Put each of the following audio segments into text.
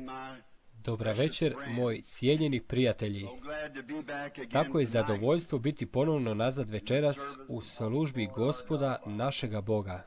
Dobra večer, moji cijenjeni prijatelji. Tako je zadovoljstvo biti ponovno nazad večeras u službi Gospoda našega Boga.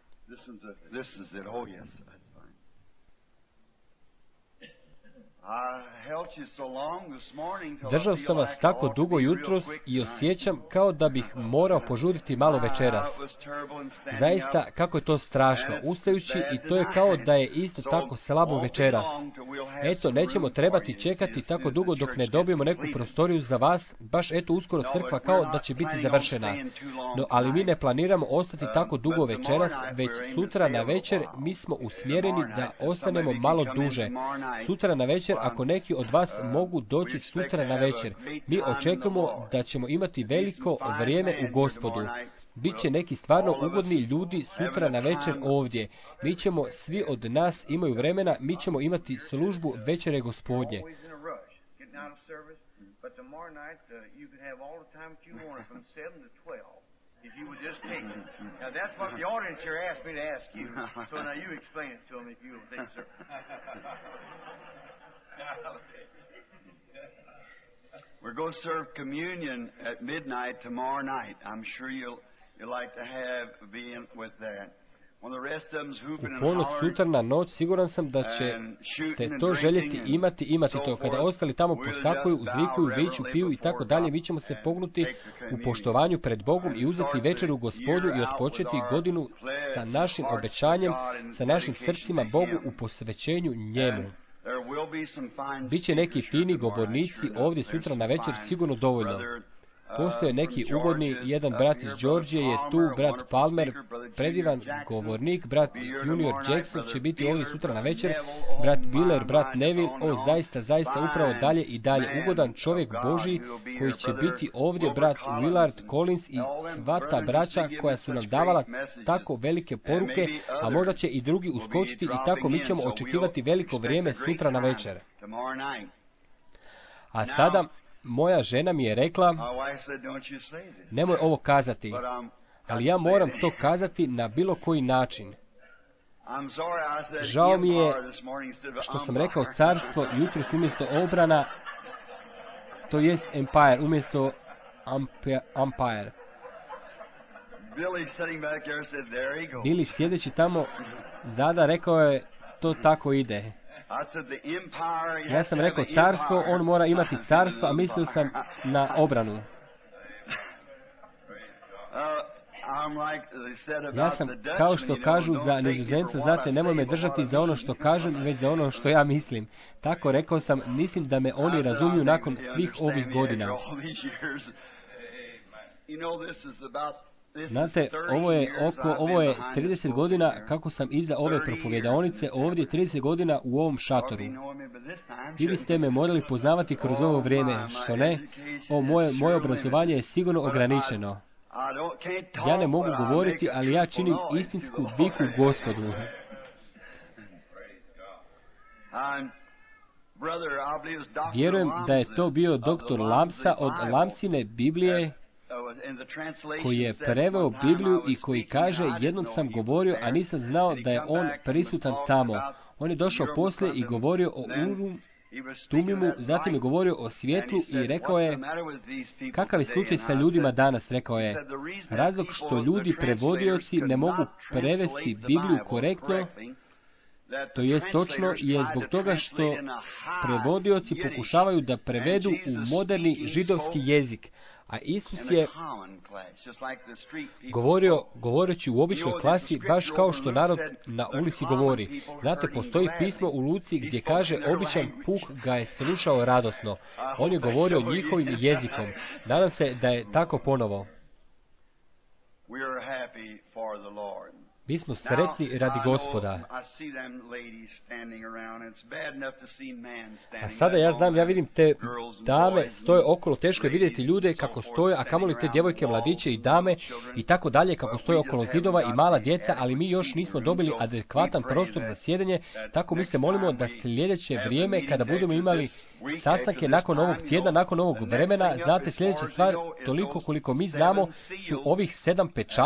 Držao sam vas tako dugo jutros i osjećam kao da bih morao požuriti malo večeras. Zaista, kako je to strašno, ustajući, i to je kao da je isto tako slabo večeras. Eto, nećemo trebati čekati tako dugo dok ne dobijemo neku prostoriju za vas, baš eto uskoro crkva kao da će biti završena. No, ali mi ne planiramo ostati tako dugo večeras, već sutra na večer mi smo usmjereni da ostanemo malo duže. Sutra na večer, ako neki od vas mogu doći sutra na večer, mi očekujemo da ćemo imati veliko vrijeme u Gospodu. Biće neki stvarno ugodni ljudi sutra na večer ovdje. Mi ćemo, svi od nas imaju vremena, mi ćemo imati službu večere Gospodnje. If you would just take it. Now that's what the audience here asked me to ask you. So now you explain it to them if you will think, sir. We're going to serve communion at midnight tomorrow night. I'm sure you'll like to be in with that. U ponoć sutra na noć siguran sam da ćete to željeti imati to. Kada ostali tamo poskakuju, uzvikuju, viču, piju i tako dalje, mi ćemo se pognuti u poštovanju pred Bogom i uzeti večeru Gospodu i otpočeti godinu sa našim obećanjem, sa našim srcima Bogu u posvećenju njemu. Biće neki fini govornici ovdje sutra na večer, sigurno dovoljno. Postoje neki ugodni, jedan brat iz Georgije je tu, brat Palmer, predivan govornik, brat Junior Jackson će biti ovdje sutra na večer, brat Biller, brat Neville, zaista upravo dalje i dalje. Ugodan čovjek Božji koji će biti ovdje, brat Willard Collins i sva ta braća koja su nam davala tako velike poruke, a možda će i drugi uskočiti i tako mi ćemo očekivati veliko vrijeme sutra na večer. A sada, moja žena mi je rekla, nemoj ovo kazati, ali ja moram to kazati na bilo koji način. Žao mi je što sam rekao carstvo jutros umjesto obrana, to jest empire, umjesto umpire. Billy sjedeći tamo zada rekao je, to tako ide. Ja sam rekao carstvo, on mora imati carstvo, a mislio sam na obranu. Ja sam, kao što kažu za Nizozemce, znate, nemoj me držati za ono što kažem, već za ono što ja mislim. Tako rekao sam, mislim da me oni razumiju nakon svih ovih godina. Znate, ovo je 30 godina kako sam iza ove propovjedaonice, ovdje 30 godina u ovom šatoru. Vi biste me morali poznavati kroz ovo vrijeme, što ne? Moje obrazovanje je sigurno ograničeno. Ja ne mogu govoriti, ali ja činim istinsku diku Gospodu. Vjerujem da je to bio doktor Lamsa od Lamsine Biblije, koji je preveo Bibliju i koji kaže, jednom sam govorio, a nisam znao da je on prisutan tamo. On je došao poslije i govorio o Urum Tumimu, zatim je govorio o svjetlu i rekao je, kakav je slučaj sa ljudima danas, rekao je, razlog što ljudi prevodioci ne mogu prevesti Bibliju korektno, to jest točno, je zbog toga što prevodioci pokušavaju da prevedu u moderni židovski jezik. A Isus je govoreći u običnoj klasi, baš kao što narod na ulici govori. Znate, postoji pismo u Luci gdje kaže, običan puk ga je slušao radosno. On je govorio njihovim jezikom. Nadam se da je tako ponovo. Mi smo sretni radi Gospoda. A sada ja vidim te dame stoje okolo, teško je vidjeti ljude kako stoje, a kamoli te djevojke, mladiće i dame i tako dalje kako stoje okolo zidova i mala djeca, ali mi još nismo dobili adekvatan prostor za sjedenje, tako mi se molimo da sljedeće vrijeme, kada budemo imali sastanke nakon ovog tjedna, nakon ovog vremena, znate, sljedeća stvar, toliko koliko mi znamo, su ovih 7 pečata,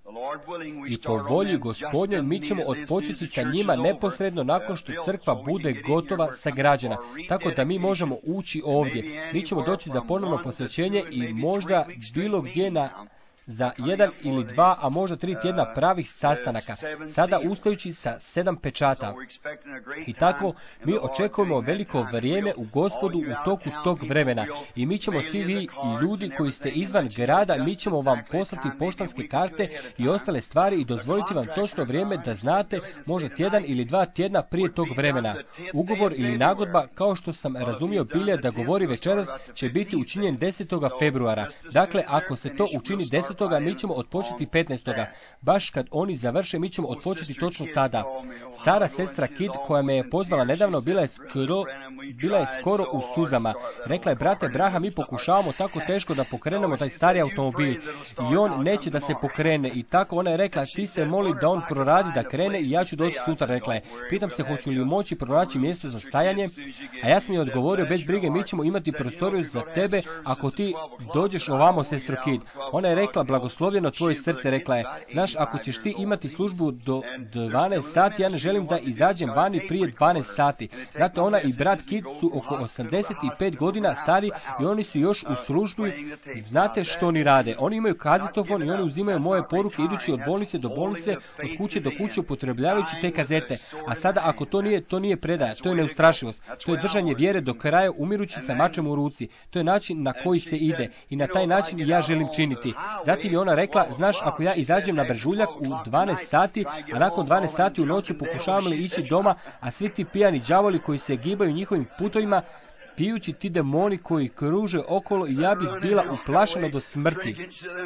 I po volji Gospodnjoj mi ćemo odpočeti sa njima neposredno nakon što crkva bude gotova sagrađena, tako da mi možemo ući ovdje. Mi ćemo doći za ponovno posvećenje i možda bilo gdje za 1 ili 2, a možda 3 tjedna pravih sastanaka, sada ustajući sa 7 pečata. I tako mi očekujemo veliko vrijeme u Gospodu u toku tog vremena. I mi ćemo svi vi i ljudi koji ste izvan grada, mi ćemo vam poslati poštanske karte i ostale stvari i dozvoliti vam točno vrijeme da znate možda 1 ili 2 tjedna prije tog vremena. Ugovor ili nagodba, kao što sam razumio Bilja da govori večeras, će biti učinjen 10. februara. Dakle, ako se to učini 10. mi ćemo odpočeti 15. Baš kad oni završe, mi ćemo odpočeti točno tada. Stara sestra Kid, koja me je pozvala nedavno, bila je skoro u suzama. Rekla je, brate Branham, mi pokušavamo tako teško da pokrenemo taj stari automobil i on neće da se pokrene. I tako ona je rekla, ti se moli da on proradi da krene i ja ću doći sutra, rekla je. Pitam se, hoću li moći pronaći mjesto za stajanje? A ja sam joj odgovorio, bez brige, mi ćemo imati prostoriju za tebe ako ti dođeš ovamo, sestro Kid. Ona je rekla, blagoslovljeno tvoje srce, rekla je, znaš, ako ćeš ti imati službu do 12 sati, ja ne želim da izađem vani prije 12 sati. Znate, ona i brat Kid su oko 85 godina stari i oni su još u službi. Znate što oni rade? Oni imaju kazetofon i oni uzimaju moje poruke idući od bolnice do bolnice, od kuće do kuće, upotrebljavajući te kazete. A sada, ako to nije predaja, to je neustrašivost. To je držanje vjere do kraja, umirući sa mačem u ruci. To je način na koji se ide i na taj način ja želim činiti. Zatim je ona rekla, znaš, ako ja izađem na Brežuljak u 12 sati, a nakon 12 sati u noći pokušavam li ići doma, a svi ti pijani đavoli koji se gibaju njihovim putovima, pijući ti demoni koji kruže okolo, i ja bih bila uplašena do smrti.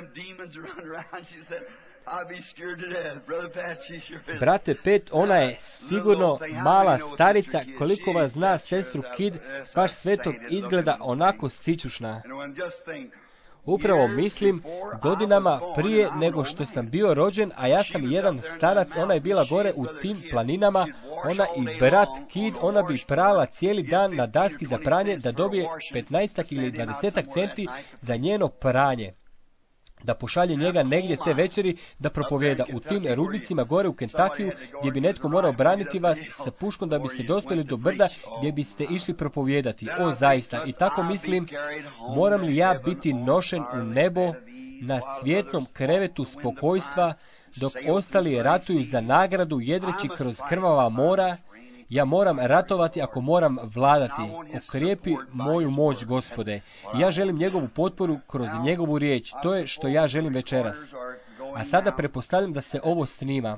Brate Pet, ona je sigurno mala starica, koliko vas zna sestru Kid, baš svetog izgleda onako sićušna. Upravo mislim, godinama prije nego što sam bio rođen, a ja sam jedan starac, ona je bila gore u tim planinama, ona i brat Kid, ona bi prala cijeli dan na daski za pranje da dobije 15 ili 20 centi za njeno pranje. Da pošalje njega negdje te večeri da propovjeda u tim rudnicima gore u Kentakiju, gdje bi netko morao braniti vas sa puškom da biste dospjeli do brda gdje biste išli propovjedati. O, zaista. I tako mislim, moram li ja biti nošen u nebo na cvjetnom krevetu spokojstva, dok ostali ratuju za nagradu jedreći kroz krvava mora? Ja moram ratovati ako moram vladati. Okrijepi moju moć, Gospode. Ja želim njegovu potporu kroz njegovu riječ. To je što ja želim večeras. A sada pretpostavljam da se ovo snima.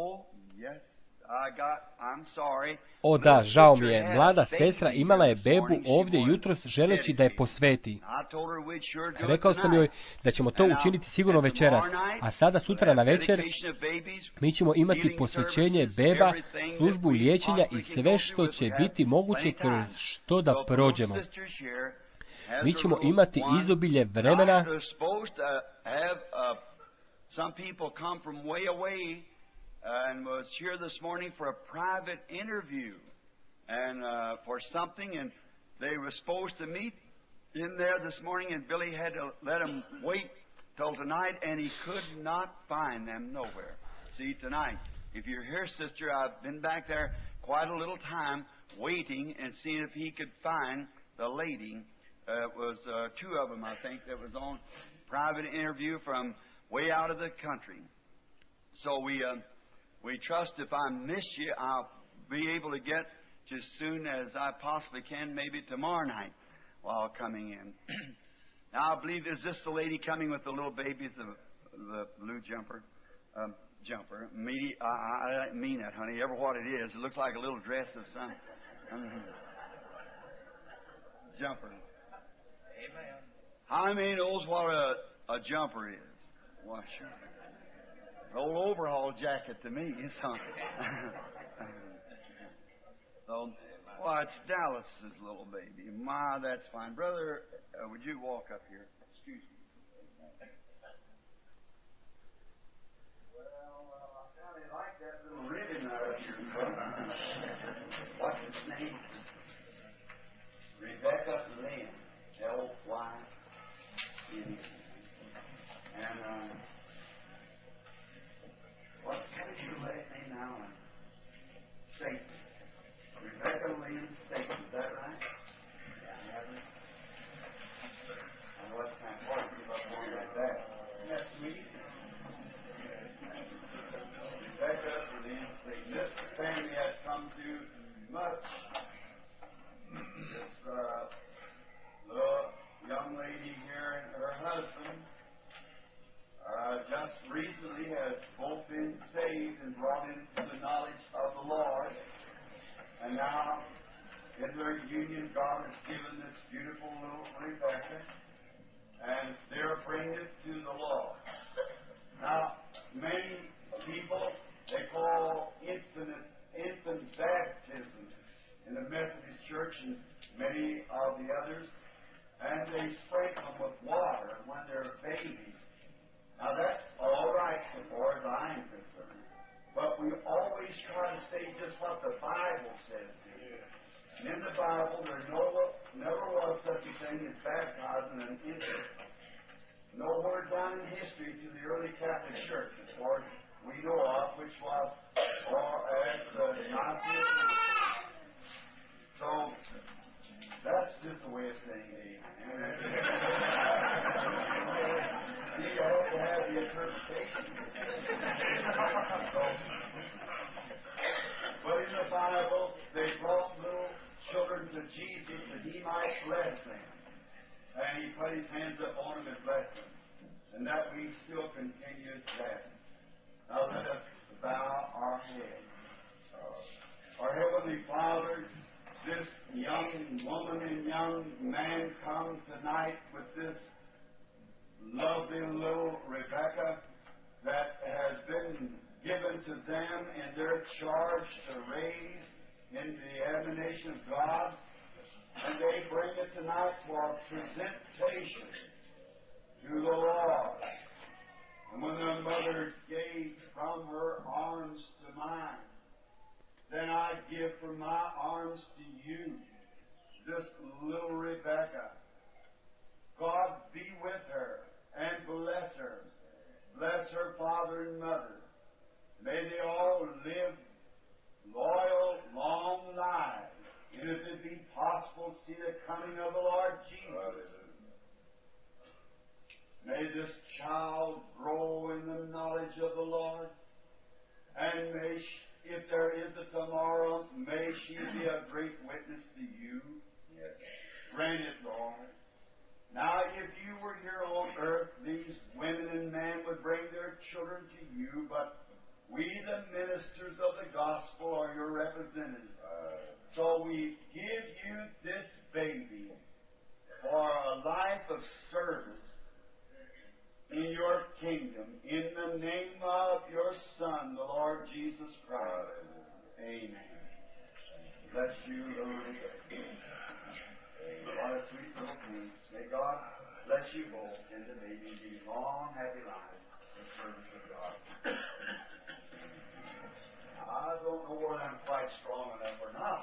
O da, žao mi je. Mlada sestra imala je bebu ovdje jutros želeći da je posveti. Rekao sam joj da ćemo to učiniti sigurno večeras. A sada sutra na večer mi ćemo imati posvećenje beba, službu liječenja i sve što će biti moguće kroz što da prođemo. Mi ćemo imati izobilje vremena. And was here this morning for a private interview and for something, and they were supposed to meet in there this morning, and Billy had to let them wait till tonight, and he could not find them nowhere. See, tonight, if you're here, sister, I've been back there quite a little time waiting and seeing if he could find the lady. It was 2 of them, I think, that was on private interview from way out of the country. So we trust if I miss you, I'll be able to get to as soon as I possibly can, maybe tomorrow night while coming in. Now, I believe, is this the lady coming with the little babies, the blue jumper? Jumper. I mean that, honey. Ever what it is. It looks like a little dress of some jumper. Amen. How many knows what a jumper is? Well, sure. Old overhaul jacket to me. So, well, it's Dallas's little baby. My, that's fine. Brother, would you walk up here? Excuse me. Well, I kind of like that little ribbon out here. What's its name? Rebecca Lynn. L-Y-N. And, to much. This little young lady here and her husband just recently has both been saved and brought into the knowledge of the Lord. And now, in their union, God has given this beautiful little Rebecca, and they're bringing it to the Lord. Now, many people, they call infant baptism in the Methodist Church and many of the others, and they sprinkle them with water when they're babies. Now, that's all right as far as I'm concerned, but we always try to say just what the Bible says here. And in the Bible, there never was such a thing as baptizing an infant. Nowhere down in history to the early Catholic Church, as far as we know of, which was as the Nazis. So that's just the way of saying amen. You have to have the interpretation. But in the Bible, they brought little children to Jesus that he might bless them. And he put his hands up on them and blessed them. And that we still continue that. Now let us bow our heads. Our Heavenly Father, this young woman and young man come tonight with this lovely little Rebecca that has been given to them in their charge to raise in the admonition of God. And they bring it tonight for presentation to the Lord. And when the mother gave from her arms to mine, then I give from my arms to you this little Rebecca. God be with her and bless her. Bless her father and mother. May they all live loyal, long lives. And if it be possible, see the coming of the Lord Jesus. May this child grow in the knowledge of the Lord. And may if there is a tomorrow, may she be a great witness to you. Yes. Grant it, Lord. Now, if you were here on earth, these women and men would bring their children to you, but we, the ministers of the gospel, are your representatives. So we give you this baby for a life of service in your kingdom, in the name of your Son, the Lord Jesus Christ. Amen. Bless you, Lord. What a sweet little thing. May God bless you both and the baby be long, happy lives in service of God. I don't know whether I'm quite strong enough or not.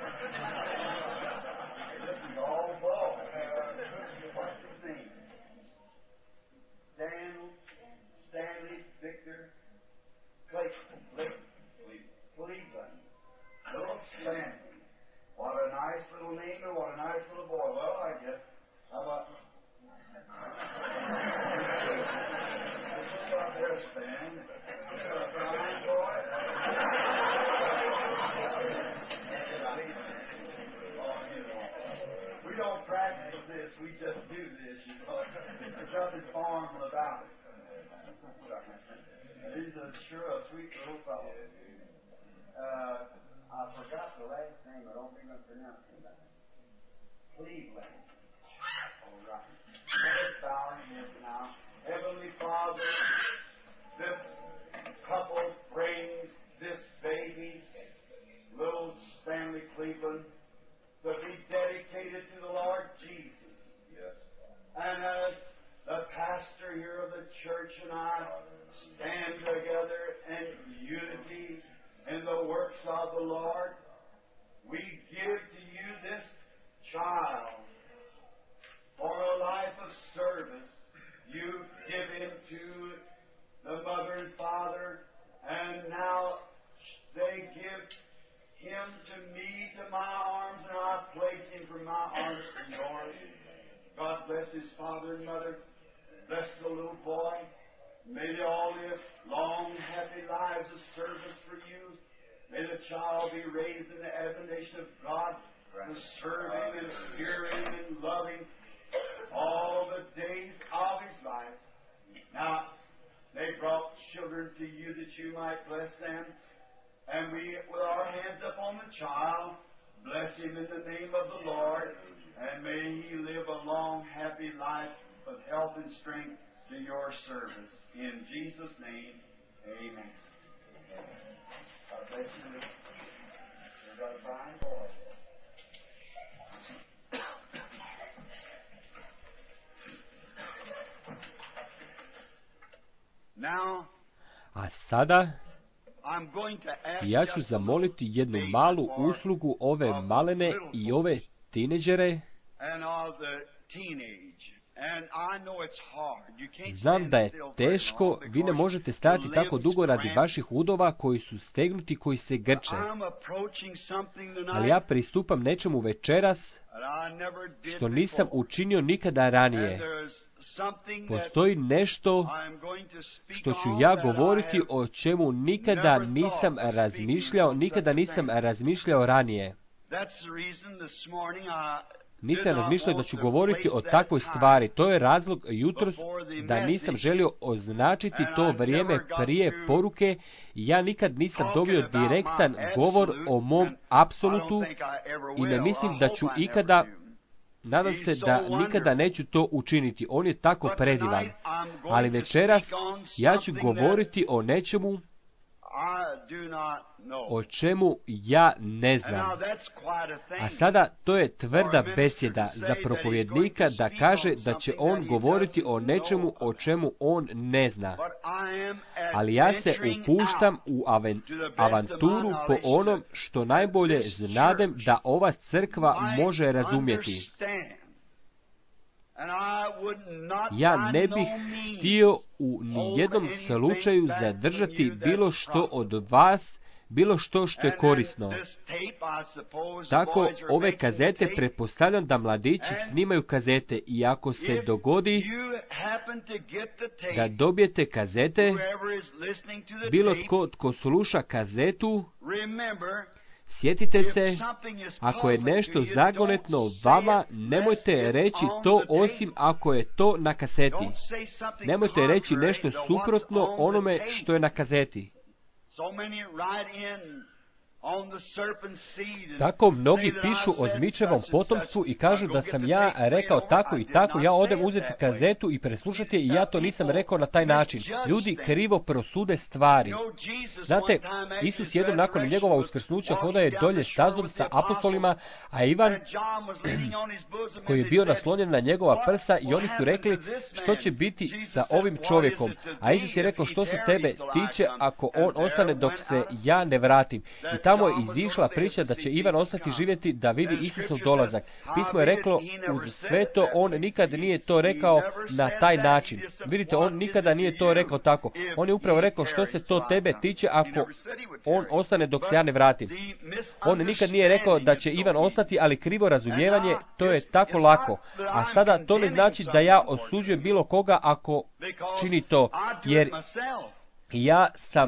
This is all ball. What's his name? Stanley Victor Cleveland. Little Stanley. What a nice little name and what a nice little boy. Well, I guess. How about there, Stan? A fine boy. We don't practice this. We just do this. There's nothing formal about it. He's sure a sweet little fellow. I forgot the last name. I don't think I'm pronouncing that. Cleveland. All right. Let's bow our heads now. Heavenly Father, this couple brings this baby, little Stanley Cleveland, to be dedicated to the Lord Jesus. Yes. And as the pastor here of the church and I stand together in unity in the works of the Lord, we give to you this child for a life of service. You give him to the mother and father, and now they give him to me, to my arms, and I place him from my arms to yours. God bless his father and mother. Bless the little boy. May they all live long, happy lives of service for you. May the child be raised in the admonition of God, to serve Him and fear Him and love Him all the days of his life. Now, they brought children to you that you might bless them. And we, with our hands upon the child, bless him in the name of the Lord. And may he live a long, happy life of health and strength to your service. In Jesus' name, amen. God bless you. You've got a fine boy. A sada ja ću zamoliti jednu malu uslugu ove malene i ove tineđere. Znam da je teško, vi ne možete stajati tako dugo radi vaših udova koji su stegnuti, koji se grče. Ali ja pristupam nečemu večeras što nisam učinio nikada ranije. Postoji nešto što ću ja govoriti o čemu nikada nisam razmišljao ranije. Nisam razmišljao da ću govoriti o takvoj stvari. To je razlog jutros da nisam želio označiti to vrijeme prije poruke. Ja nikad nisam dobio direktan govor o mom apsolutu i ne mislim da ću ikada. Nadam se da nikada neću to učiniti. On je tako predivan. Ali večeras ja ću govoriti o nečemu o čemu ja ne znam. A sada to je tvrda besjeda za propovjednika da kaže da će on govoriti o nečemu o čemu on ne zna. Ali ja se upuštam u avanturu po onom što najbolje znadem da ova crkva može razumjeti. Ja ne bih htio u nijednom slučaju zadržati bilo što od vas, bilo što je korisno. Tako ove kazete, pretpostavljam da mladići snimaju kazete i ako se dogodi da dobijete kazete, bilo tko sluša kazetu, sjetite se, ako je nešto zagonetno vama, nemojte reći to osim ako je to na kaseti. Nemojte reći nešto suprotno onome što je na kazeti. Tako mnogi pišu o Zmičevom potomstvu i kažu da sam ja rekao tako i tako, ja odem uzeti kazetu i preslušati je i ja to nisam rekao na taj način. Ljudi krivo prosude stvari. Znate, Isus jednom nakon njegova uskrsnuća hodao je dolje stazom sa apostolima, a Ivan, koji je bio naslonjen na njegova prsa, i oni su rekli, što će biti sa ovim čovjekom? A Isus je rekao, što se tebe tiče ako on ostane dok se ja ne vratim? I tamo je izišla priča da će Ivan ostati živjeti da vidi Isusov dolazak. Pismo je reklo, uz sve to, on nikad nije to rekao na taj način. Vidite, on nikada nije to rekao tako. On je upravo rekao, što se to tebe tiče ako on ostane dok se ja ne vratim. On nikad nije rekao da će Ivan ostati, ali krivo razumijevanje, to je tako lako. A sada to ne znači da ja osuđujem bilo koga ako čini to, jer ja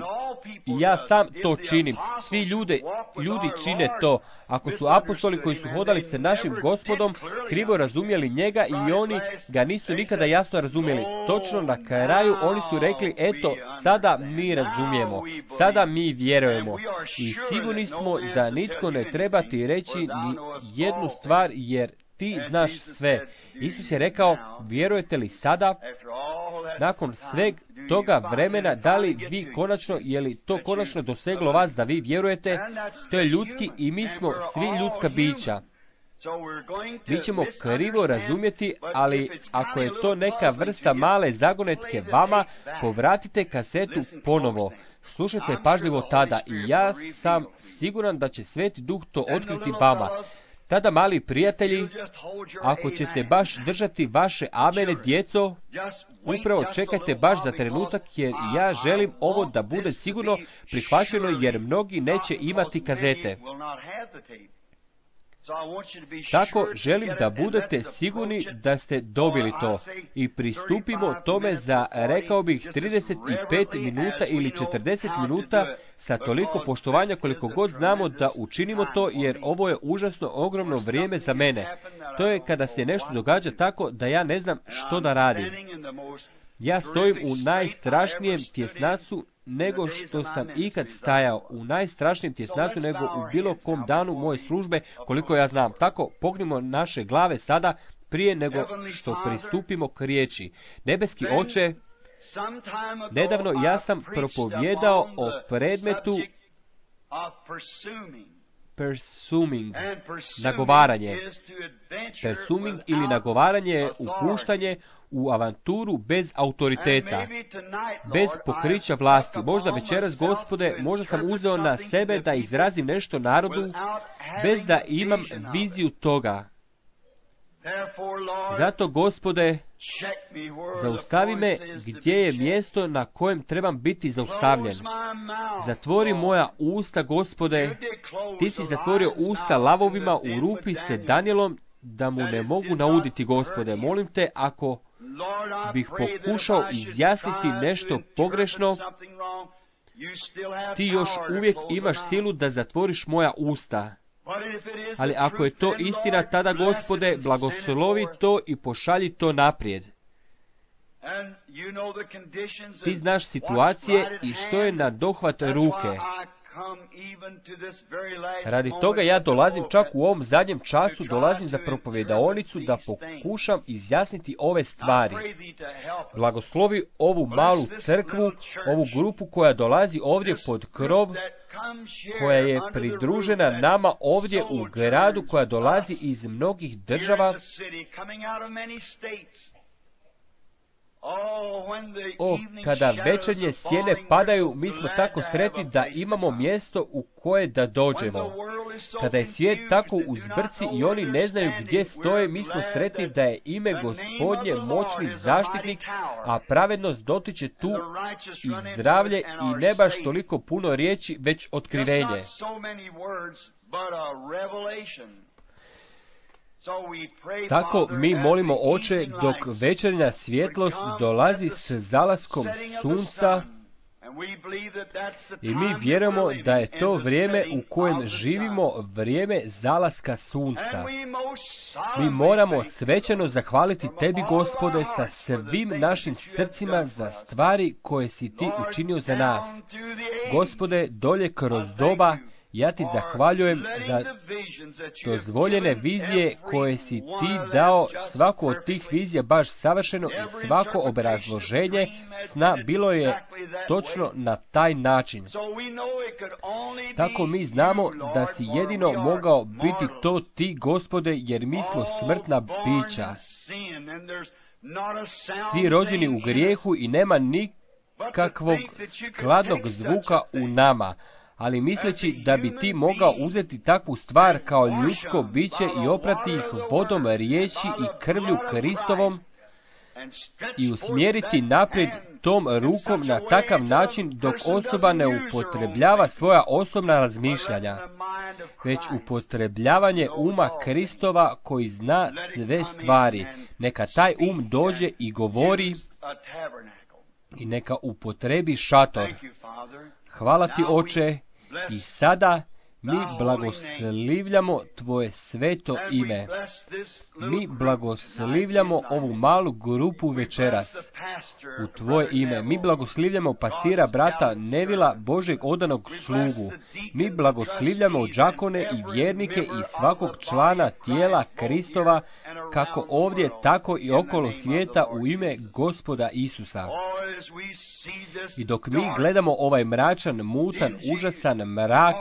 sam to činim. Svi ljudi čine to. Ako su apostoli koji su hodali sa našim Gospodom krivo razumjeli njega i oni ga nisu nikada jasno razumjeli. Točno na kraju oni su rekli, eto, sada mi razumijemo, sada mi vjerujemo. I sigurni smo da nitko ne treba ti reći ni jednu stvar, jer ti znaš sve. Isus je rekao, vjerujete li sada? Nakon sveg toga vremena, da li vi konačno, je li to konačno doseglo vas da vi vjerujete? To je ljudski i mi smo svi ljudska bića. Mi ćemo krivo razumjeti, ali ako je to neka vrsta male zagonetke vama, povratite kasetu ponovo. Slušajte pažljivo tada i ja sam siguran da će Sveti Duh to otkriti vama. Tada, mali prijatelji, ako ćete baš držati vaše amene, djeco, upravo čekajte baš za trenutak, jer ja želim ovo da bude sigurno prihvaćeno, jer mnogi neće imati kazete. Tako želim da budete sigurni da ste dobili to i pristupimo tome za, rekao bih, 35 minuta ili 40 minuta sa toliko poštovanja koliko god znamo da učinimo to, jer ovo je užasno ogromno vrijeme za mene. To je kada se nešto događa tako da ja ne znam što da radim. Ja stojim u najstrašnijem tjesnacu nego što sam ikad stajao, u najstrašnijem tjesnacu nego u bilo kom danu moje službe, koliko ja znam. Tako pognimo naše glave sada prije nego što pristupimo k riječi. Nebeski Oče, nedavno ja sam propovijedao o predmetu persuming, nagovaranje. Persuming ili nagovaranje je upuštanje u avanturu bez autoriteta, bez pokrića vlasti. Možda večeras, Gospode, možda sam uzeo na sebe da izrazim nešto narodu bez da imam viziju toga. Zato, Gospode, zaustavi me gdje je mjesto na kojem trebam biti zaustavljen. Zatvori moja usta, Gospode. Ti si zatvorio usta lavovima u rupi se Danijelom da mu ne mogu nauditi, Gospode. Molim te, ako bih pokušao izjasniti nešto pogrešno, ti još uvijek imaš silu da zatvoriš moja usta. Ali ako je to istina, tada, Gospode, blagoslovi to i pošalji to naprijed. Ti znaš situacije i što je na dohvat ruke. Radi toga ja dolazim čak u ovom zadnjem času, dolazim za propovjedaonicu da pokušam izjasniti ove stvari. Blagoslovi ovu malu crkvu, ovu grupu koja dolazi ovdje pod krov, koja je pridružena nama ovdje u gradu, koja dolazi iz mnogih država. Kada večernje sjene padaju, mi smo tako sretni da imamo mjesto u koje da dođemo. Kada je svijet tako u zbrci i oni ne znaju gdje stoje, mi smo sretni da je ime Gospodnje moćni zaštitnik, a pravednost dotiče tu i zdravlje i ne baš toliko puno riječi, već otkrivenje. Tako mi molimo, Oče, dok večernja svjetlost dolazi s zalaskom sunca, i mi vjerujemo da je to vrijeme u kojem živimo, vrijeme zalaska sunca. Mi moramo svećano zahvaliti Tebi, Gospode, sa svim našim srcima za stvari koje si Ti učinio za nas. Gospode, dolje kroz doba, ja Ti zahvaljujem za dozvoljene vizije koje si Ti dao. Svaku od tih vizija baš savršeno i svako obrazloženje sna bilo je točno na taj način. Tako mi znamo da si jedino mogao biti to Ti, Gospode, jer mi smo smrtna bića. Svi rođeni u grijehu i nema nikakvog skladnog zvuka u nama. Ali misleći da bi Ti mogao uzeti takvu stvar kao ljudsko biće i oprati ih vodom riječi i krvlju Kristovom i usmjeriti naprijed tom rukom na takav način dok osoba ne upotrebljava svoja osobna razmišljanja, već upotrebljavanje uma Kristova koji zna sve stvari. Neka taj um dođe i govori i neka upotrebi šator. Hvala Ti, Oče. I sada mi blagoslivljamo Tvoje sveto ime. Mi blagoslivljamo ovu malu grupu večeras u Tvoje ime. Mi blagoslivljamo pastira brata Nevila, Božeg odanog slugu. Mi blagoslivljamo đakone i vjernike i svakog člana tijela Kristova, kako ovdje, tako i okolo svijeta, u ime Gospoda Isusa. I dok mi gledamo ovaj mračan, mutan, užasan mrak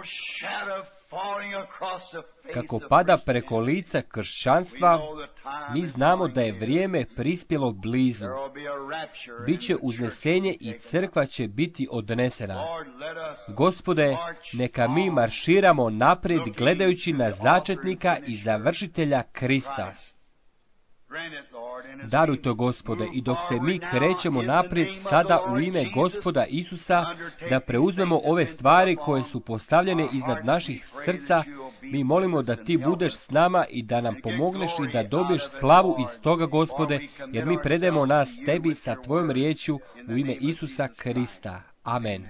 kako pada preko lica kršćanstva, mi znamo da je vrijeme prispjelo blizu. Biće uznesenje i crkva će biti odnesena. Gospode, neka mi marširamo naprijed gledajući na začetnika i završitelja Krista. Daruj to, Gospode, i dok se mi krećemo naprijed sada u ime Gospoda Isusa, da preuzmemo ove stvari koje su postavljene iznad naših srca, mi molimo da ti budeš s nama i da nam pomogneš i da dobiješ slavu iz toga, Gospode, jer mi predajemo nas tebi sa tvojom riječju u ime Isusa Krista. Amen.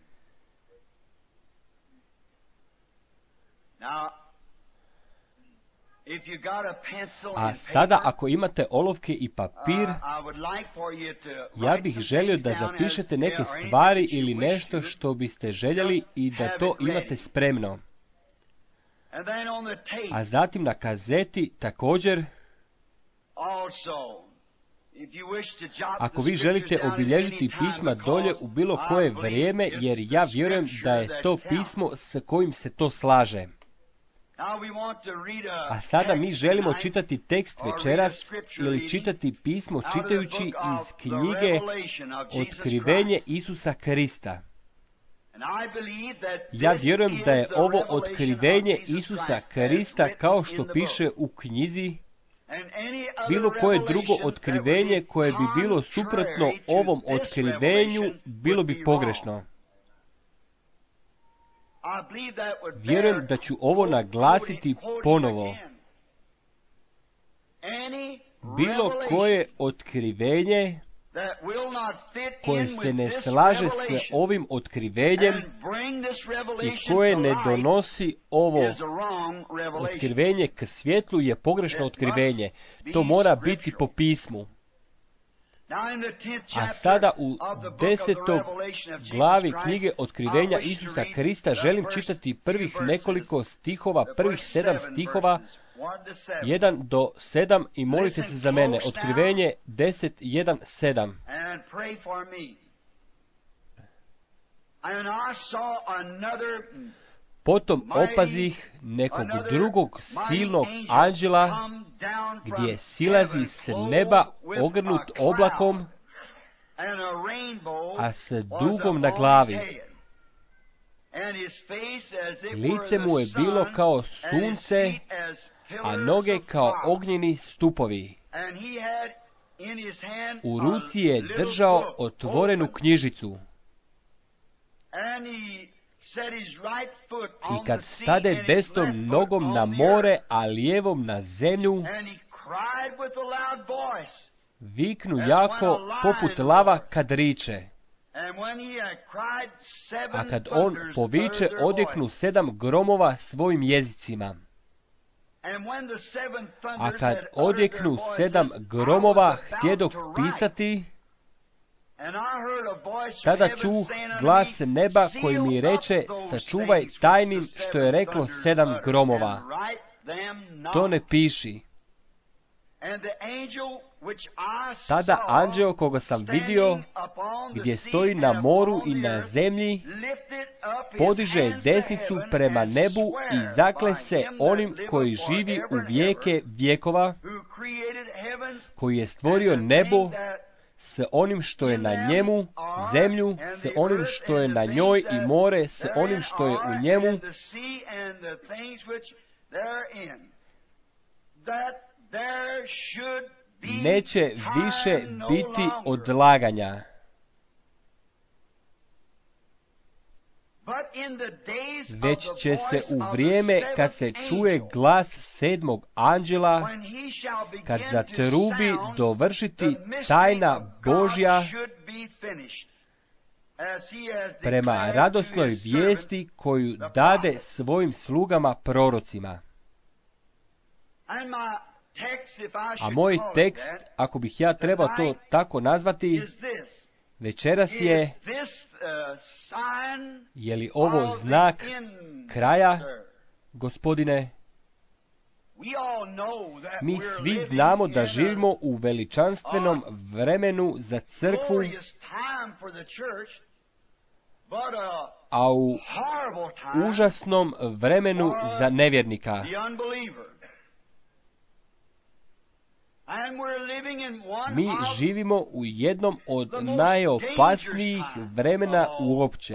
A sada, ako imate olovke i papir, ja bih želio da zapišete neke stvari ili nešto što biste željeli i da to imate spremno. A zatim na kazeti također, ako vi želite obilježiti pisma dolje u bilo koje vrijeme, jer ja vjerujem da je to pismo s kojim se to slaže. A sada mi želimo čitati tekst večeras ili čitati pismo čitajući iz knjige Otkrivenje Isusa Krista. Ja vjerujem da je ovo otkrivenje Isusa Krista, kao što piše u knjizi. Bilo koje drugo otkrivenje koje bi bilo suprotno ovom otkrivenju, bilo bi pogrešno. Vjerujem da ću ovo naglasiti ponovo. Bilo koje otkrivenje koje se ne slaže s ovim otkrivenjem i koje ne donosi ovo otkrivenje k svjetlu je pogrešno otkrivenje. To mora biti po pismu. A sada u 10. glavi knjige Otkrivenja Isusa Krista želim čitati prvih nekoliko stihova, prvih 7 stihova, 1 do 7, i molite se za mene. Otkrivenje 10, 1, 7. Potom opazih nekog drugog silnog anđela, gdje silazi s neba ogrnut oblakom, a s dugom na glavi. Lice mu je bilo kao sunce, a noge kao ognjeni stupovi. U ruci je držao otvorenu knjižicu. I kad stade desnom nogom na more, a lijevom na zemlju, viknu jako poput lava kad riče. A kad on poviče, odjeknu 7 gromova svojim jezicima. A kad odjeknu 7 gromova, htjedoh pisati, tada čuh glas neba koji mi reče, sačuvaj tajnim što je reklo 7 gromova. To ne piši. Tada anđeo koga sam vidio, gdje stoji na moru i na zemlji, podiže desnicu prema nebu i zakle se onim koji živi u vijeke vjekova, koji je stvorio nebo s onim što je na njemu, zemlju s onim što je na njoj i more s onim što je u njemu, neće više biti odlaganja. Već će se u vrijeme kad se čuje glas 7. anđela, kad zatrubi, dovršiti tajna Božja prema radosnoj vijesti koju dade svojim slugama prorocima. A moj tekst, ako bih ja trebao to tako nazvati, večeras je li ovo znak kraja, Gospodine? Mi svi znamo da živimo u veličanstvenom vremenu za crkvu, a u užasnom vremenu za nevjernika. Mi živimo u jednom od najopasnijih vremena uopće.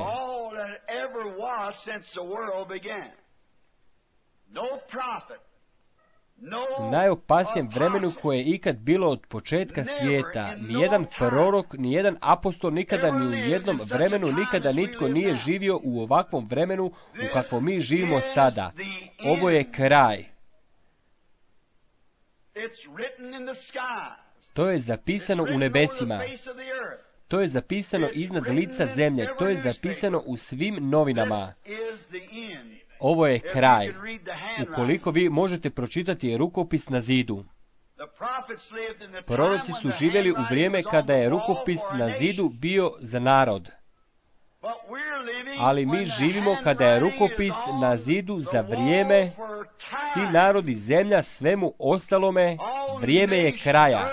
U najopasnijem vremenu koje je ikad bilo od početka svijeta, nijedan prorok, nijedan apostol nikada ni u jednom vremenu, nikada nitko nije živio u ovakvom vremenu u kakvom mi živimo sada. Ovo je kraj. To je zapisano u nebesima. To je zapisano iznad lica zemlje. To je zapisano u svim novinama. Ovo je kraj. Ukoliko vi možete pročitati rukopis na zidu. Proroci su živjeli u vrijeme kada je rukopis na zidu bio za narod. Ali mi živimo kada je rukopis na zidu za vrijeme, svi narodi zemlja, svemu ostalome, vrijeme je kraja.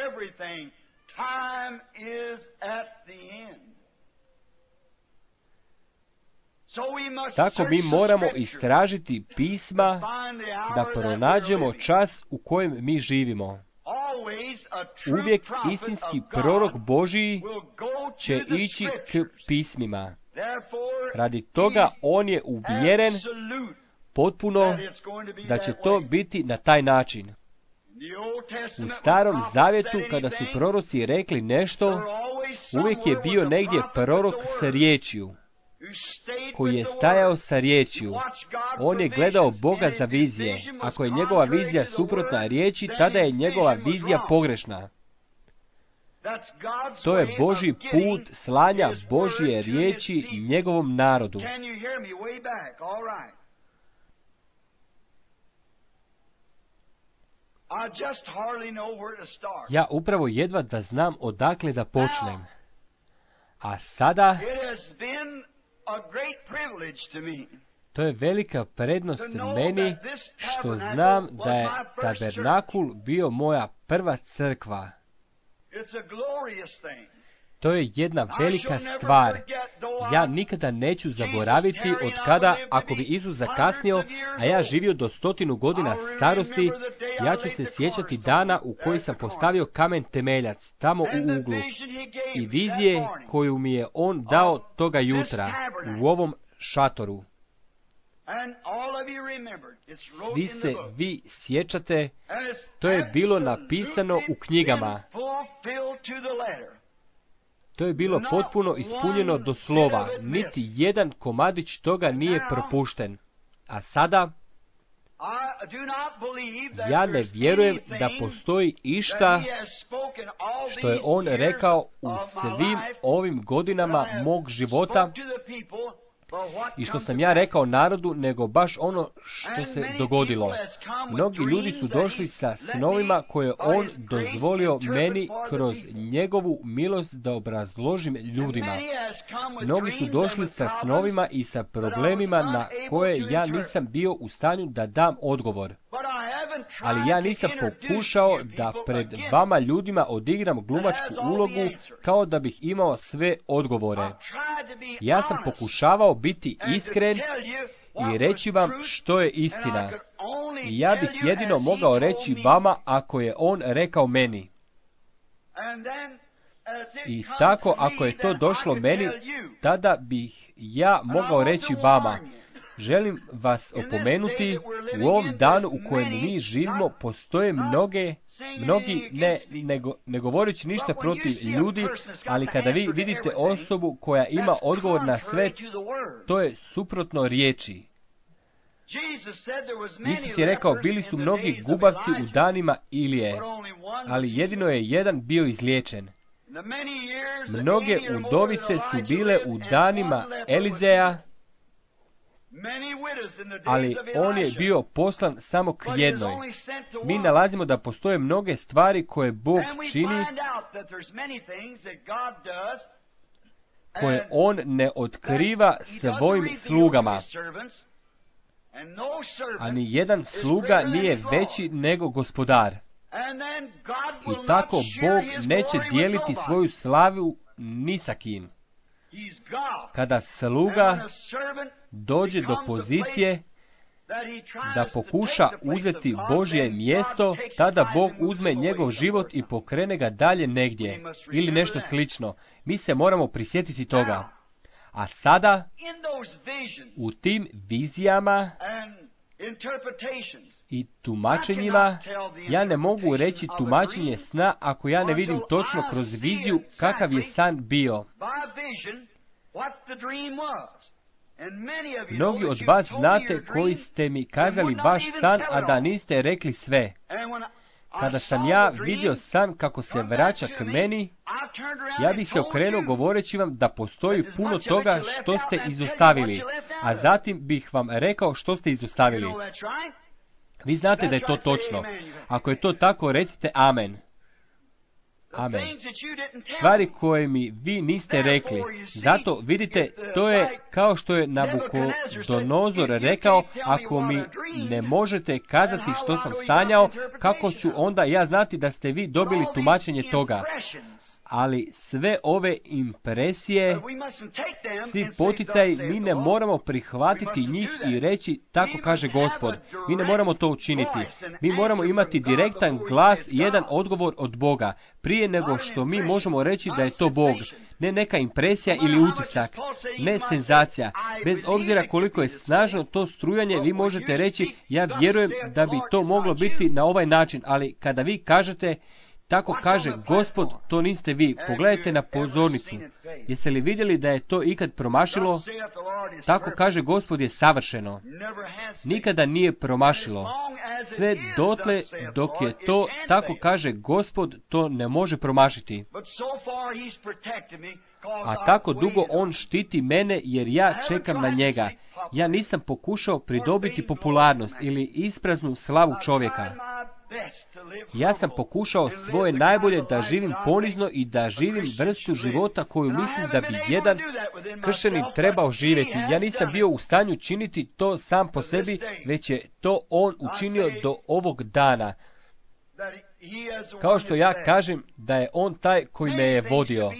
Tako mi moramo istražiti pisma da pronađemo čas u kojem mi živimo. Uvijek istinski prorok Božiji će ići k pismima. Radi toga on je uvjeren potpuno da će to biti na taj način. U Starom Zavjetu, kada su proroci rekli nešto, uvijek je bio negdje prorok sa riječju, koji je stajao sa riječju. On je gledao Boga za vizije. Ako je njegova vizija suprotna riječi, tada je njegova vizija pogrešna. To je Božji put slanja Božje riječi njegovom narodu. Ja upravo jedva da znam odakle da počnem. A sada, to je velika prednost meni što znam da je Tabernakul bio moja prva crkva. To je jedna velika stvar. Ja nikada neću zaboraviti od kada, ako bi Isus zakasnio, a ja živio do 100 godina starosti, ja ću se sjećati dana u koji sam postavio kamen temeljac, tamo u uglu, i vizije koju mi je on dao toga jutra, u ovom šatoru. Svi se vi sjećate, to je bilo napisano u knjigama. To je bilo potpuno ispunjeno do slova. Niti jedan komadić toga nije propušten. A sada, ja ne vjerujem da postoji išta što je on rekao u svim ovim godinama mog života i što sam ja rekao narodu, nego baš ono što se dogodilo. Mnogi ljudi su došli sa snovima koje on dozvolio meni kroz njegovu milost da obrazložim ljudima. Mnogi su došli sa snovima i sa problemima na koje ja nisam bio u stanju da dam odgovor. Ali ja nisam pokušao da pred vama ljudima odigram glumačku ulogu kao da bih imao sve odgovore. Ja sam pokušavao biti iskren i reći vam što je istina. I ja bih jedino mogao reći vama ako je on rekao meni. I tako ako je to došlo meni, tada bih ja mogao reći vama. Želim vas opomenuti, u ovom danu u kojem mi živimo postoje mnogi, ne govoreći ništa protiv ljudi, ali kada vi vidite osobu koja ima odgovor na sve, to je suprotno riječi. Isus je rekao, bili su mnogi gubavci u danima Ilije, ali jedino je jedan bio izliječen. Mnoge udovice su bile u danima Elizeja, ali on je bio poslan samo k jednoj. Mi nalazimo da postoje mnoge stvari koje Bog čini, koje on ne otkriva svojim slugama. A ni jedan sluga nije veći nego gospodar. I tako Bog neće dijeliti svoju slavu ni sa kim. Kada sluga dođe do pozicije da pokuša uzeti Božje mjesto, tada Bog uzme njegov život i pokrene ga dalje negdje, ili nešto slično. Mi se moramo prisjetiti toga. A sada, u tim vizijama i tumačenjima. Ja ne mogu reći tumačenje sna ako ja ne vidim točno kroz viziju kakav je san bio. Mnogi od vas znate koji ste mi kazali vaš san, a da niste rekli sve. Kada sam ja vidio san kako se vraća k meni, ja bih se okrenuo govoreći vam da postoji puno toga što ste izostavili, a zatim bih vam rekao što ste izostavili. Vi znate da je to točno. Ako je to tako, recite amen. Amen. Stvari koje mi vi niste rekli. Zato, vidite, to je kao što je Nabukodonozor rekao, ako mi ne možete kazati što sam sanjao, kako ću onda ja znati da ste vi dobili tumačenje toga. Ali sve ove impresije, svi poticaji, mi ne moramo prihvatiti njih i reći, tako kaže Gospod. Mi ne moramo to učiniti. Mi moramo imati direktan glas, jedan odgovor od Boga, prije nego što mi možemo reći da je to Bog. Ne neka impresija ili utisak, ne senzacija. Bez obzira koliko je snažno to strujanje, vi možete reći, ja vjerujem da bi to moglo biti na ovaj način, ali kada vi kažete, tako kaže Gospod, to niste vi. Pogledajte na pozornicu. Jeste li vidjeli da je to ikad promašilo? Tako kaže Gospod je savršeno. Nikada nije promašilo. Sve dotle dok je to, tako kaže Gospod, to ne može promašiti. A tako dugo on štiti mene jer ja čekam na njega. Ja nisam pokušao pridobiti popularnost ili ispraznu slavu čovjeka. Ja sam pokušao svoje najbolje da živim ponizno i da živim vrstu života koju mislim da bi jedan kršćanin trebao živjeti. Ja nisam bio u stanju činiti to sam po sebi, već je to on učinio do ovog dana. Kao što ja kažem da je on taj koji me je vodio.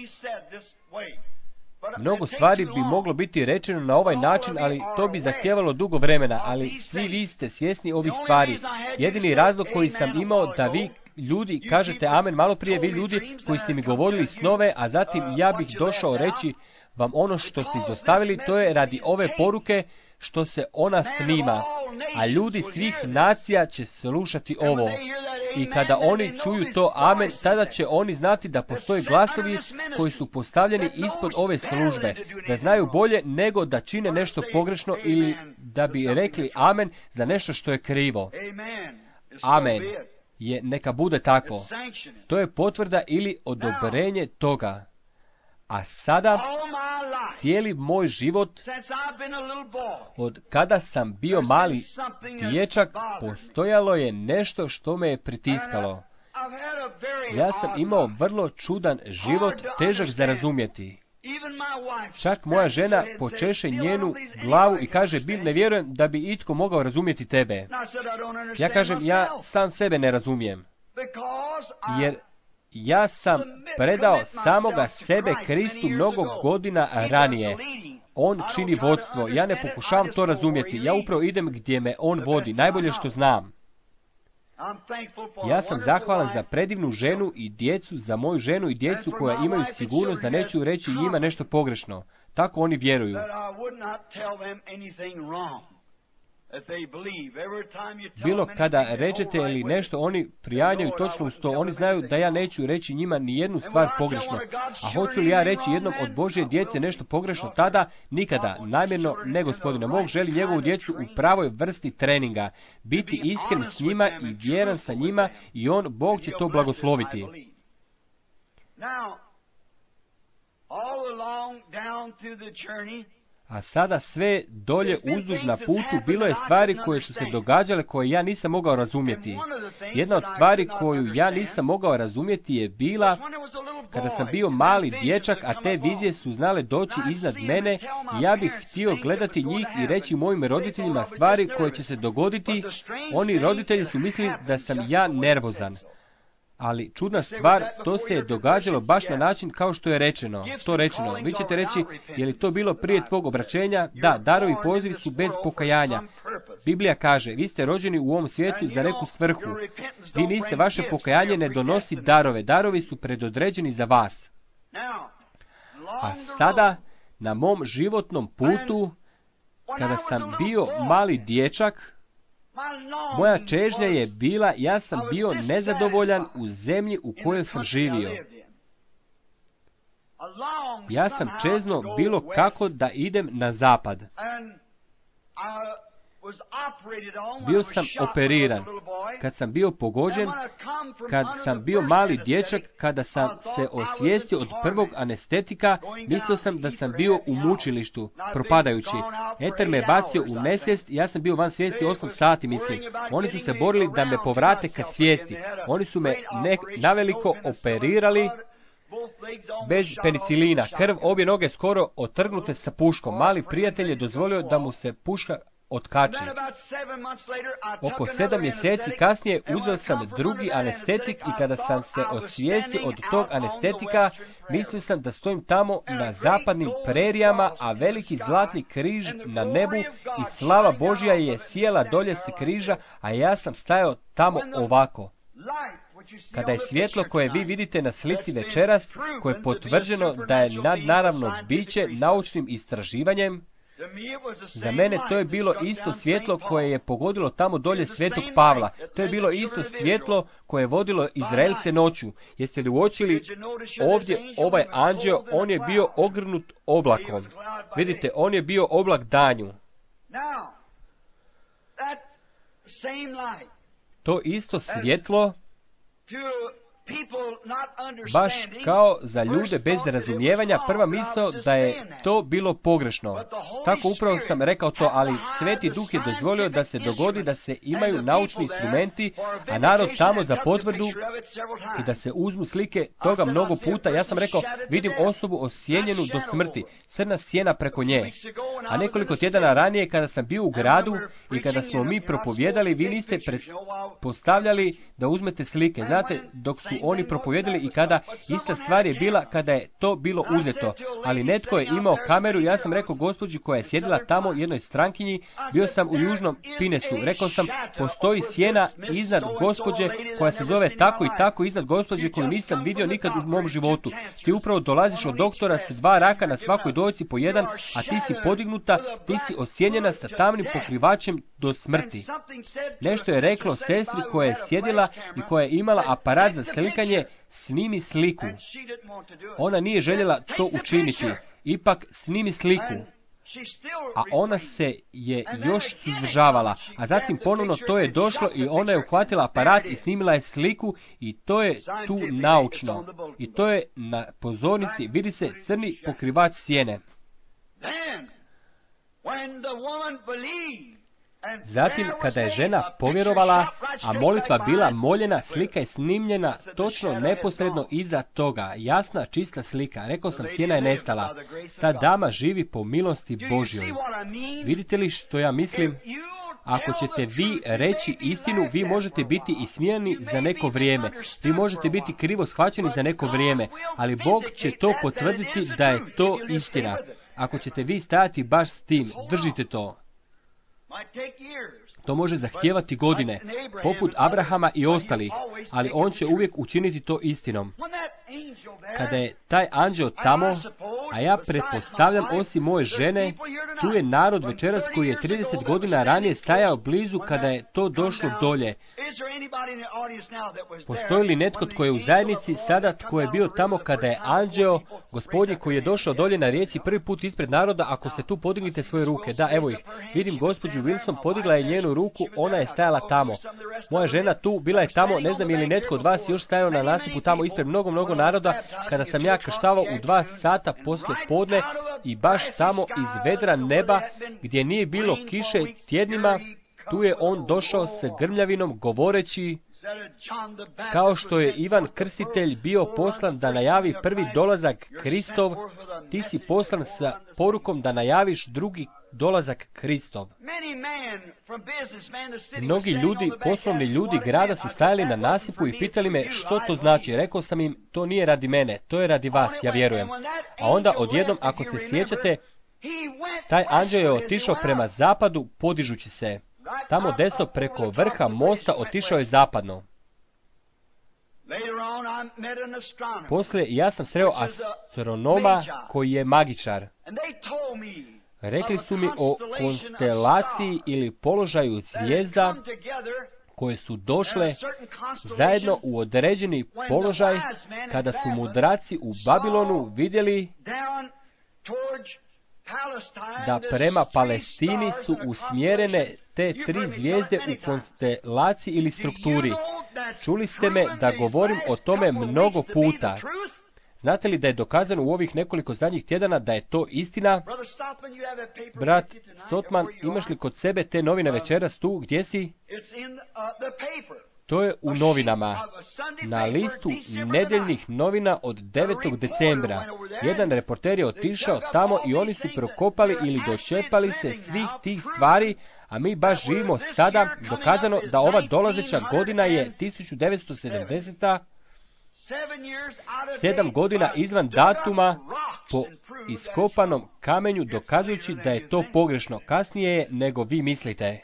Mnogo stvari bi moglo biti rečeno na ovaj način, ali to bi zahtijevalo dugo vremena, ali svi vi ste svjesni ovih stvari. Jedini razlog koji sam imao da vi ljudi kažete amen, malo prije vi ljudi koji ste mi govorili snove, a zatim ja bih došao reći vam ono što ste izostavili, to je radi ove poruke što se ona snima, a ljudi svih nacija će slušati ovo. I kada oni čuju to amen, tada će oni znati da postoje glasovi koji su postavljeni ispod ove službe, da znaju bolje nego da čine nešto pogrešno ili da bi rekli amen za nešto što je krivo. Amen je neka bude tako. To je potvrda ili odobrenje toga. A sada, cijeli moj život, od kada sam bio mali dječak, postojalo je nešto što me je pritiskalo. Ja sam imao vrlo čudan život, težak za razumjeti. Čak moja žena počeše njenu glavu i kaže, Bill, ne vjerujem da bi itko mogao razumjeti tebe. Ja kažem, ja sam sebe ne razumijem. Jer ja sam predao samoga sebe Kristu mnogo godina ranije. On čini vodstvo. Ja ne pokušavam to razumjeti. Ja upravo idem gdje me on vodi. Najbolje što znam. Ja sam zahvalan za predivnu ženu i djecu, za moju ženu i djecu koja imaju sigurnost da neću reći njima nešto pogrešno. Tako oni vjeruju. Bilo kada rećete ili nešto, oni prijanjaju točno uz to. Oni znaju da ja neću reći njima ni jednu stvar pogrešno. A hoću li ja reći jednom od Božje djece nešto pogrešno tada? Nikada. Namjerno ne, Gospodine. Bog želi njegovu djecu u pravoj vrsti treninga. Biti iskren s njima i vjeran sa njima i Bog će to blagosloviti. A sada sve dolje uzduž na putu bilo je stvari koje su se događale koje ja nisam mogao razumjeti. Jedna od stvari koju ja nisam mogao razumjeti je bila kada sam bio mali dječak, a te vizije su znale doći iznad mene i ja bih htio gledati njih i reći mojim roditeljima stvari koje će se dogoditi. Oni roditelji su mislili da sam ja nervozan. Ali čudna stvar, to se je događalo baš na način kao što je rečeno. To rečeno. Vi ćete reći, je li to bilo prije tvog obraćenja? Da, darovi i pozivi su bez pokajanja. Biblija kaže, vi ste rođeni u ovom svijetu za neku svrhu. Vi niste, vaše pokajanje ne donosi darove. Darovi su predodređeni za vas. A sada, na mom životnom putu, kada sam bio mali dječak, Moja čežnja je bila, ja sam bio nezadovoljan u zemlji u kojoj sam živio. Ja sam čezno bilo kako da idem na zapad. Bio sam operiran. Kad sam bio pogođen, kad sam bio mali dječak, kada sam se osvijestio od prvog anestetika, mislio sam da sam bio u mučilištu, propadajući. Eter me bacio u nesvijest, ja sam bio van svijesti 8 sati, mislim. Oni su se borili da me povrate ka svijesti. Oni su me naveliko operirali, bez penicilina, krv, obje noge skoro otrgnute sa puškom. Mali prijatelj je dozvolio da mu se puška otkači. Oko 7 mjeseci kasnije uzeo sam drugi anestetik i kada sam se osvijestio od tog anestetika, mislio sam da stojim tamo na zapadnim prerijama, a veliki zlatni križ na nebu i slava Božja je sjela dolje s križa, a ja sam stajao tamo ovako. Kada je svjetlo koje vi vidite na slici večeras, koje je potvrđeno da je nadnaravno biće naučnim istraživanjem, za mene to je bilo isto svjetlo koje je pogodilo tamo dolje svetog Pavla. To je bilo isto svjetlo koje je vodilo Izraelce noću. Jeste li uočili ovdje ovaj anđeo, on je bio ogrnut oblakom. Vidite, on je bio oblak danju. To isto svjetlo, baš kao za ljude bez razumijevanja, prva misao da je to bilo pogrešno. Tako upravo sam rekao to, ali Sveti Duh je dozvolio da se dogodi da se imaju naučni instrumenti, a narod tamo za potvrdu i da se uzmu slike toga mnogo puta. Ja sam rekao, vidim osobu osjenjenu do smrti, crna sjena preko nje. A nekoliko tjedana ranije, kada sam bio u gradu i kada smo mi propovijedali, vi niste postavljali da uzmete slike. Znate, dok su oni propovijedali i kada ista stvar je bila kada je to bilo uzeto. Ali netko je imao kameru i ja sam rekao gospođi koja je sjedila tamo, jednoj strankinji, bio sam u Južnom Pinesu. Rekao sam, postoji sjena iznad gospođe koja se zove tako i tako, iznad gospođe koju nisam vidio nikad u mom životu. Ti upravo dolaziš od doktora s 2 raka na svakoj dojci po 1, a ti si podignuta, ti si osjenjena sa tamnim pokrivačem do smrti. Nešto je reklo sestri koja je sjedila i koja je imala aparat za slikanje, snimi sliku. Ona nije željela to učiniti, ipak snimi sliku. A ona se je još suzdržavala, a zatim ponovno to je došlo i ona je uhvatila aparat i snimila je sliku i to je tu naučno. I to je na pozornici, vidi se crni pokrivač sjene. Zatim, kada je žena povjerovala, a molitva bila moljena, slika je snimljena točno neposredno iza toga. Jasna, čista slika. Rekao sam, sjena je nestala. Ta dama živi po milosti Božjoj. Vidite li što ja mislim? Ako ćete vi reći istinu, vi možete biti ismijani za neko vrijeme. Vi možete biti krivo shvaćeni za neko vrijeme. Ali Bog će to potvrditi da je to istina. Ako ćete vi stajati baš s tim, držite to. To može zahtijevati godine, poput Abrahama i ostalih, ali on će uvijek učiniti to istinom. Kada je taj anđeo tamo, a ja pretpostavljam osim moje žene, tu je narod večeras koji je 30 godina ranije stajao blizu kada je to došlo dolje. Postoji li netko tko je u zajednici sada, tko je bio tamo kada je anđeo, Gospodnji koji je došao dolje na rijeci prvi put ispred naroda, ako se tu podignite svoje ruke? Da, evo ih. Vidim gospođu Wilson, podigla je njenu ruku, ona je stajala tamo. Moja žena tu, bila je tamo, ne znam je li netko od vas još stajao na nasipu tamo ispred mnogo naroda, kada sam ja krštavao u 2 sata poslije podne i baš tamo iz vedra neba, gdje nije bilo kiše tjednima, tu je on došao s grmljavinom govoreći, kao što je Ivan Krstitelj bio poslan da najavi prvi dolazak Kristov, ti si poslan sa porukom da najaviš drugi dolazak Kristov. Mnogi ljudi, poslovni ljudi grada su stajali na nasipu i pitali me što to znači. Rekao sam im, to nije radi mene, to je radi vas, ja vjerujem. A onda odjednom, ako se sjećate, taj anđeo je otišao prema zapadu podižući se. Tamo desno preko vrha mosta otišao je zapadno. Poslije ja sam sreo astronoma koji je magičar. Rekli su mi o konstelaciji ili položaju zvijezda koje su došle zajedno u određeni položaj kada su mudraci u Babilonu vidjeli da prema Palestini su usmjerene te 3 zvijezde u konstelaciji ili strukturi. Čuli ste me da govorim o tome mnogo puta. Znate li da je dokazano u ovih nekoliko zadnjih tjedana da je to istina? Brat Stotman, imaš li kod sebe te novine večeras tu? Gdje si? To je u novinama. Na listu nedjeljnih novina od 9. decembra. Jedan reporter je otišao tamo i oni su prokopali ili dočepali se svih tih stvari, a mi baš živimo sada, dokazano da ova dolazeća godina je 1970. 7 godina izvan datuma po iskopanom kamenju, dokazujući da je to pogrešno. Kasnije je nego vi mislite.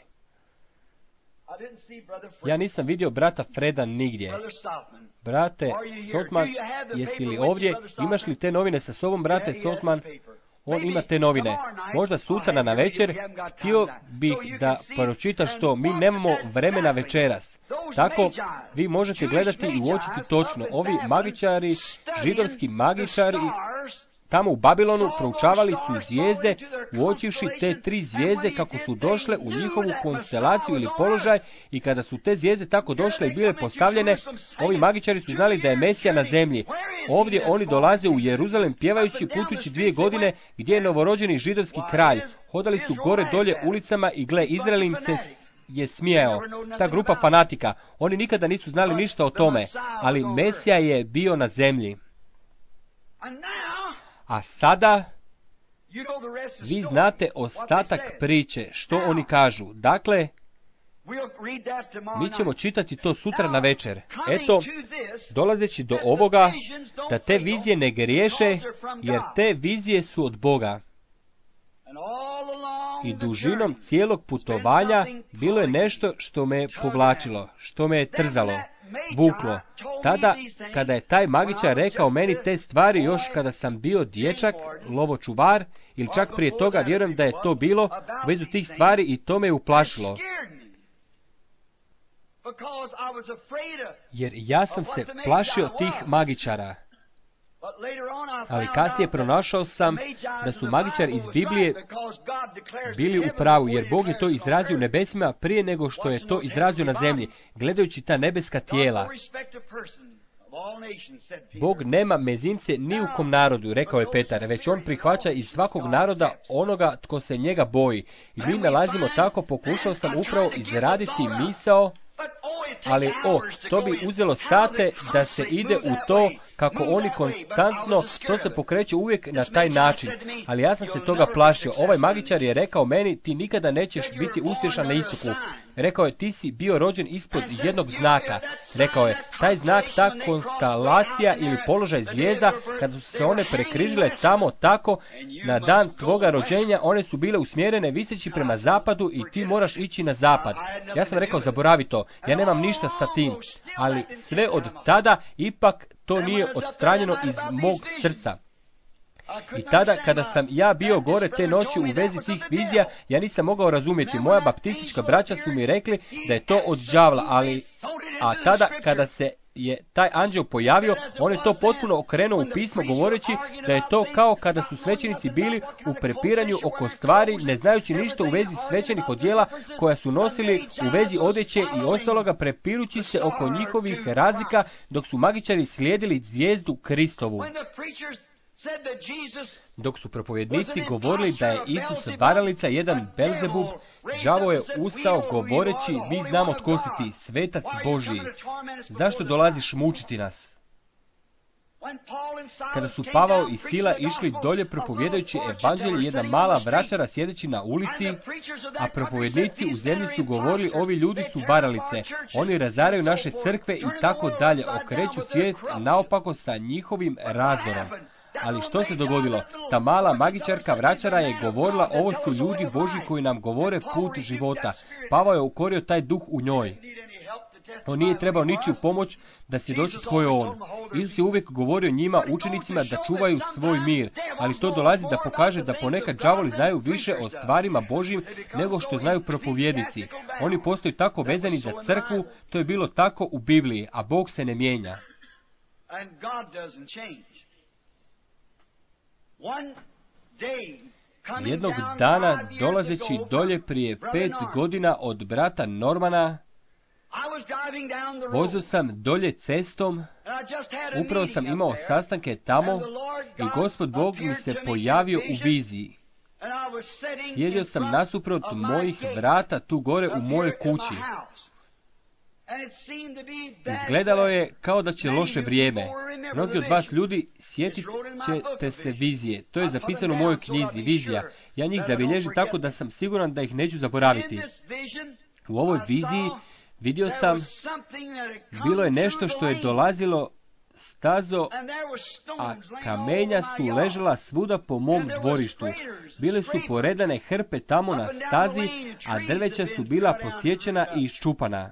Ja nisam vidio brata Freda nigdje. Brate Stotman, jesi li ovdje? Imaš li te novine sa sobom, brate Stotman? On ima te novine. Možda sutra na večer, htio bih da pročitaš to. Mi nemamo vremena večeras. Tako, vi možete gledati i uočiti točno. Ovi magičari, židovski magičari, tamo u Babilonu proučavali su zvijezde, uočivši te 3 zvijezde kako su došle u njihovu konstelaciju ili položaj, i kada su te zvijezde tako došle i bile postavljene, ovi magičari su znali da je Mesija na zemlji. Ovdje oni dolaze u Jeruzalem pjevajući, putujući 2 godine, gdje je novorođeni židovski kralj. Hodali su gore dolje ulicama i gle, Izrael im se je smijao. Ta grupa fanatika, oni nikada nisu znali ništa o tome, ali Mesija je bio na zemlji. A sada, vi znate ostatak priče, što oni kažu. Dakle, mi ćemo čitati to sutra na večer. Eto, dolazeći do ovoga, da te vizije ne griješe, jer te vizije su od Boga. I dužinom cijelog putovanja bilo je nešto što me povlačilo, što me je trzalo, vuklo. Tada, kada je taj magičar rekao meni te stvari, još kada sam bio dječak, lovočuvar, ili čak prije toga, vjerujem da je to bilo u vezu tih stvari, i to me je uplašilo. Jer ja sam se plašio tih magičara. Ali kasnije pronašao sam da su magičari iz Biblije bili u pravu, jer Bog je to izrazio u nebesima prije nego što je to izrazio na zemlji, gledajući ta nebeska tijela. Bog nema mezince ni u kom narodu, rekao je Petar, već on prihvaća iz svakog naroda onoga tko se njega boji. I mi nalazimo tako, pokušao sam upravo izraditi misao, ali to bi uzelo sate da se ide u to, kako oni konstantno, to se pokreće uvijek na taj način. Ali ja sam se toga plašio. Ovaj magičar je rekao meni, ti nikada nećeš biti uspješan na istoku. Rekao je, ti si bio rođen ispod jednog znaka. Rekao je, taj znak, ta konstelacija ili položaj zvijezda, kada su se one prekrižile tamo tako, na dan tvoga rođenja, one su bile usmjerene viseći prema zapadu i ti moraš ići na zapad. Ja sam rekao, zaboravi to, ja nemam ništa sa tim. Ali sve od tada, ipak, to nije odstranjeno iz mog srca. I tada, kada sam ja bio gore te noći u vezi tih vizija, ja nisam mogao razumjeti. Moja baptistička braća su mi rekli da je to od đavla, a tada, kada se je taj anđeo pojavio, on je to potpuno okrenuo u pismo, govoreći da je to kao kada su svećenici bili u prepiranju oko stvari, ne znajući ništa u vezi svećenih odjela koja su nosili, u vezi odjeće i ostaloga, prepirući se oko njihovih razlika, dok su magičari slijedili zvijezdu Kristovu. Dok su propovjednici govorili da je Isus varalica, jedan Belzebub, đavo je ustao govoreći, mi znamo tko si ti, svetac Božiji. Zašto dolaziš mučiti nas? Kada su Pavao i Sila išli dolje propovjedajući evanđelje, jedna mala vračara sjedeći na ulici, a propovjednici u zemlji su govorili, ovi ljudi su varalice, oni razaraju naše crkve i tako dalje, okreću svijet naopako sa njihovim razdorom. Ali što se dogodilo? Ta mala magičarka vračara je govorila, ovo su ljudi Božji koji nam govore put života. Pavao je ukorio taj duh u njoj. On nije trebao ničiju pomoć da svjedoči tko je on. Isus je uvijek govorio njima, učenicima, da čuvaju svoj mir, ali to dolazi da pokaže da ponekad đavoli znaju više o stvarima Božjim nego što znaju propovjednici. Oni postaju tako vezani za crkvu, to je bilo tako u Bibliji, a Bog se ne mijenja. Jednog dana, dolazeći dolje prije 5 godina od brata Normana, vozio sam dolje cestom, upravo sam imao sastanke tamo i Gospod Bog mi se pojavio u viziji. Sjedio sam nasuprot mojih vrata tu gore u mojoj kući. Izgledalo je kao da će loše vrijeme. Mnogi od vas ljudi sjetit ćete se vizije. To je zapisano u mojoj knjizi, vizija. Ja njih zabilježim tako da sam siguran da ih neću zaboraviti. U ovoj viziji vidio sam, bilo je nešto što je dolazilo stazo, a kamenja su ležala svuda po mom dvorištu. Bile su poredane hrpe tamo na stazi, a drveća su bila posjećena i iščupana.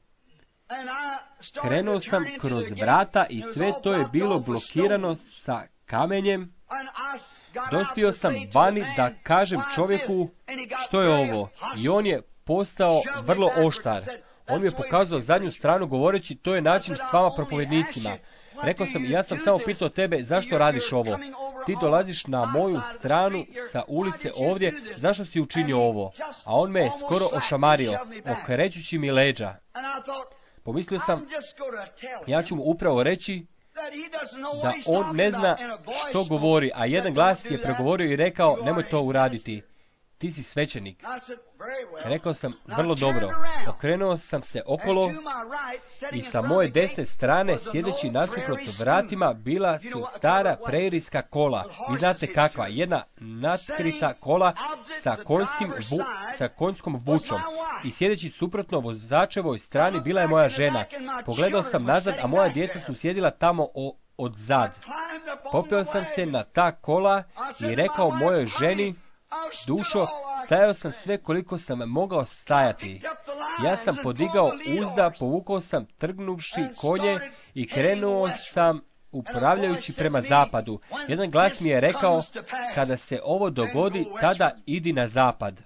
Krenuo sam kroz vrata i sve to je bilo blokirano sa kamenjem. Dospio sam vani da kažem čovjeku što je ovo, i on je postao vrlo oštar. On mi je pokazao zadnju stranu govoreći, to je način s vama propovjednicima. Rekao sam, ja sam samo pitao tebe, zašto radiš ovo? Ti dolaziš na moju stranu sa ulice ovdje, zašto si učinio ovo? A on me je skoro ošamario, okrećući mi leđa. Pomislio sam, ja ću mu upravo reći da on ne zna što govori, a jedan glas je progovorio i rekao, nemoj to uraditi. Ti si svećenik. Rekao sam, vrlo dobro. Okrenuo sam se okolo i sa moje desne strane, sjedeći nasuprot vratima, bila su stara prerijska kola. Vi znate kakva, jedna natkrita kola sa konjskom vučom. I sjedeći suprotno vozačevoj strani bila je moja žena. Pogledao sam nazad, a moja djeca su sjedila tamo odzad. Popeo sam se na ta kola i rekao mojoj ženi, dušo, stajao sam sve koliko sam mogao stajati. Ja sam podigao uzda, povukao sam trgnuvši konje i krenuo sam upravljajući prema zapadu. Jedan glas mi je rekao, kada se ovo dogodi, tada idi na zapad.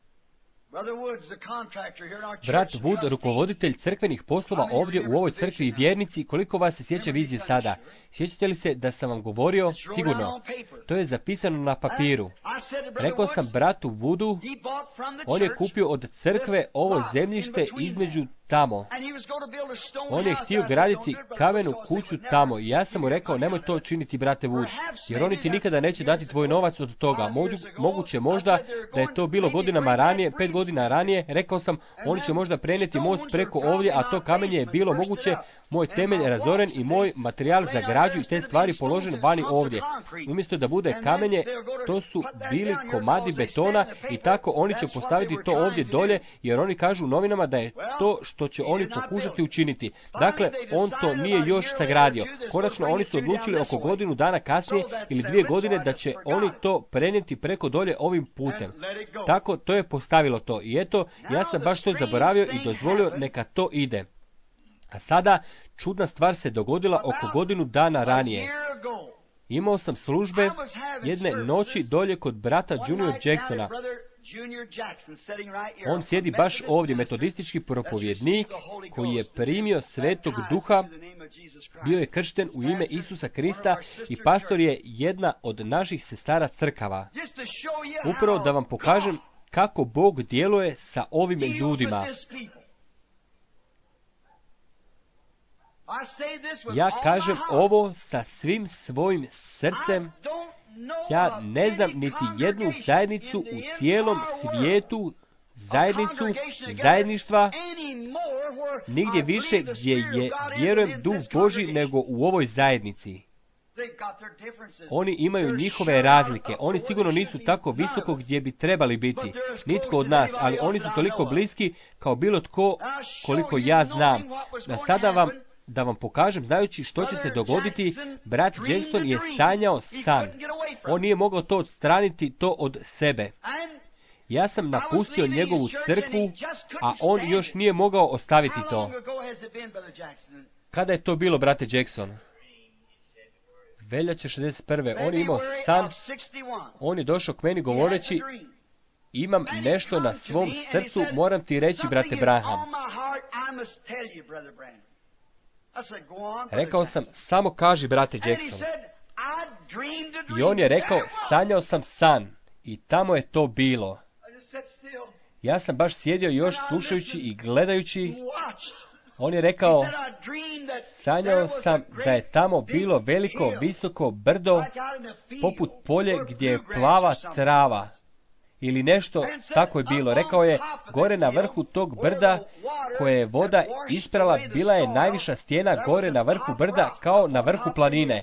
Brat Wood, rukovoditelj crkvenih poslova ovdje u ovoj crkvi i vjernici, koliko vas se sjeća vizije sada? Sjećate li se da sam vam govorio? Sigurno. To je zapisano na papiru. Rekao sam bratu Woodu, on je kupio od crkve ovo zemljište između tamo. On je htio graditi kamenu kuću tamo i ja sam mu rekao, nemoj to činiti, brate Wood, jer oni ti nikada neće dati tvoj novac od toga. Moguće možda da je to bilo godinama ranije, 5 godina ranije. Rekao sam, oni će možda prenijeti most preko ovdje, a to kamenje je bilo moguće, moj temelj razoren i moj materijal za građu i te stvari položen vani ovdje. Umjesto da bude kamenje, to su bili komadi betona i tako oni će postaviti to ovdje dolje, jer oni kažu u novinama da je to što će oni pokušati učiniti. Dakle, on to nije još sagradio. Konačno, oni su odlučili oko godinu dana kasnije ili 2 godine da će oni to prenijeti preko dolje ovim putem. Tako, to je postavilo to. I eto, ja sam baš to zaboravio i dozvolio neka to ide. A sada, čudna stvar se dogodila oko godinu dana ranije. Imao sam službe jedne noći dolje kod brata Junior Jacksona. On sjedi baš ovdje, metodistički propovjednik koji je primio Svetog Duha, bio je kršten u ime Isusa Krista i pastor je jedna od naših sestara crkava. Upravo da vam pokažem kako Bog djeluje sa ovim ljudima. Ja kažem ovo sa svim svojim srcem. Ja ne znam niti jednu zajednicu u cijelom svijetu, zajedništva, nigdje više gdje je, vjerujem, Duh Božji nego u ovoj zajednici. Oni imaju njihove razlike. Oni sigurno nisu tako visoko gdje bi trebali biti. Nitko od nas, ali oni su toliko bliski kao bilo tko koliko ja znam. Sada da vam pokažem, znajući što će se dogoditi, brat Jackson je sanjao san. On nije mogao to odstraniti to od sebe. Ja sam napustio njegovu crkvu, a on još nije mogao ostaviti to. Kada je to bilo, brate Jackson? Veljače 61. On je imao san. On je došao k meni govoreći, imam nešto na svom srcu, moram ti reći, brate Branham. Rekao sam, samo kaži, brate Jackson. I on je rekao, sanjao sam san. I tamo je to bilo. Ja sam baš sjedio još slušajući i gledajući. On je rekao, sanjao sam da je tamo bilo veliko, visoko brdo, poput polje gdje je plava trava. Ili nešto tako je bilo. Rekao je, gore na vrhu tog brda, koje je voda isprala, bila je najviša stijena gore na vrhu brda, kao na vrhu planine.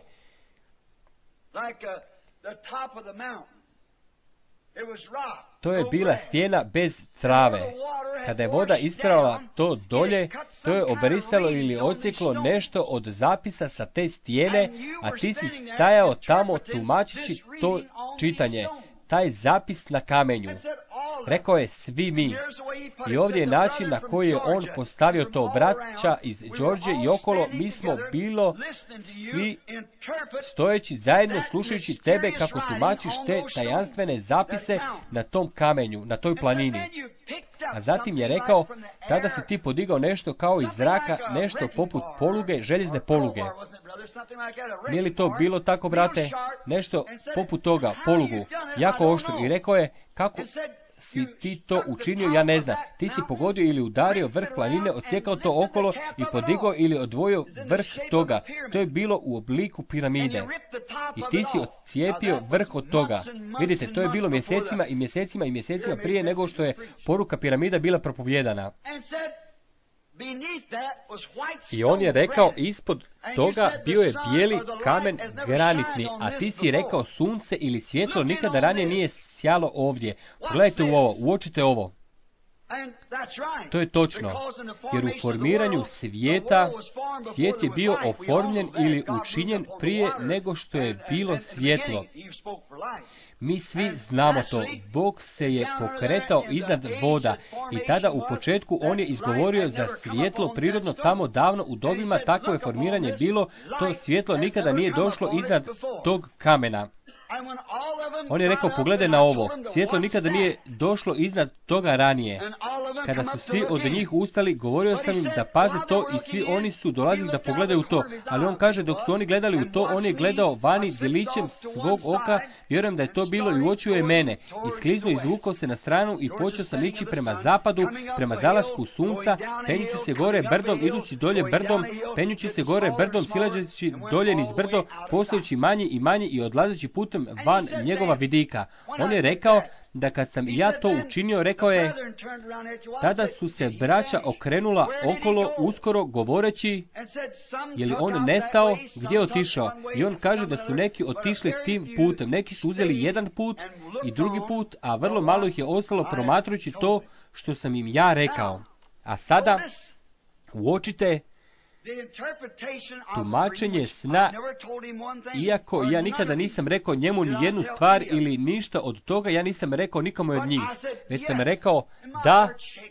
To je bila stijena bez trave. Kada je voda isprala to dolje, to je obrisalo ili odsjeklo nešto od zapisa sa te stijene, a ti si stajao tamo tumačići to čitanje, taj zapis na kamenju. Rekao je, svi mi. I ovdje je način na koji je on postavio to, braća iz Georgije i okolo, mi smo bilo svi stojeći zajedno slušajući tebe kako tumačiš te tajanstvene zapise na tom kamenju, na toj planini. A zatim je rekao, tada si ti podigao nešto kao iz zraka, nešto poput poluge, željezne poluge. Nije li to bilo tako, brate? Nešto poput toga, polugu, jako oštru. I rekao je, kako si ti to učinio, ja ne znam. Ti si pogodio ili udario vrh planine, odsjekao to okolo i podigao ili odvojio vrh toga. To je bilo u obliku piramide. I ti si odcijepio vrh od toga. Vidite, to je bilo mjesecima i mjesecima i mjesecima prije nego što je poruka piramida bila propovjedana. I on je rekao, ispod toga bio je bijeli kamen granitni, a ti si rekao, sunce ili svjetlo nikada ranije nije sjalo ovdje. Pogledajte u ovo, uočite ovo. To je točno, jer u formiranju svijeta, svijet je bio oformljen ili učinjen prije nego što je bilo svjetlo. Mi svi znamo to. Bog se je pokretao iznad voda i tada u početku on je izgovorio za svjetlo prirodno tamo davno u dobima, takvo je formiranje bilo, to svjetlo nikada nije došlo iznad tog kamena. On je rekao, pogledaj na ovo, svjetlo nikada nije došlo iznad toga ranije. Kada su svi od njih ustali, govorio sam im da paze to i svi oni su dolazili da pogledaju to. Ali on kaže, dok su oni gledali u to, on je gledao vani djelićem svog oka, vjerujem da je to bilo i uočio je mene. Iskliznuo i izvukao se na stranu i počeo sam ići prema zapadu, prema zalasku sunca, penjući se gore brdom, idući dolje brdom, penjući se gore brdom, silazeći dolje niz brdo, postojeći manji i manji i odlazeći putem van njegova vidika. On je rekao da kad sam ja to učinio, rekao je, tada su se braća okrenula okolo uskoro govoreći, je li on nestao, gdje je otišao? I on kaže da su neki otišli tim putem, neki su uzeli jedan put i drugi put, a vrlo malo ih je ostalo promatrujući to što sam im ja rekao. A sada uočite tumačenje sna, iako ja nikada nisam rekao njemu ni jednu stvar ili ništa od toga, ja nisam rekao nikomu od njih, već sam rekao da,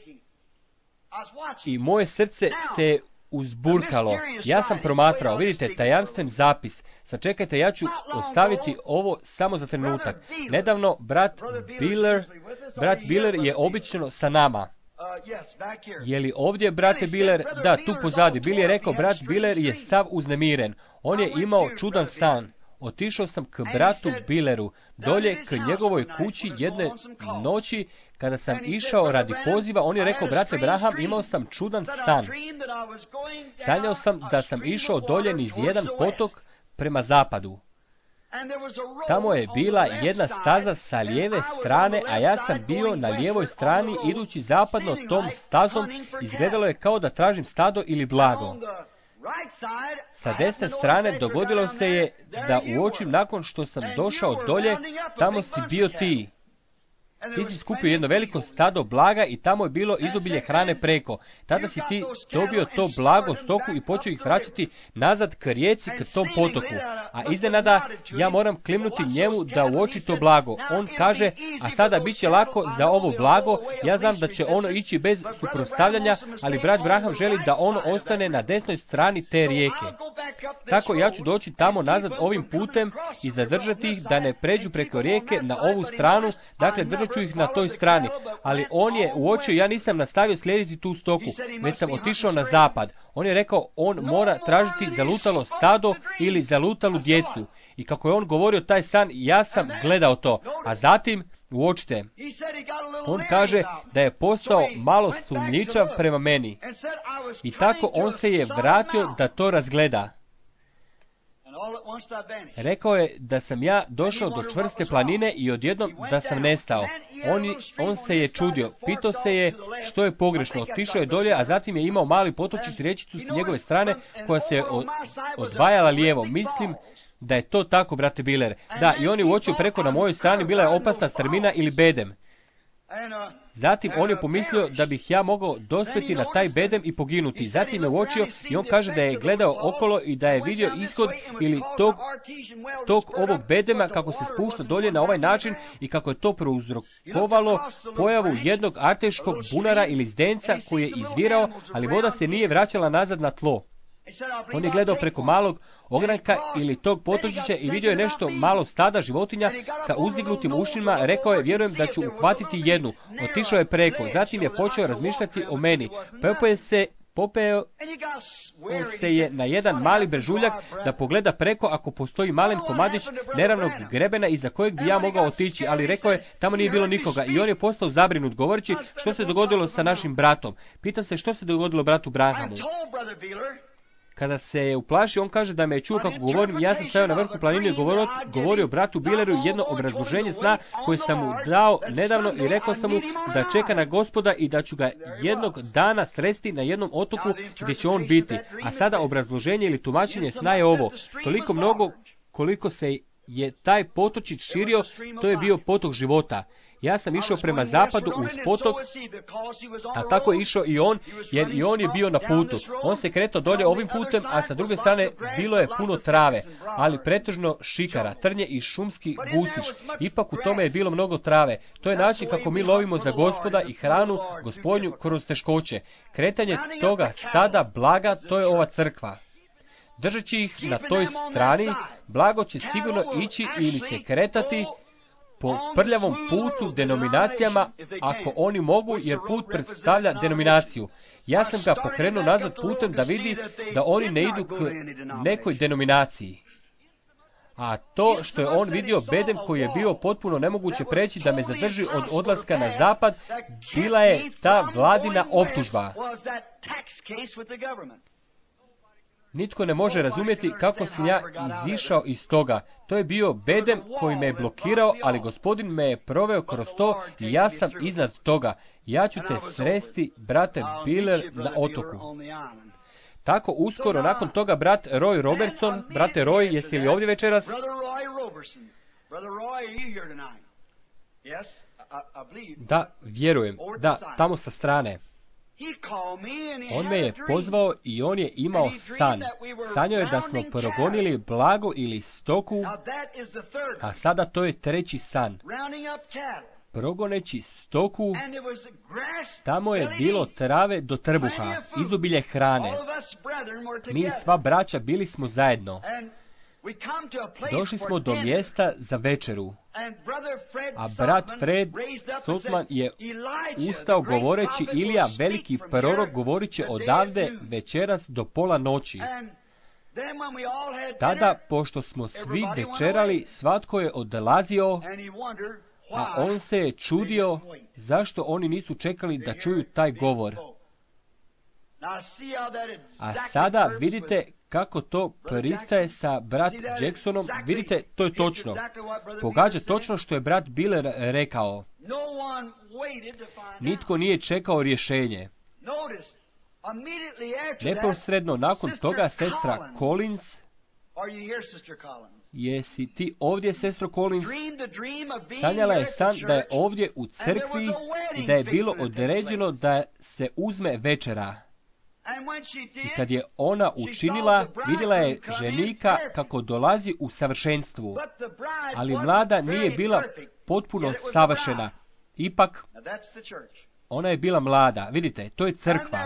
i moje srce se uzburkalo. Ja sam promatrao, vidite, tajanstven zapis. Sačekajte, ja ću ostaviti ovo samo za trenutak. Nedavno, brat Biller je obično sa nama. Je li ovdje, brate Biller? Da, tu pozadi. Billy je rekao, brat Biller je sav uznemiren. On je imao čudan san. Otišao sam k bratu Billeru, dolje k njegovoj kući jedne noći, kada sam išao radi poziva, on je rekao, brate Branham, imao sam čudan san. Sanjao sam da sam išao dolje niz jedan potok prema zapadu. Tamo je bila jedna staza sa lijeve strane, a ja sam bio na lijevoj strani idući zapadno tom stazom. Izgledalo je kao da tražim stado ili blago. Sa desne strane dogodilo se je da uočim nakon što sam došao dolje, tamo si bio ti. Ti si skupio jedno veliko stado blaga i tamo je bilo izobilje hrane preko. Tada si ti dobio to blago stoku i počeo ih vraćati nazad k rijeci, k tom potoku. A iznenada ja moram klimnuti njemu da uoči to blago. On kaže, a sada bit će lako za ovo blago, ja znam da će ono ići bez suprotstavljanja, ali brat Branham želi da ono ostane na desnoj strani te rijeke. Tako ja ću doći tamo nazad ovim putem i zadržati ih da ne pređu preko rijeke na ovu stranu, dakle držat ću ih na toj strani. Ali on je uočio, ja nisam nastavio slijediti tu stoku, već sam otišao na zapad. On je rekao, on mora tražiti zalutalo stado ili zalutalu djecu. I kako je on govorio taj san, ja sam gledao to. A zatim, uočite, on kaže da je postao malo sumnjičav prema meni. I tako on se je vratio da to razgleda. Rekao je da sam ja došao do čvrste planine i odjednom da sam nestao. On se je čudio, pitao se je što je pogrešno, otišao je dolje, a zatim je imao mali potočić riječicu s njegove strane koja se je odvajala lijevo. Mislim da je to tako, brate Biller. Da, i on je uočio preko na mojoj strani bila je opasna strmina ili bedem. Zatim on je pomislio da bih ja mogao dospjeti na taj bedem i poginuti. Zatim je uočio i on kaže da je gledao okolo i da je vidio ishod ili tog ovog bedema kako se spušta dolje na ovaj način i kako je to prouzrokovalo pojavu jednog arteškog bunara ili zdenca koji je izvirao, ali voda se nije vraćala nazad na tlo. On je gledao preko malog ogranka ili tog potočića i vidio je nešto malo stada životinja sa uzdignutim ušima. Rekao je, vjerujem da ću uhvatiti jednu. Otišao je preko. Zatim je počeo razmišljati o meni. Popeo se je na jedan mali brežuljak da pogleda preko ako postoji malen komadić neravnog grebena iza kojeg bi ja mogao otići, ali rekao je, tamo nije bilo nikoga i on je postao zabrinut govoreći što se dogodilo sa našim bratom. Pitam se što se dogodilo bratu Branhamu. Kada se je uplašio, on kaže da me je čuo kako govorim, ja sam stajao na vrhu planine i govorio bratu Billeru jedno obrazloženje sna koje sam mu dao nedavno i rekao sam mu da čeka na Gospoda i da ću ga jednog dana sresti na jednom otoku gdje će on biti. A sada obrazloženje ili tumačenje sna je ovo. Toliko mnogo koliko se je taj potočić širio, to je bio potok života. Ja sam išao prema zapadu uz potok, a tako je išao i on, jer i on je bio na putu. On se kretao dolje ovim putem, a sa druge strane bilo je puno trave, ali pretežno šikara, trnje i šumski gustiš. Ipak u tome je bilo mnogo trave. To je način kako mi lovimo za Gospoda i hranu Gospodnju kroz teškoće. Kretanje toga stada blaga, to je ova crkva. Držeći ih na toj strani, blago će sigurno ići ili se kretati po prljavom putu denominacijama, ako oni mogu, jer put predstavlja denominaciju. Ja sam ga pokrenuo nazad putem da vidi da oni ne idu k nekoj denominaciji. A to što je on vidio bedem koji je bio potpuno nemoguće preći da me zadrži od odlaska na zapad, bila je ta vladina optužba. Nitko ne može razumjeti kako sam ja izišao iz toga. To je bio bedem koji me je blokirao, ali Gospodin me je proveo kroz to i ja sam iznad toga. Ja ću te sresti, brate Biller, na otoku. Tako uskoro nakon toga brat Roy Robertson, brate Roy, jesi li ovdje večeras? Da, vjerujem. Da, tamo sa strane. On me je pozvao i on je imao san. Sanjao je da smo progonili blago ili stoku, a sada to je treći san. Progoneći stoku, tamo je bilo trave do trbuha, izobilje hrane. Mi sva braća bili smo zajedno. Došli smo do mjesta za večeru, a brat Fred Sotman je ustao govoreći, Ilija, veliki prorok, govorit će odavde večeras do pola noći. Tada, pošto smo svi večerali, svatko je odlazio, a on se je čudio zašto oni nisu čekali da čuju taj govor. A sada vidite kako to pristaje sa brat Jacksonom. Vidite, to je točno. Pogađa točno što je brat Biller rekao. Nitko nije čekao rješenje. Neposredno nakon toga sestra Collins Jesi ti ovdje, sestro Collins? Sanjala je san da je ovdje u crkvi i da je bilo određeno da se uzme večera. I kad je ona učinila, vidjela je ženika kako dolazi u savršenstvu. Ali mlada nije bila potpuno savršena. Ipak, ona je bila mlada. Vidite, to je crkva.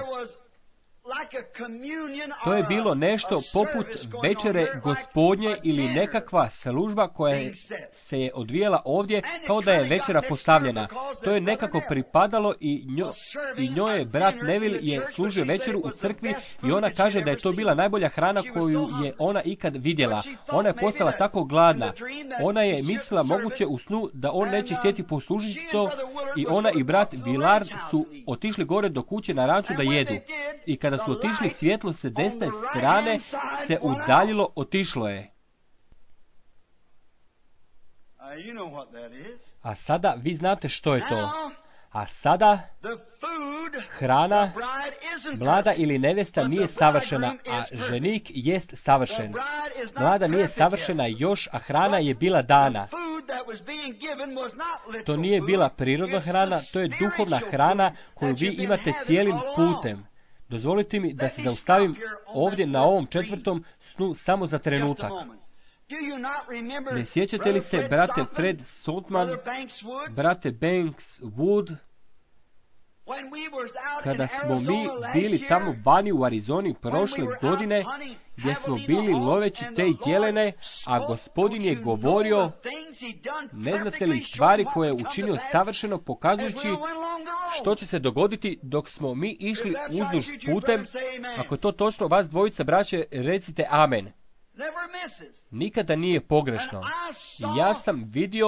To je bilo nešto poput večere Gospodnje ili nekakva služba koja se je odvijala ovdje kao da je večera postavljena. To je nekako pripadalo i njoj je brat Neville je služio večeru u crkvi i ona kaže da je to bila najbolja hrana koju je ona ikad vidjela. Ona je postala tako gladna. Ona je mislila moguće u snu da on neće htjeti poslužiti to i ona i brat Willard su otišli gore do kuće na ranču da jedu. I kada su otišli, svjetlo se desne strane se udaljilo, otišlo je. A sada vi znate što je to. A sada hrana, mlada ili nevesta nije savršena, a ženik jest savršen. Mlada nije savršena još, a hrana je bila dana. To nije bila prirodna hrana, to je duhovna hrana koju vi imate cijelim putem. Dozvolite mi da se zaustavim ovdje na ovom četvrtom snu samo za trenutak. Ne sjećate li se, brate Fred Saltman, brate Banks Wood, kada smo mi bili tamo vani u Arizoni prošle godine, gdje smo bili loveći te jelene, a Gospodin je govorio, ne znate li stvari koje je učinio savršeno, pokazujući što će se dogoditi dok smo mi išli uzduž putem. Ako to točno, vas dvojica braće, recite amen. Nikada nije pogrešno. I ja sam vidio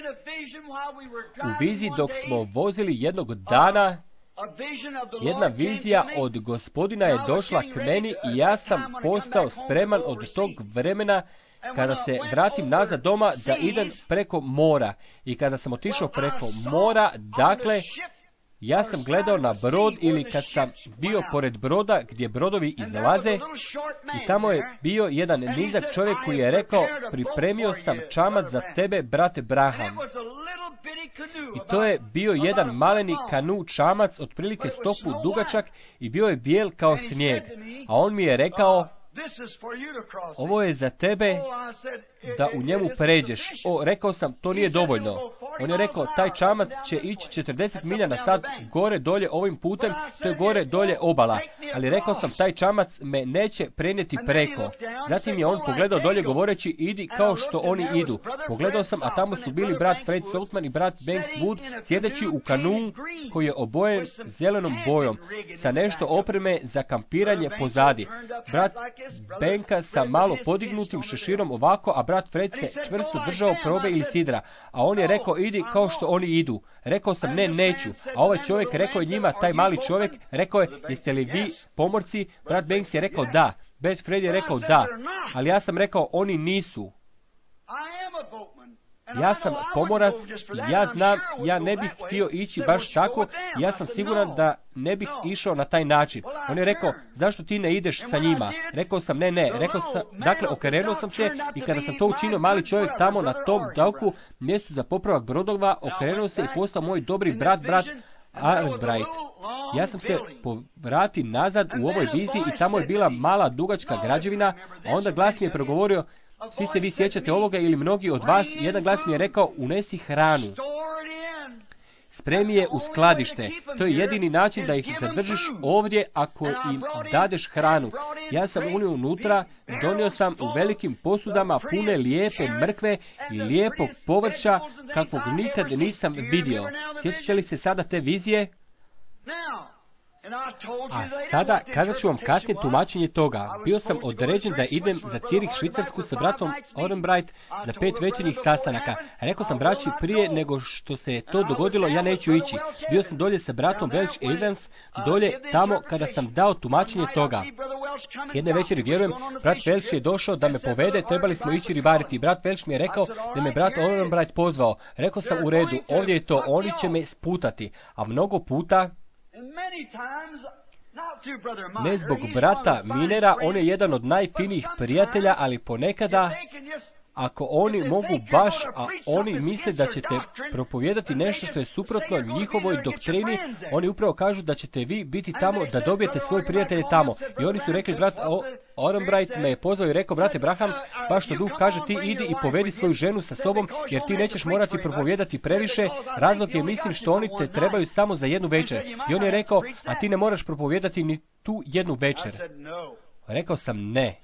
u viziji dok smo vozili jednog dana, jedna vizija od Gospodina je došla k meni i ja sam postao spreman od tog vremena kada se vratim nazad doma da idem preko mora. I kada sam otišao preko mora, dakle, ja sam gledao na brod ili kad sam bio pored broda gdje brodovi izlaze i tamo je bio jedan nizak čovjek koji je rekao, pripremio sam čamac za tebe, brate Braham. I to je bio jedan maleni kanu čamac, otprilike stopu dugačak i bio je bijel kao snijeg. A on mi je rekao, ovo je za tebe da u njemu pređeš. Rekao sam, to nije dovoljno. On je rekao, taj čamac će ići 40 milja na sat gore dolje ovim putem, to je gore dolje obala. Ali rekao sam, taj čamac me neće prenijeti preko. Zatim je on pogledao dolje govoreći, idi kao što oni idu. Pogledao sam, a tamo su bili brat Fred Saltman i brat Banks Wood, sjedeći u kanu koji je obojen zelenom bojom, sa nešto opreme za kampiranje pozadi. Brat Benka sa malo podignutim šeširom ovako, a brat Fred se čvrsto držao probe ili sidra. A on je rekao, idi kao što oni idu. Rekao sam, ne, neću. A ovaj čovjek rekao je njima, taj mali čovjek, rekao je, jeste li vi pomorci? Brat Banks je rekao da. Brat Fred je rekao da. Ali ja sam rekao, oni nisu. Ja sam pomorac, ja znam, ja ne bih htio ići baš tako, ja sam siguran da ne bih išao na taj način. On je rekao, zašto ti ne ideš sa njima? Rekao sam, ne, rekao sam, dakle, okrenuo sam se i kada sam to učinio, mali čovjek tamo na tom dalku, mjestu za popravak brodova, okrenuo se i postao moj dobri brat Arnbright. Ja sam se povratio nazad u ovoj viziji i tamo je bila mala dugačka građevina, a onda glas mi je progovorio, svi se vi sjećate ovoga ili mnogi od vas, jedan glas mi je rekao, unesi hranu. Spremi je u skladište. To je jedini način da ih zadržiš ovdje ako im dadeš hranu. Ja sam unio unutra, donio sam u velikim posudama pune lijepe mrkve i lijepog povrća kakvog nikad nisam vidio. Sjećate li se sada te vizije? A sada, kazat ću vam kasnije tumačenje toga. Bio sam određen da idem za Cirih, Švicarsku sa bratom Orenbright za 5 večernjih sastanaka. Rekao sam braći, prije nego što se je to dogodilo, ja neću ići. Bio sam dolje sa bratom Welch Evans, dolje tamo kada sam dao tumačenje toga. Jedne večeri, vjerujem, brat Welch je došao da me povede, trebali smo ići ribariti. Brat Welch mi je rekao da me brat Orenbright pozvao. Rekao sam, u redu, ovdje je to, oni će me sputati. A mnogo puta Ne zbog brata Minera, on je jedan od najfinijih prijatelja, ali ponekada, ako oni mogu baš, a oni misle da ćete propovijedati nešto što je suprotno njihovoj doktrini, oni upravo kažu da ćete vi biti tamo, da dobijete svoje prijatelje tamo. I oni su rekli, brat Orenbright me je pozvao i rekao, brate Braham, baš što duh kaže, ti idi i povedi svoju ženu sa sobom, jer ti nećeš morati propovijedati previše. Razlog je, mislim, što oni te trebaju samo za jednu večer. I on je rekao, a ti ne moraš propovijedati ni tu jednu večer. Rekao sam ne.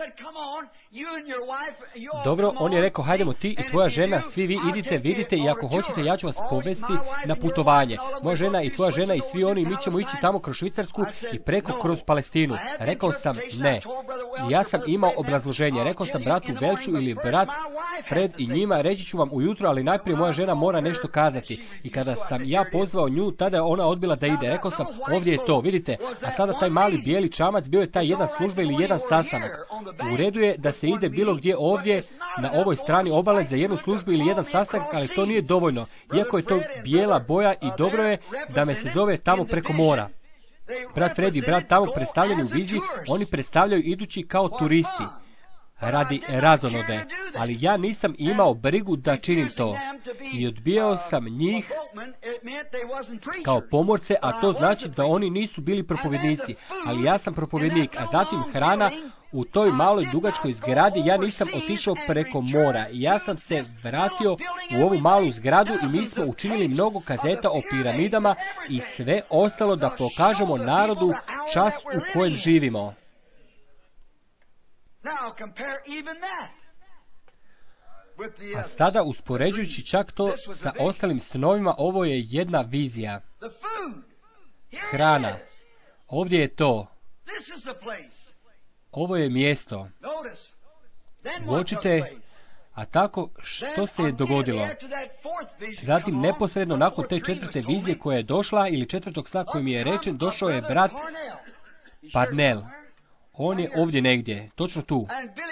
Dobro, on je rekao, hajdemo ti i tvoja žena, svi vi idite, vidite, i ako hoćete, ja ću vas povesti na putovanje. Moja žena i tvoja žena i svi oni, mi ćemo ići tamo kroz Švicarsku i preko kroz Palestinu. Rekao sam ne. Ja sam imao obrazloženje. Rekao sam bratu Velču ili brat Fred i njima, reći ću vam ujutro, ali najprije moja žena mora nešto kazati. I kada sam ja pozvao nju, tada je ona odbila da ide. Rekao sam, ovdje je to, vidite. A sada taj mali bijeli čamac bio je taj jedan služba ili jedan sastanak. U redu je da se ide bilo gdje ovdje na ovoj strani obale za jednu službu ili jedan sastanak, ali to nije dovoljno. Iako je to bijela boja i dobro je da me se zove tamo preko mora. Brat Fred i brat tamo predstavljeni u viziji, oni predstavljaju idući kao turisti radi razonode, ali ja nisam imao brigu da činim to i odbijao sam njih kao pomorce, a to znači da oni nisu bili propovjednici, ali ja sam propovjednik. A zatim hrana u toj maloj dugačkoj zgradi, ja nisam otišao preko mora. Ja sam se vratio u ovu malu zgradu i mi smo učinili mnogo kazeta o piramidama i sve ostalo da pokažemo narodu čas u kojem živimo. A sada, uspoređujući čak to sa ostalim snovima, ovo je jedna vizija. Hrana. Ovdje je to. Ovo je mjesto. Uočite, a tako što se je dogodilo. Zatim, neposredno nakon te četvrte vizije koja je došla, ili četvrtog sna koji mi je rečen, došao je brat Parnell. On je ovdje negdje, točno tu.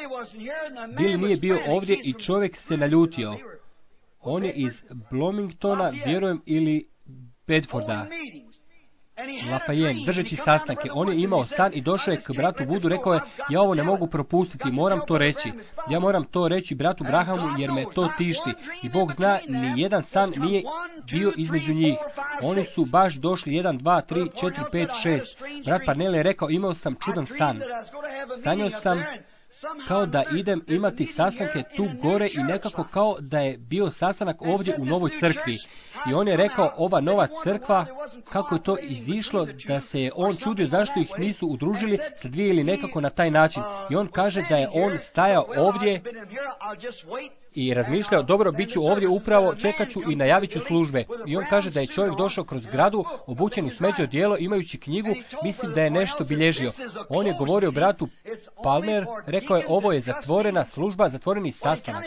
Billy nije bio ovdje i čovjek se naljutio. On je iz Bloomingtona, vjerujem, ili Bedforda. Lafayette, držeći sastanke. On je imao san i došao je k bratu Budu, rekao je, ja ovo ne mogu propustiti, moram to reći. Ja moram to reći bratu Brahamu jer me to tišti. I Bog zna, ni jedan san nije bio između njih. Oni su baš došli 1, 2, 3, 4, 5, 6. Brat Parnell je rekao, imao sam čudan san. Sanjao sam kao da idem imati sastanke tu gore i nekako kao da je bio sastanak ovdje u novoj crkvi. I on je rekao, ova nova crkva, kako je to izišlo, da se je on čudio zašto ih nisu udružili sa dvije ili nekako na taj način. I on kaže da je on stajao ovdje i razmišljao, dobro, bit ću ovdje upravo, čekat ću i najavit ću službe. I on kaže da je čovjek došao kroz gradu, obučen u smeđe odijelo, imajući knjigu, mislim da je nešto bilježio. On je govorio bratu Palmer, rekao je, ovo je zatvorena služba, zatvoreni sastanak.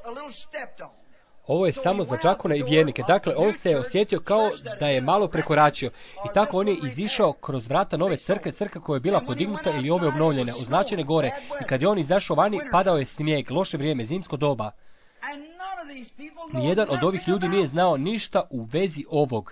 Ovo je samo za đakone i vjernike. Dakle, on se je osjetio kao da je malo prekoračio. I tako on je izišao kroz vrata nove crkve, crkva koja je bila podignuta ili ove obnovljene, označene gore. I kad je on izašao vani, padao je snijeg, loše vrijeme, zimsko doba. Nijedan od ovih ljudi nije znao ništa u vezi ovog.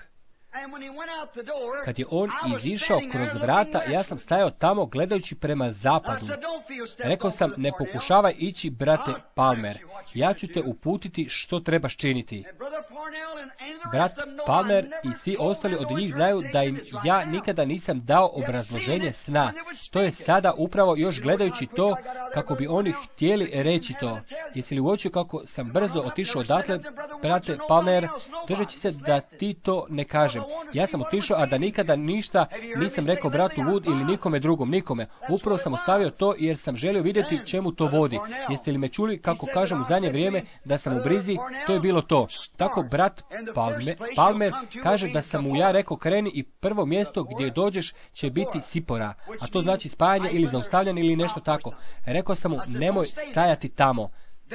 Kad je on izišao kroz vrata, ja sam stajao tamo gledajući prema zapadu. Rekao sam, ne pokušavaj ići, brate Palmer. Ja ću te uputiti što trebaš činiti. Brat Palmer i svi ostali od njih znaju da im ja nikada nisam dao obrazloženje sna. To je sada upravo još gledajući to kako bi oni htjeli reći to. Jesi li uočio kako sam brzo otišao odatle, brate Palmer, držeći se da ti to ne kažem. Ja sam otišao, a da nikada ništa nisam rekao bratu Wood ili nikome drugom, nikome. Upravo sam ostavio to jer sam želio vidjeti čemu to vodi. Jeste li me čuli kako kažem u zadnje vrijeme da sam u brizi? To je bilo to. Tako brat Palmer kaže da sam mu ja rekao, kreni i prvo mjesto gdje dođeš će biti Sipora, a to znači spajanje ili zaustavljanje ili nešto tako. Rekao sam mu, nemoj stajati tamo.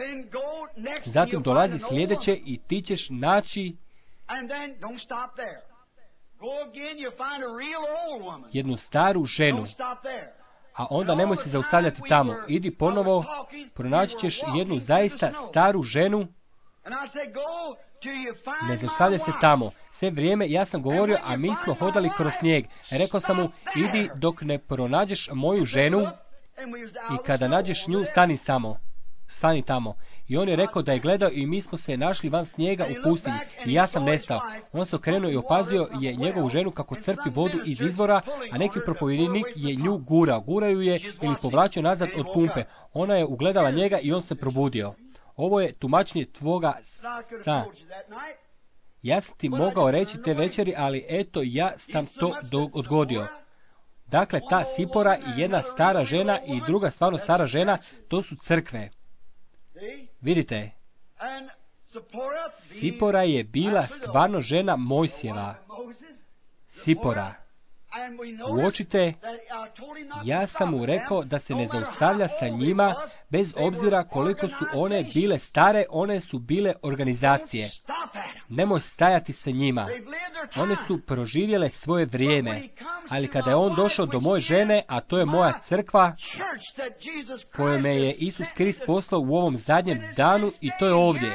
Zatim dolazi sljedeće i ti ćeš naći jednu staru ženu. A onda nemoj se zaustavljati tamo. Idi ponovo, pronaći ćeš jednu zaista staru ženu Ne zaustavlja se tamo. Sve vrijeme ja sam govorio, a mi smo hodali kroz snijeg. Rekao sam mu, idi dok ne pronađeš moju ženu i kada nađeš nju, stani tamo. I on je rekao da je gledao i mi smo se našli van snijega u pustinji i ja sam nestao. On se okrenuo i opazio je njegovu ženu kako crpi vodu iz izvora, a neki propovjednik je nju guraju je ili povlačio nazad od pumpe. Ona je ugledala njega i on se probudio. Ovo je tumačenje tvoga sna. Ja sam ti mogao reći te večeri, ali eto ja sam to odgodio. Dakle, ta Sipora i jedna stara žena i druga stvarno stara žena, to su crkve. Vidite, Sipora je bila stvarno žena Mojsijeva. Sipora. Uočite, ja sam mu rekao da se ne zaustavlja sa njima, bez obzira koliko su one bile stare, one su bile organizacije. Nemoj stajati sa njima. One su proživjele svoje vrijeme, ali kada je on došao do moje žene, a to je moja crkva, koju me je Isus Krist poslao u ovom zadnjem danu, i to je ovdje.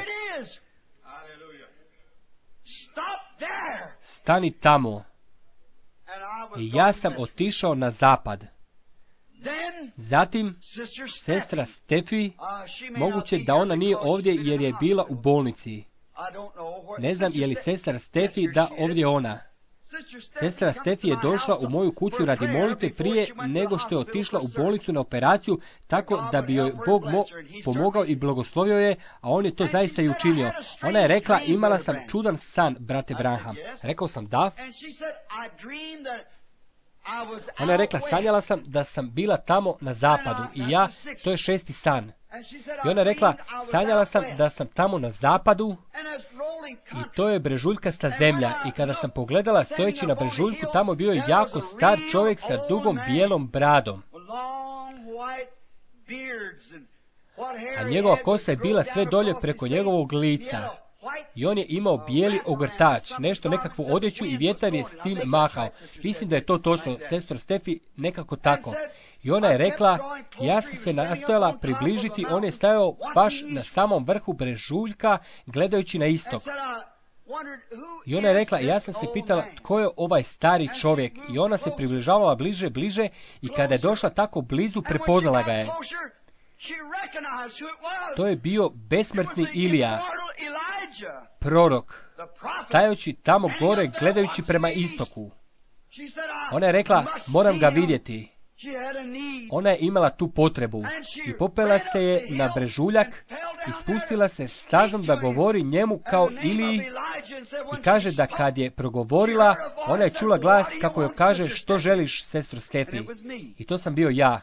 Stani tamo. I ja sam otišao na zapad. Zatim, sestra Stefi, moguće da ona nije ovdje jer je bila u bolnici. Ne znam je li sestra Stefi da ovdje ona. Sestra Stefi je došla u moju kuću radi molitve prije nego što je otišla u bolnicu na operaciju, tako da bi joj Bog pomogao i blagoslovio je, a on je to zaista i učinio. Ona je rekla, imala sam čudan san, brate Branham. Rekao sam da. Ona je rekla, sanjala sam da sam bila tamo na zapadu i ja, to je 6. san. I ona je rekla, sanjala sam da sam tamo na zapadu i to je brežuljkasta zemlja. I kada sam pogledala stojeći na brežuljku, tamo bio je jako star čovjek sa dugom bijelom bradom. A njegova kosa je bila sve dolje preko njegovog lica. I on je imao bijeli ogrtač, nekakvu odjeću i vjetar je s tim mahao. Mislim da je to točno, sestro Stefi, nekako tako. I ona je rekla, ja sam se nastojala približiti, on je stajao baš na samom vrhu brežuljka, gledajući na istok. I ona je rekla, ja sam se pitala, tko je ovaj stari čovjek? I ona se približavala bliže i kada je došla tako blizu, prepoznala ga je. To je bio besmrtni Ilija, prorok, stajući tamo gore, gledajući prema istoku. Ona je rekla, moram ga vidjeti. Ona je imala tu potrebu i popela se je na brežuljak i spustila se stazom da govori njemu kao Iliji i kaže da kad je progovorila, ona je čula glas kako joj kaže, što želiš, sestro Stefi? I to sam bio ja.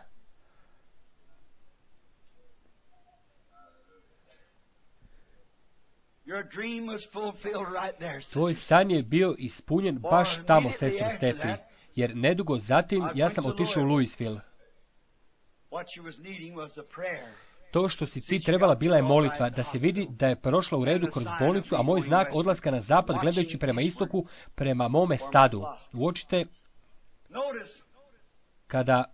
Tvoj san je bio ispunjen baš tamo, sestro Stefi, jer nedugo zatim ja sam otišao u Louisville. To što si ti trebala bila je molitva, da se vidi da je prošla u redu kroz bolnicu, a moj znak odlaska na zapad gledajući prema istoku, prema mome stadu. Uočite, kada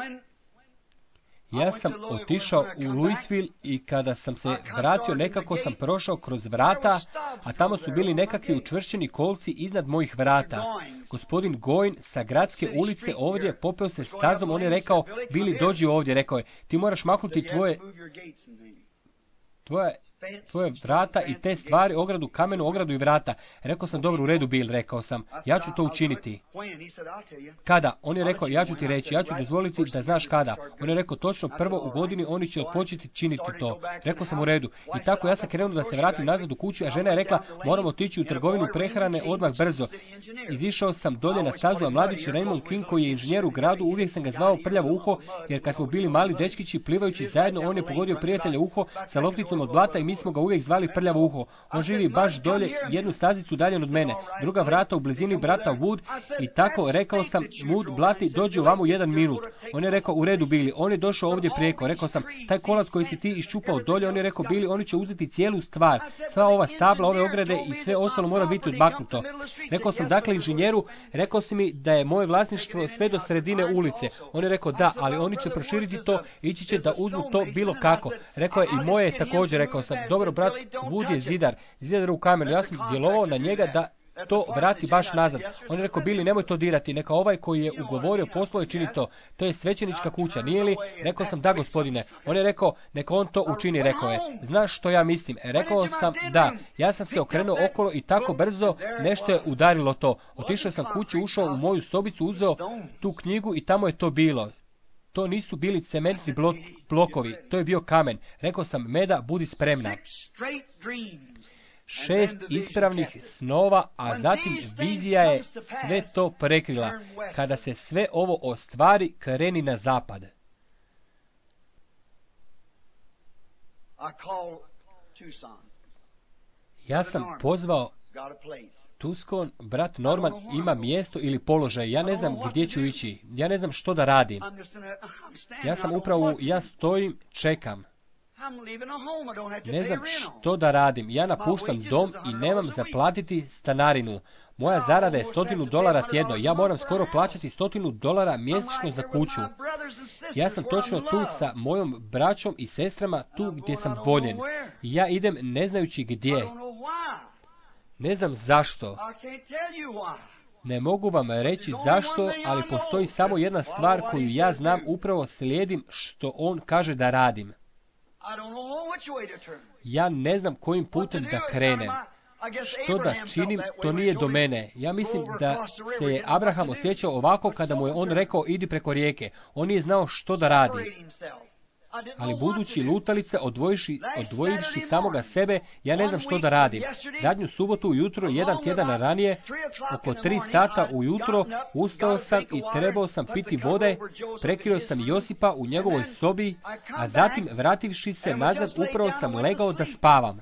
ja sam otišao u Louisville i kada sam se vratio, nekako sam prošao kroz vrata, a tamo su bili nekakvi učvršćeni kolci iznad mojih vrata. Gospodin Goin sa gradske ulice ovdje popeo se stazom, on je rekao, Bili, dođi ovdje, rekao je, ti moraš maknuti tvoje vrata i te stvari, ogradu, kamenu ogradu i vrata. Rekao sam, dobro, u redu, Bill, rekao sam, ja ću to učiniti. Kada? On je rekao, ja ću ti reći, ja ću dozvoliti da znaš kada. On je rekao, točno prvo u godini oni će odpočeti činiti to. Rekao sam, u redu. I tako ja sam krenuo da se vratim nazad u kuću, a žena je rekla, moramo otići u trgovinu prehrane odmah brzo. Izišao sam dolje na stazu, a mladić Raymond King, koji je inženjer u gradu, uvijek sam ga zvao Prljavo uho, jer kad smo bili mali dečkići plivajući zajedno, on je pogodio prijatelja uho sa lopticom od blata i mi smo ga uvijek zvali Prljavo uho. On živi baš dolje, jednu stazicu dalje od mene, druga vrata u blizini brata Wood, i tako rekao sam, Wood, blati, dođi ovamo 1 minut. On je rekao, u redu, Bili. On je došao ovdje preko. Rekao sam, taj kolac koji si ti iščupao dolje, on je rekao, Bili, oni će uzeti cijelu stvar, sva ova stabla, ove ograde i sve ostalo mora biti odmaknuto. Rekao sam, dakle, inženjeru, rekao si mi da je moje vlasništvo sve do sredine ulice. On je rekao, da, ali oni će proširiti to, ići će da uzmu to bilo kako. Rekao je, i moje je također, rekao sam, dobro, brat Wood je zidar u kamenu, ja sam djelovao na njega da to vrati baš nazad. On je rekao, Bili, nemoj to dirati, neka ovaj koji je ugovorio poslove čini to. To je svećenička kuća, nije li? Rekao sam, da, gospodine. On je rekao, neka on to učini, rekao je. Znaš što ja mislim? Rekao sam, da. Ja sam se okrenuo okolo i tako brzo nešto je udarilo to. Otišao sam kući, ušao u moju sobicu, uzeo tu knjigu i tamo je to bilo. To nisu bili cementni blokovi, to je bio kamen. Rekao sam, Meda, budi spremna. 6 ispravnih snova, a zatim vizija je sve to prekrila. Kada se sve ovo ostvari, kreni na zapad. Ja sam pozvao Tucson, brat Norman ima mjesto ili položaj. Ja ne znam gdje ću ići. Ja ne znam što da radim. Ja stojim, čekam. Ne znam što da radim. Ja napuštam dom i nemam za platiti stanarinu. Moja zarada je $100 tjedno. Ja moram skoro plaćati $100 mjesečno za kuću. Ja sam točno tu sa mojom braćom i sestrama, tu gdje sam voljen. Ja idem ne znajući gdje. Ne znam zašto. Ne mogu vam reći zašto, ali postoji samo jedna stvar koju ja znam, upravo slijedim što on kaže da radim. Ja ne znam kojim putem da krenem. Što da činim, to nije do mene. Ja mislim da se je Abraham osjećao ovako kada mu je on rekao idi preko rijeke. On nije znao što da radi. Ali budući lutalica, odvojivši samoga sebe, ja ne znam što da radim. Zadnju subotu ujutro, jedan tjedan ranije, oko 3 sata ujutro, ustao sam i trebao sam piti vode, prekrio sam Josipa u njegovoj sobi, a zatim vrativši se nazad, upravo sam legao da spavam.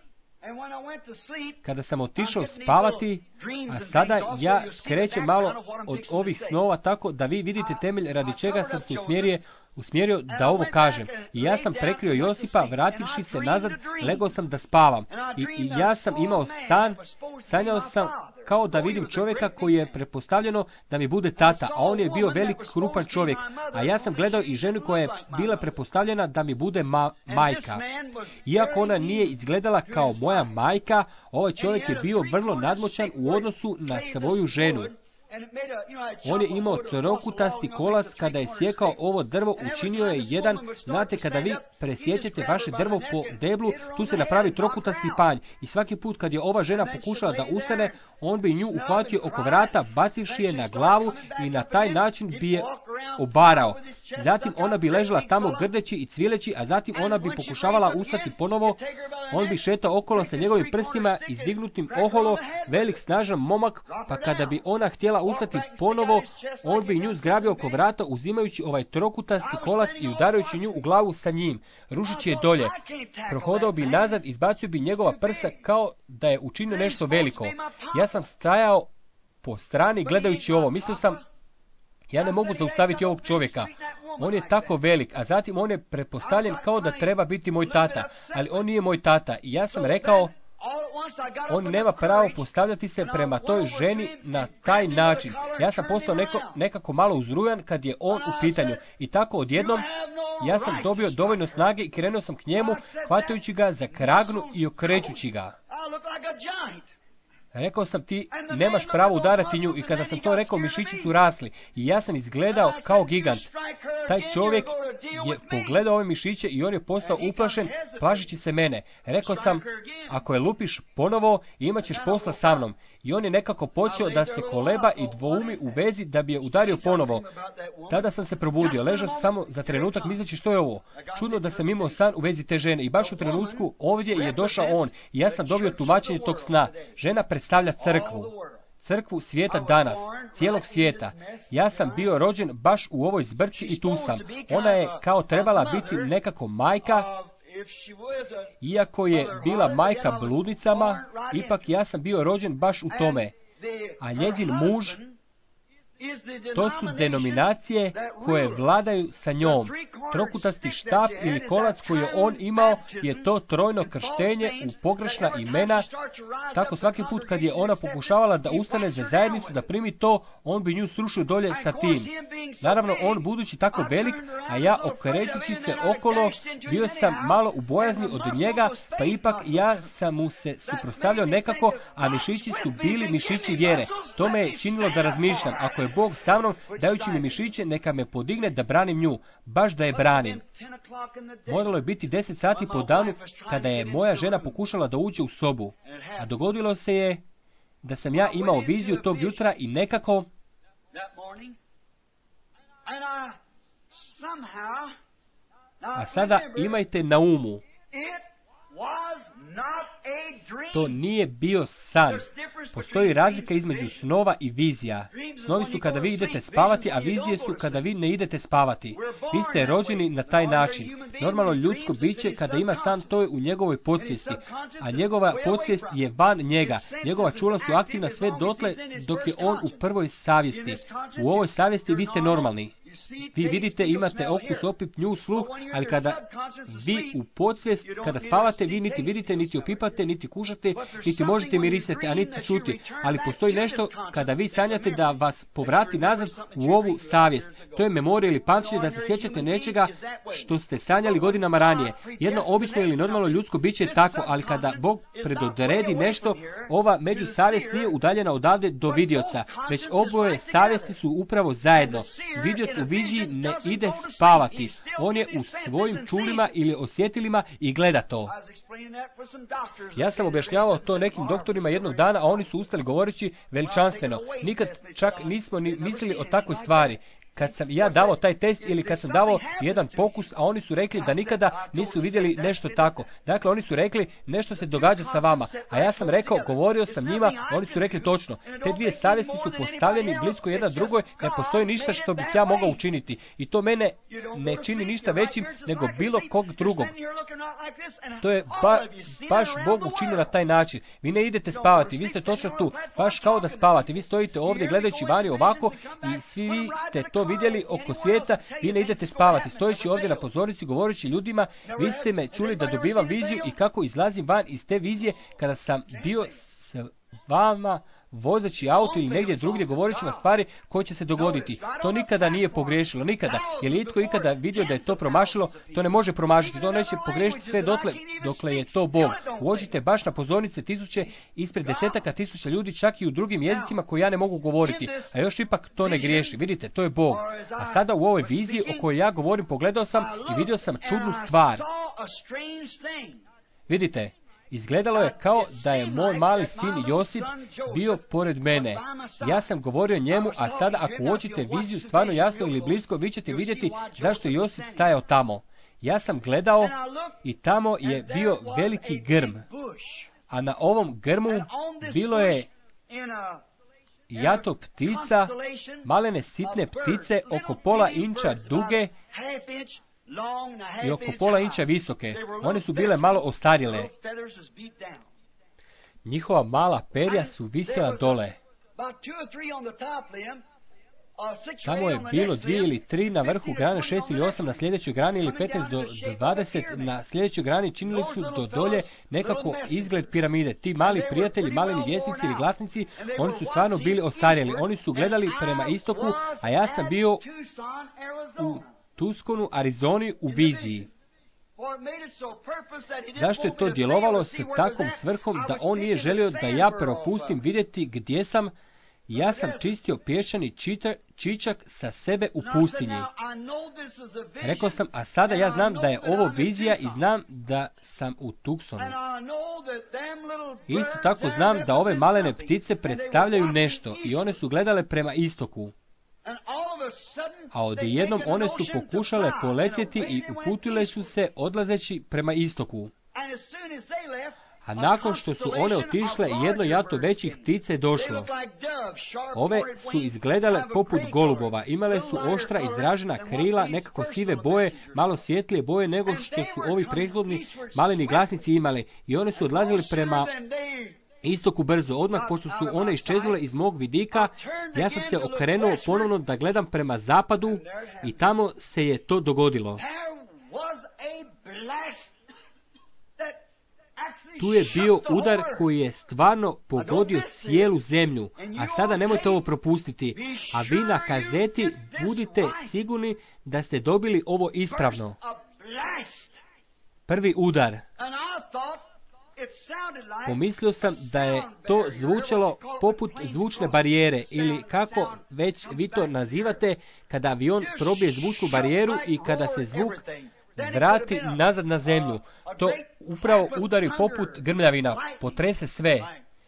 Kada sam otišao spavati, a sada ja skrećem malo od ovih snova tako da vi vidite temelj radi čega sam se usmjerio da ovo kažem. I ja sam prekrio Josipa, vrativši se nazad, legao sam da spavam. I ja sam imao sanjao sam kao da vidim čovjeka koji je pretpostavljeno da mi bude tata, a on je bio velik, krupan čovjek. A ja sam gledao i ženu koja je bila pretpostavljena da mi bude majka. Iako ona nije izgledala kao moja majka, ovaj čovjek je bio vrlo nadmoćan u odnosu na svoju ženu. On je imao trokutasti kolac, kada je sjekao ovo drvo, učinio je jedan, znate kada vi presjećete vaše drvo po deblu, tu se napravi trokutasti panj i svaki put kad je ova žena pokušala da ustane, on bi nju uhvatio oko vrata, bacivši je na glavu i na taj način bi je obarao. Zatim ona bi ležala tamo grdeći i cvileći, a zatim ona bi pokušavala ustati ponovo. On bi šetao okolo sa njegovim prstima izdignutim oholo, velik snažan momak, pa kada bi ona htjela ustati ponovo, on bi nju zgrabio oko vrata uzimajući ovaj trokutasti kolac i udarajući nju u glavu sa njim, rušići je dolje. Prohodao bi nazad, izbacio bi njegova prsa kao da je učinio nešto veliko. Ja sam stajao po strani gledajući ovo. Mislio sam, ja ne mogu zaustaviti ovog čovjeka. On je tako velik, a zatim on je pretpostavljen kao da treba biti moj tata, ali on nije moj tata. I ja sam rekao, on nema pravo postavljati se prema toj ženi na taj način. Ja sam postao nekako malo uzrujan kad je on u pitanju. I tako odjednom ja sam dobio dovoljno snage i krenuo sam k njemu, hvatajući ga za kragnu i okrećući ga. Rekao sam, ti nemaš pravo udarati nju, i kada sam to rekao, mišići su rasli i ja sam izgledao kao gigant. Taj čovjek je pogledao ove mišiće i on je postao uplašen, plašeći se mene. Rekao sam, ako je lupiš ponovo, imat ćeš posla sa mnom. I on je nekako počeo da se koleba i dvoumi u vezi da bi je udario ponovo. Tada sam se probudio, ležao sam samo za trenutak misleći što je ovo. Čudno da sam imao san u vezi te žene i baš u trenutku ovdje je došao on i ja sam dobio tumačenje tog sna. Žena predstavlja crkvu svijeta danas, cijelog svijeta. Ja sam bio rođen baš u ovoj zbrci i tu sam. Ona je kao trebala biti nekako majka, iako je bila majka bludnicama, ipak ja sam bio rođen baš u tome. A njezin muž, to su denominacije koje vladaju sa njom. trokutasti štap ili kolac koji je on imao je to trojno krštenje u pogrešna imena. Tako svaki put kad je ona pokušavala da ustane za zajednicu, da primi to, on bi nju srušio dolje sa tim. Naravno, on budući tako velik, a ja okrećući se okolo, bio sam malo u bojazni od njega, pa ipak ja sam mu se suprotstavljao nekako, a mišići su bili mišići vjere. To me je činilo da razmišljam, ako je Bog sa mnom, dajući mi mišiće, neka me podigne da branim nju, baš da je branim. Moralo je biti 10 sati po danu kada je moja žena pokušala da uđe u sobu, a dogodilo se je da sam ja imao viziju tog jutra i nekako a sada imajte na umu, to nije bio san. Postoji razlika između snova i vizija. Snovi su kada vi idete spavati, a vizije su kada vi ne idete spavati. Vi ste rođeni na taj način. Normalno ljudsko biće kada ima san, to je u njegovoj podsvijesti, a njegova podsvijest je van njega. Njegova čula su aktivna sve dotle dok je on u prvoj savjesti. U ovoj savjesti vi ste normalni. Vi vidite, imate okus, opip, nju, sluh, ali kada vi u podsvijest, kada spavate, vi niti vidite, niti opipate, niti kušate, niti možete mirisati, a niti čuti. Ali postoji nešto kada vi sanjate da vas povrati nazad u ovu savjest. To je memorija ili pamćenje da se sjećate nečega što ste sanjali godinama ranije. Jedno obično ili normalno ljudsko biće je takvo, ali kada Bog predodredi nešto, ova međusavjest nije udaljena odavde do vidioca, već oboje savjesti su upravo zajedno. Vidioc u viziji ne ide spavati. On je u svojim čulima ili osjetilima i gleda to. Ja sam objašnjavao to nekim doktorima jednog dana, a oni su ustali govoreći veličanstveno. Nikad čak nismo ni mislili o takvoj stvari. Kad sam ja davao taj test ili kad sam davao jedan pokus, a oni su rekli da nikada nisu vidjeli nešto tako. Dakle, oni su rekli nešto se događa sa vama. A ja sam rekao, govorio sam njima, oni su rekli točno. Te dvije savjesti su postavljeni blisko jedna drugoj, ne postoji ništa što bih ja mogao učiniti. I to mene ne čini ništa većim nego bilo kog drugog. To je baš Bog učinio na taj način. Vi ne idete spavati, vi ste točno tu, baš kao da spavate. Vi stojite ovdje gledajući vani ovako i svi vi ste to vidjeli oko svijeta, vi ne idete spavati. Stojeći ovdje na pozornici, govoreći ljudima, vi ste me čuli da dobivam viziju i kako izlazim van iz te vizije kada sam bio s vama vozeći auto ili negdje drugdje govoreći vam stvari koje će se dogoditi. To nikada nije pogriješilo, nikada. Je li itko ikada vidio da je to promašilo? To ne može promašiti, to neće pogriješiti sve dokle je to Bog. Uočite baš na pozornice tisuće, ispred desetaka tisuća ljudi, čak i u drugim jezicima koje ja ne mogu govoriti, a još ipak to ne griješi. Vidite, to je Bog. A sada u ovoj viziji o kojoj ja govorim pogledao sam i vidio sam čudnu stvar. Vidite, izgledalo je kao da je moj mali sin Josip bio pored mene. Ja sam govorio njemu, a sada ako uočite viziju stvarno jasno ili blisko, vi ćete vidjeti zašto je Josip stajao tamo. Ja sam gledao i tamo je bio veliki grm. A na ovom grmu bilo je jato ptica, malene sitne ptice oko pola inča duge i oko pola inča visoke. One su bile malo ostarjele. Njihova mala perja su visjela dole. Tamo je bilo 2 ili 3 na vrhu grane, 6 ili 8 na sljedećoj grani ili 15 do 20 na sljedećoj grani. Činili su do dolje nekako izgled piramide. Ti mali prijatelji, maleni vjesnici ili glasnici, oni su stvarno bili ostarjeli. Oni su gledali prema istoku, a ja sam bio u Tucsonu, Arizoni u viziji. Zašto je to djelovalo s takvom svrhom da on nije želio da ja propustim vidjeti gdje sam? Ja sam čistio pješčani čičak sa sebe u pustinji. Rekao sam, a sada ja znam da je ovo vizija i znam da sam u Tucsonu. Isto tako znam da ove malene ptice predstavljaju nešto i one su gledale prema istoku. A odjednom one su pokušale poletjeti i uputile su se odlazeći prema istoku. A nakon što su one otišle, jedno jato većih ptica je došlo. Ove su izgledale poput golubova, imale su oštra izražena krila, nekako sive boje, malo svjetlije boje nego što su ovi prethodni maleni glasnici imali. I one su odlazili prema istoku brzo. Odmah pošto su one iščeznule iz mog vidika, ja sam se okrenuo ponovno da gledam prema zapadu i tamo se je to dogodilo. Tu je bio udar koji je stvarno pogodio cijelu zemlju. A sada nemojte ovo propustiti. A vi na kazeti budite sigurni da ste dobili ovo ispravno. Prvi udar. Pomislio sam da je to zvučalo poput zvučne barijere ili kako već vi to nazivate, kada avion probije zvučnu barijeru i kada se zvuk vrati nazad na zemlju. To upravo udari poput grmljavina, potrese sve.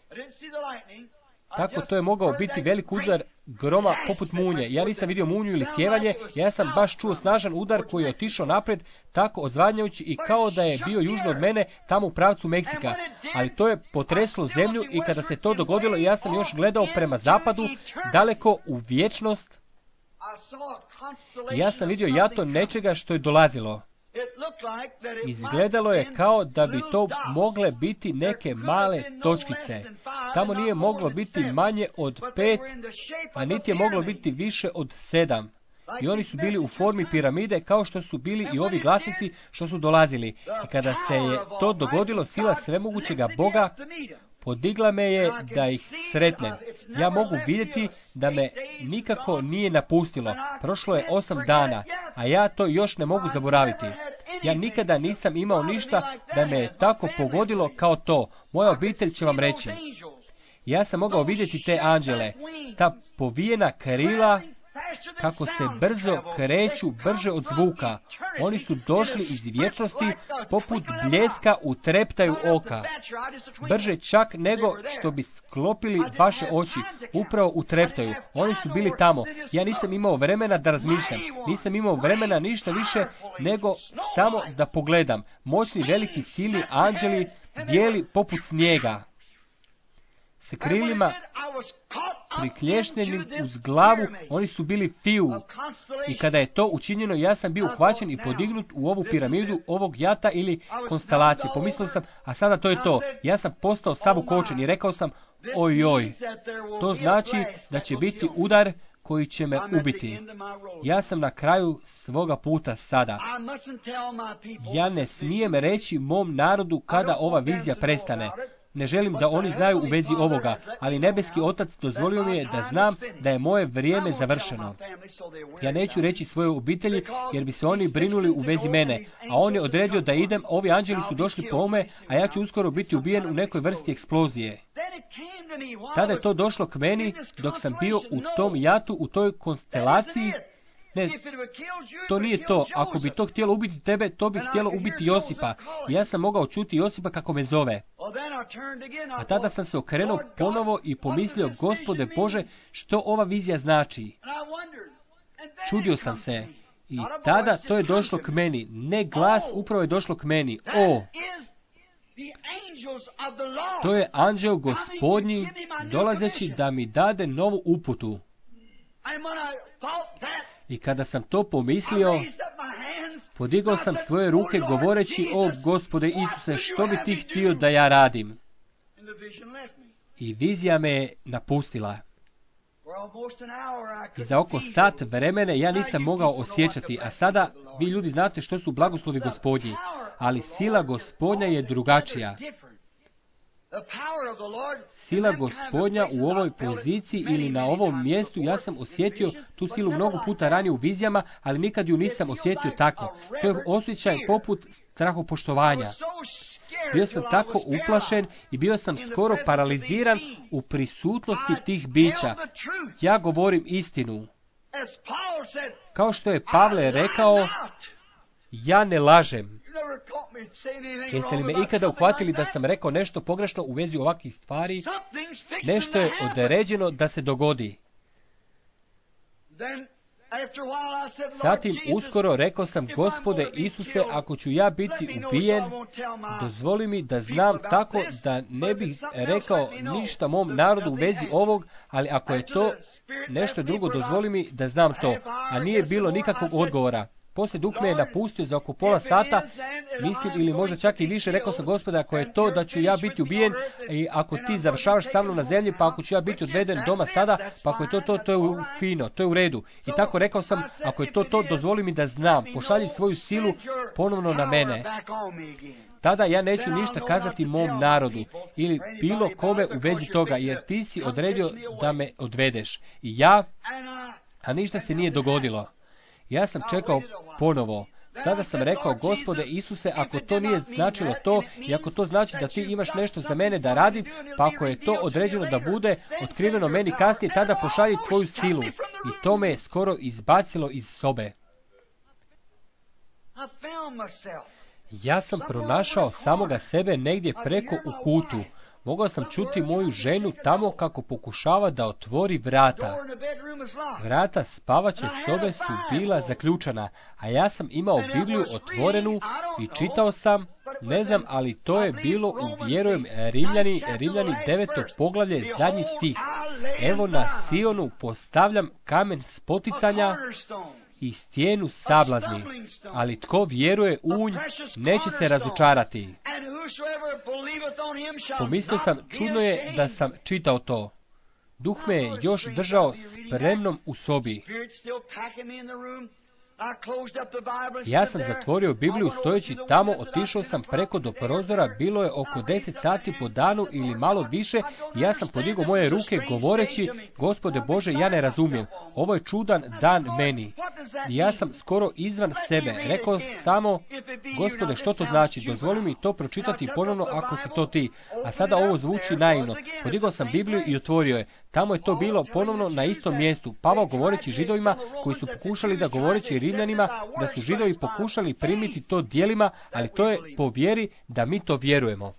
Tako to je mogao biti velik udar groma poput munje. Ja nisam vidio munju ili sjevanje, ja sam baš čuo snažan udar koji je otišao naprijed, tako odzvanjajući i kao da je bio južno od mene, tamo u pravcu Meksika. Ali to je potreslo zemlju i kada se to dogodilo, ja sam još gledao prema zapadu, daleko u vječnost. Ja sam vidio jato nečega što je dolazilo. Izgledalo je kao da bi to mogle biti neke male točkice. Tamo nije moglo biti manje od 5, a niti je moglo biti više od 7. I oni su bili u formi piramide, kao što su bili i ovi glasnici što su dolazili. I kada se je to dogodilo, sila svemogućega Boga podigla me je da ih sretnem. Ja mogu vidjeti da me nikako nije napustilo. Prošlo je 8 dana, a ja to još ne mogu zaboraviti. Ja nikada nisam imao ništa da me je tako pogodilo kao to. Moja obitelj će vam reći. Ja sam mogao vidjeti te anđele, ta povijena krila, kako se brzo kreću, brže od zvuka. Oni su došli iz vječnosti poput bljeska u treptaju oka. Brže čak nego što bi sklopili vaše oči, upravo u treptaju. Oni su bili tamo. Ja nisam imao vremena da razmišljam. Nisam imao vremena ništa više nego samo da pogledam. Moćni, veliki, silni anđeli, bijeli poput snijega, s krilima priklješnjenim uz glavu, oni su bili fiju. I kada je to učinjeno, ja sam bio uhvaćen i podignut u ovu piramidu ovog jata ili konstelacije. Pomislio sam, a sada to je to. Ja sam postao sav ukočen i rekao sam, ojoj, to znači da će biti udar koji će me ubiti. Ja sam na kraju svoga puta sada. Ja ne smijem reći mom narodu kada ova vizija prestane. Ne želim da oni znaju u vezi ovoga, ali nebeski Otac dozvolio mi je da znam da je moje vrijeme završeno. Ja neću reći svojoj obitelji, jer bi se oni brinuli u vezi mene, a on je odredio da idem, ovi anđeli su došli po ome, a ja ću uskoro biti ubijen u nekoj vrsti eksplozije. Tada je to došlo k meni, dok sam bio u tom jatu, u toj konstelaciji. Ne, to nije to. Ako bi to htjelo ubiti tebe, to bi htjelo ubiti Josipa. I ja sam mogao čuti Josipa kako me zove. A tada sam se okrenuo ponovo i pomislio, Gospode Bože, što ova vizija znači? Čudio sam se. I tada to je došlo k meni. Ne glas, upravo je došlo k meni. O! To je anđeo Gospodnji dolazeći da mi dade novu uputu. I kada sam to pomislio, podigao sam svoje ruke govoreći, o Gospode Isuse, što bi ti htio da ja radim? I vizija me je napustila. I za oko sat vremena ja nisam mogao osjećati, a sada vi ljudi znate što su blagoslovi Gospodnji, ali sila Gospodnja je drugačija. Sila Gospodnja u ovoj poziciji ili na ovom mjestu, ja sam osjetio tu silu mnogo puta ranije u vizijama, ali nikad ju nisam osjetio tako. To je osjećaj poput strahopoštovanja. Bio sam tako uplašen i bio sam skoro paraliziran u prisutnosti tih bića. Ja govorim istinu. Kao što je Pavle rekao, ja ne lažem. Jeste li me ikada uhvatili da sam rekao nešto pogrešno u vezi ovakvih stvari? Nešto je određeno da se dogodi. Zatim uskoro rekao sam, Gospode Isuse, ako ću ja biti ubijen, dozvoli mi da znam tako da ne bih rekao ništa mom narodu u vezi ovog, ali ako je to nešto drugo, dozvoli mi da znam to. A nije bilo nikakvog odgovora. Poslije duh me je napustio za oko pola sata, mislim, ili možda čak i više, rekao sam Gospode, ako je to da ću ja biti ubijen, i ako ti završavaš sa mnom na zemlji, pa ako ću ja biti odveden doma sada, pa ako je to je fino, to je u redu. I tako rekao sam, ako je to, dozvoli mi da znam, pošalji svoju silu ponovno na mene. Tada ja neću ništa kazati mom narodu ili bilo kome u vezi toga, jer ti si odredio da me odvedeš. I ja, a ništa se nije dogodilo. Ja sam čekao ponovo. Tada sam rekao, Gospode Isuse, ako to nije značilo to, i ako to znači da ti imaš nešto za mene da radim, pa ako je to određeno da bude otkriveno meni kasnije, tada pošalji tvoju silu. I to me je skoro izbacilo iz sobe. Ja sam pronašao samoga sebe negdje preko u kutu. Mogao sam čuti moju ženu tamo kako pokušava da otvori vrata. Vrata spavaće sobe su bila zaključana, a ja sam imao Bibliju otvorenu i čitao sam, ne znam, ali to je bilo u, vjerujem, Rimljani 9. poglavlje, zadnji stih. Evo na Sionu postavljam kamen spoticanja i stijenu sablazni, ali tko vjeruje u nj neće se razočarati. Pomislio sam, čudno je da sam čitao to. Duh me je još držao spremnom u sobi. Ja sam zatvorio Bibliju stojeći tamo, otišao sam preko do prozora, bilo je oko 10 sati po danu ili malo više, i ja sam podigao moje ruke govoreći, Gospode Bože, ja ne razumijem, ovo je čudan dan meni. I ja sam skoro izvan sebe, rekao samo, Gospode, što to znači, dozvoli mi to pročitati ponovno ako si to ti. A sada ovo zvuči naivno. Podigao sam Bibliju i otvorio je. Tamo je to bilo ponovno na istom mjestu. Pavao govoreći Židovima koji su pokušali da govoreći Rimljanima da su Židovi pokušali primiti to djelima, ali to je po vjeri da mi to vjerujemo.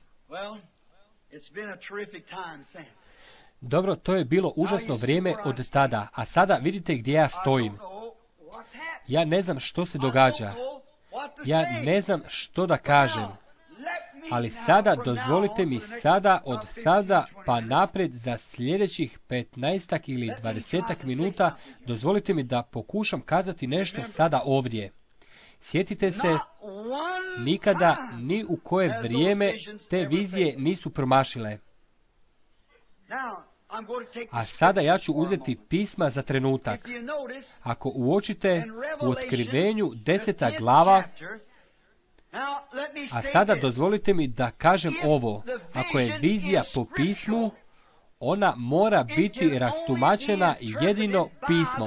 Dobro, to je bilo užasno vrijeme od tada, a sada vidite gdje ja stojim. Ja ne znam što se događa. Ja ne znam što da kažem. Ali sada dozvolite mi od sada pa naprijed za sljedećih 15 ili 20 minuta, dozvolite mi da pokušam kazati nešto sada ovdje. Sjetite se, nikada ni u koje vrijeme te vizije nisu promašile. A sada ja ću uzeti pisma za trenutak. Ako uočite u Otkrivenju 10. glava, a sada dozvolite mi da kažem ovo, ako je vizija po pismu, ona mora biti rastumačena jedino pismom.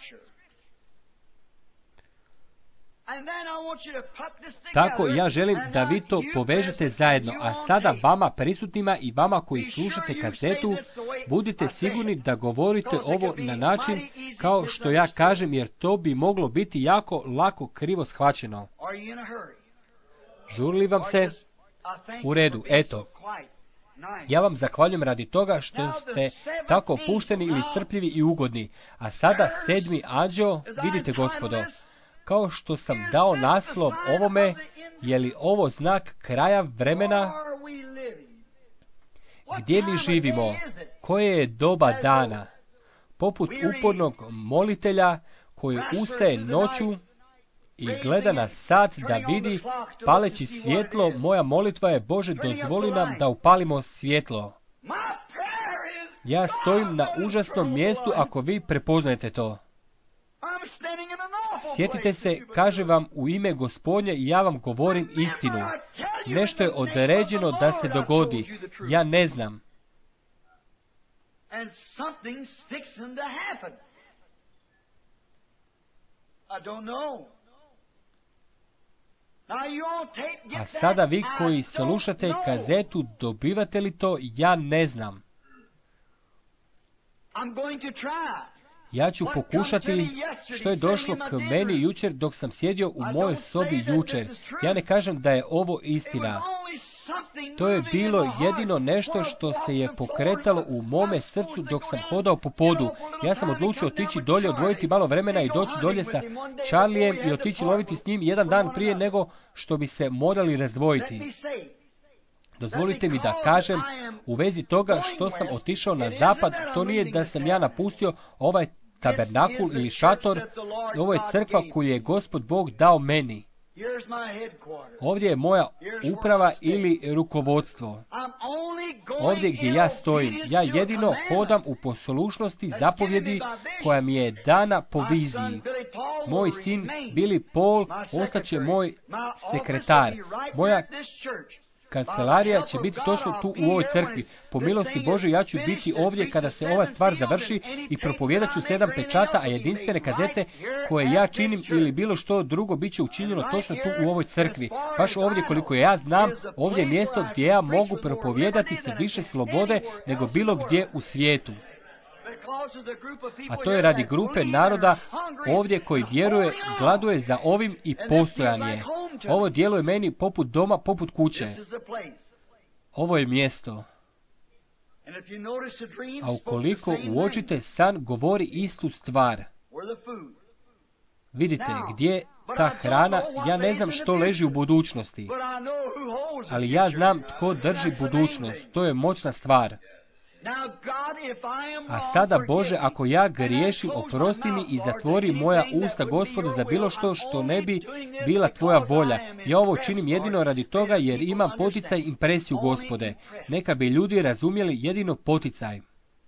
Tako ja želim da vi to povežete zajedno, a sada vama prisutnima i vama koji slušate kazetu, budite sigurni da govorite ovo na način kao što ja kažem, jer to bi moglo biti jako lako krivo shvaćeno. Žuri li vam se? U redu, eto. Ja vam zahvaljujem radi toga što ste tako opušteni ili strpljivi i ugodni. A sada 7. anđeo, vidite gospodo, kao što sam dao naslov ovome, je li ovo znak kraja vremena? Gdje mi živimo? Koje je doba dana? Poput upornog molitelja koji ustaje noću i gleda na sat da vidi, paleći svjetlo, moja molitva je, Bože, dozvoli nam da upalimo svjetlo. Ja stojim na užasnom mjestu ako vi prepoznajete to. Sjetite se, kaže vam u ime Gospodnje i ja vam govorim istinu. Nešto je određeno da se dogodi. Ja ne znam. A sada vi koji slušate kazetu, dobivate li to? Ja ne znam. Ja ću pokušati što je došlo k meni jučer dok sam sjedio u mojoj sobi jučer. Ja ne kažem da je ovo istina. To je bilo jedino nešto što se je pokretalo u mome srcu dok sam hodao po podu. Ja sam odlučio otići dolje, odvojiti malo vremena i doći dolje sa Charlijem i otići loviti s njim jedan dan prije nego što bi se morali razdvojiti. Dozvolite mi da kažem, u vezi toga što sam otišao na zapad, to nije da sam ja napustio ovaj tabernakul ili šator, ovo je crkva koju je Gospod Bog dao meni. Ovdje je moja uprava ili rukovodstvo. Ovdje gdje ja stojim, ja jedino hodam u poslušnosti zapovjedi koja mi je dana po viziji. Moj sin Billy Paul ostaće moj sekretar. Moja kancelarija će biti točno tu u ovoj crkvi. Po milosti Božoj ja ću biti ovdje kada se ova stvar završi i propovijedat ću 7 pečata, a jedinstvene kazete koje ja činim ili bilo što drugo bit će učinjeno točno tu u ovoj crkvi. Baš ovdje, koliko ja znam, ovdje je mjesto gdje ja mogu propovijedati se više slobode nego bilo gdje u svijetu. A to je radi grupe naroda ovdje koji vjeruje, gladuje za ovim i postojan je. Ovo djeluje meni poput doma, poput kuće. Ovo je mjesto. A ukoliko uočite, san govori istu stvar. Vidite, gdje ta hrana, ja ne znam što leži u budućnosti. Ali ja znam tko drži budućnost. To je moćna stvar. A sada, Bože, ako ja griješim, oprosti mi i zatvori moja usta, Gospodu, za bilo što ne bi bila tvoja volja. Ja ovo činim jedino radi toga jer imam poticaj i impresiju, Gospode. Neka bi ljudi razumjeli jedino poticaj.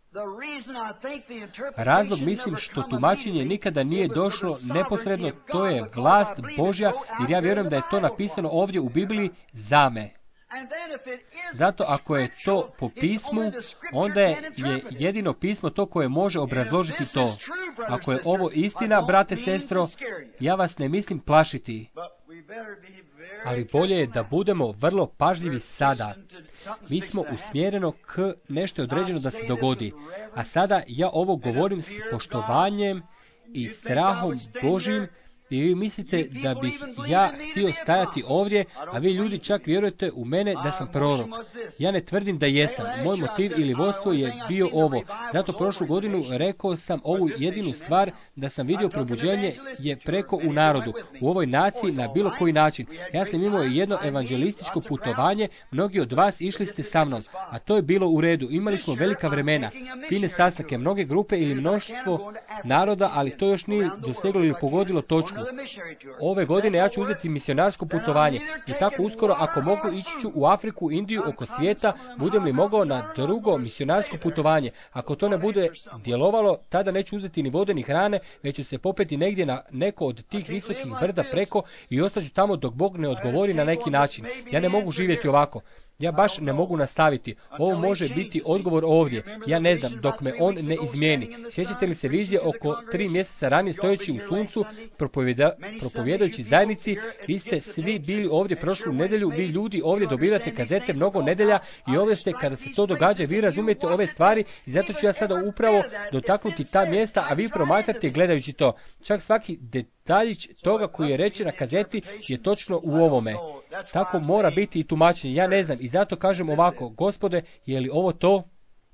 Razlog, mislim, što tumačenje nikada nije došlo neposredno, to je vlast Božja, jer ja vjerujem da je to napisano ovdje u Bibliji za me. Zato ako je to po pismu, onda je jedino pismo to koje može obrazložiti to. Ako je ovo istina, brate, sestro, ja vas ne mislim plašiti. Ali bolje je da budemo vrlo pažljivi sada. Mi smo usmjereno k nešto određeno da se dogodi. A sada ja ovo govorim s poštovanjem i strahom Božjim. I vi mislite da bih ja htio stajati ovdje, a vi ljudi čak vjerujete u mene da sam prorok. Ja ne tvrdim da jesam. Moj motiv ili vodstvo je bio ovo. Zato prošlu godinu rekao sam ovu jedinu stvar, da sam vidio probuđenje je preko u narodu, u ovoj naciji na bilo koji način. Ja sam imao jedno evanđelističko putovanje, mnogi od vas išli ste sa mnom, a to je bilo u redu. Imali smo velika vremena, fine sastanke, mnoge grupe ili mnoštvo naroda, ali to još nije doseglo ili pogodilo točku. Ove godine ja ću uzeti misionarsko putovanje i tako uskoro, ako mogu, ići ću u Afriku, Indiju, oko svijeta, budem li mogao na drugo misionarsko putovanje. Ako to ne bude djelovalo, tada neću uzeti ni vode ni hrane, već ću se popeti negdje na neko od tih visokih brda preko i ostaću tamo dok Bog ne odgovori na neki način. Ja ne mogu živjeti ovako. Ja baš ne mogu nastaviti. Ovo može biti odgovor ovdje. Ja ne znam, dok me on ne izmijeni. Sjećate li se vizije oko 3 mjeseca ranije stojeći u suncu, propovjedajući zajednici? Vi ste svi bili ovdje prošlu nedjelju, vi ljudi ovdje dobivate kazete mnogo nedjelja i ovdje ste kada se to događa, vi razumijete ove stvari i zato ću ja sada upravo dotaknuti ta mjesta, a vi promatrate gledajući to. Čak svaki detaljić toga koji je rečen na kazeti je točno u ovome. Tako mora biti i tumačenje. Ja ne znam i zato kažem ovako, Gospode, je li ovo to?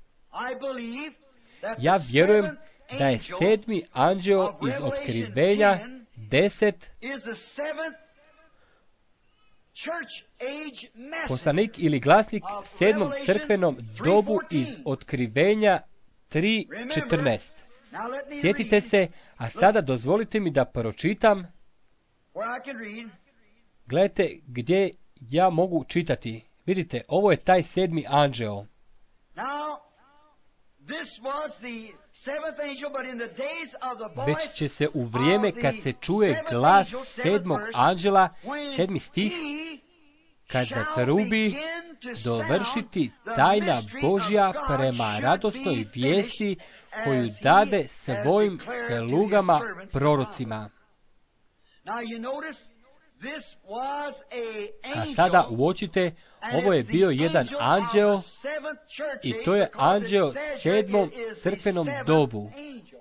Ja vjerujem da je 7. anđeo iz Otkrivenja 10 poslanik ili glasnik 7. crkvenom dobu iz Otkrivenja 3:14. Sjetite se, a sada dozvolite mi da pročitam. Gledajte gdje ja mogu čitati. Vidite, ovo je taj 7. anđeo. Već će se u vrijeme kad se čuje glas 7. anđela, 7. stih, kad zatrubi, dovršiti tajna Božja prema radosnoj vijesti koju dade svojim slugama prorocima. A sada uočite, ovo je bio jedan anđeo i to je anđeo 7. crkvenom dobu.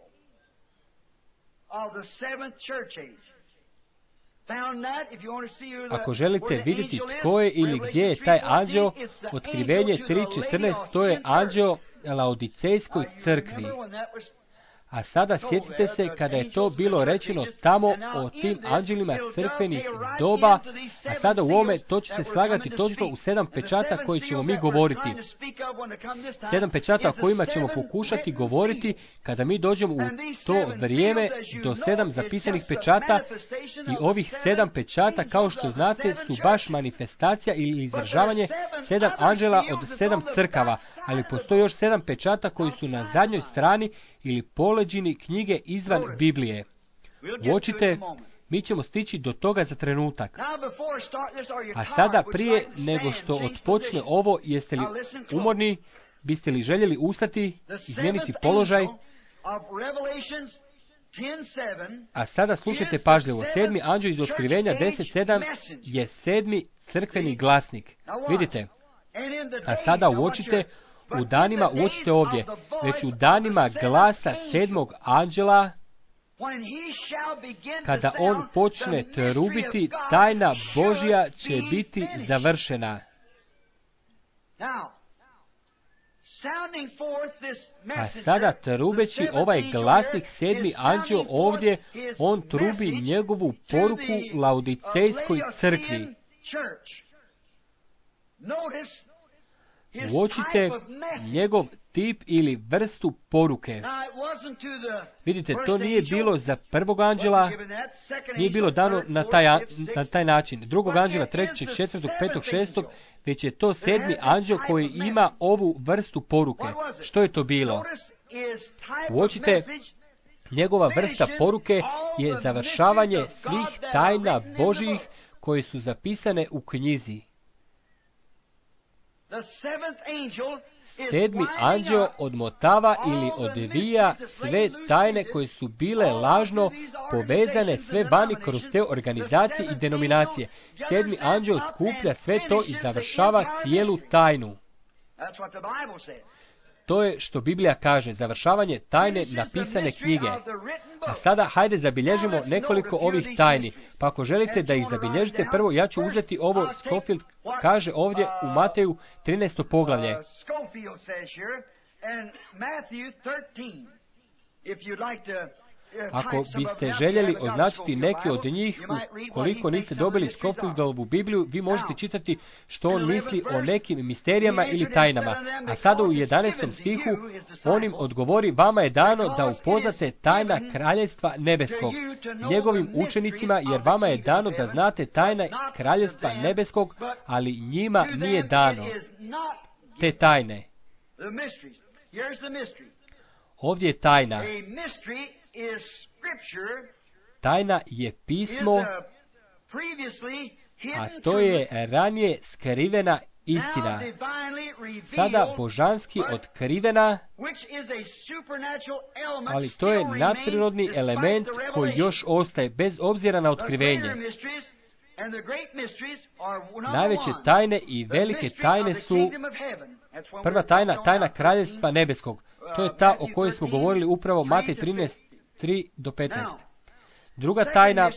Ako želite vidjeti tko je ili gdje je taj anđeo, Otkrivenje 3:14, to je anđeo Laodicejskoj crkvi. A sada sjetite se kada je to bilo rečeno tamo o tim anđelima crkvenih doba, a sada u ovome to će se slagati točno u 7 pečata koji ćemo mi govoriti. 7 pečata o kojima ćemo pokušati govoriti kada mi dođemo u to vrijeme do 7 zapisanih pečata. I ovih 7 pečata, kao što znate, su baš manifestacija ili izražavanje 7 anđela od 7 crkava, ali postoji još 7 pečata koji su na zadnjoj strani ili poleđini knjige izvan Biblije. Uočite, mi ćemo stići do toga za trenutak. A sada, prije nego što otpočne ovo, jeste li umorni, biste li željeli ustati, izmijeniti položaj? A sada slušajte pažljivo. 7. anđeo iz Otkrivenja 10.7 je 7. crkveni glasnik. Vidite? A sada uočite, uočite ovdje, već u danima glasa 7. anđela, kada on počne trubiti, tajna Božja će biti završena. A sada trubeći ovaj glasnik, 7. anđeo ovdje, on trubi njegovu poruku Laodicejskoj crkvi. Uočite njegov tip ili vrstu poruke. Vidite, to nije bilo za prvog anđela, nije bilo dano na taj način. Drugog anđela, 3., 4., 5., 6., već je to 7. anđeo koji ima ovu vrstu poruke. Što je to bilo? Uočite, njegova vrsta poruke je završavanje svih tajna Božjih koje su zapisane u knjizi. 7. anđeo odmotava ili odvija sve tajne koje su bile lažno povezane sve vani kroz te organizacije i denominacije. 7. anđeo skuplja sve to i završava cijelu tajnu. To je što Biblija kaže, završavanje tajne napisane knjige. A sada hajde zabilježimo nekoliko ovih tajni. Pa ako želite da ih zabilježite, prvo ja ću uzeti ovo, Scofield kaže ovdje u Mateju 13. poglavlje. Ako biste željeli označiti neki od njih, ukoliko niste dobili Scofieldovu Bibliju, vi možete čitati što on misli o nekim misterijama ili tajnama. A sada u 11. stihu on im odgovori, vama je dano da upoznate tajna kraljevstva nebeskog njegovim učenicima, jer vama je dano da znate tajna kraljevstva nebeskog, ali njima nije dano te tajne. Ovdje je tajna. Tajna je pismo, a to je ranije skrivena istina, sada božanski otkrivena, ali to je nadprirodni element koji još ostaje bez obzira na otkrivenje. Najveće tajne i velike tajne su prva tajna, tajna kraljevstva nebeskog. To je ta o kojoj smo govorili upravo Matej 13:3-15. Druga tajna,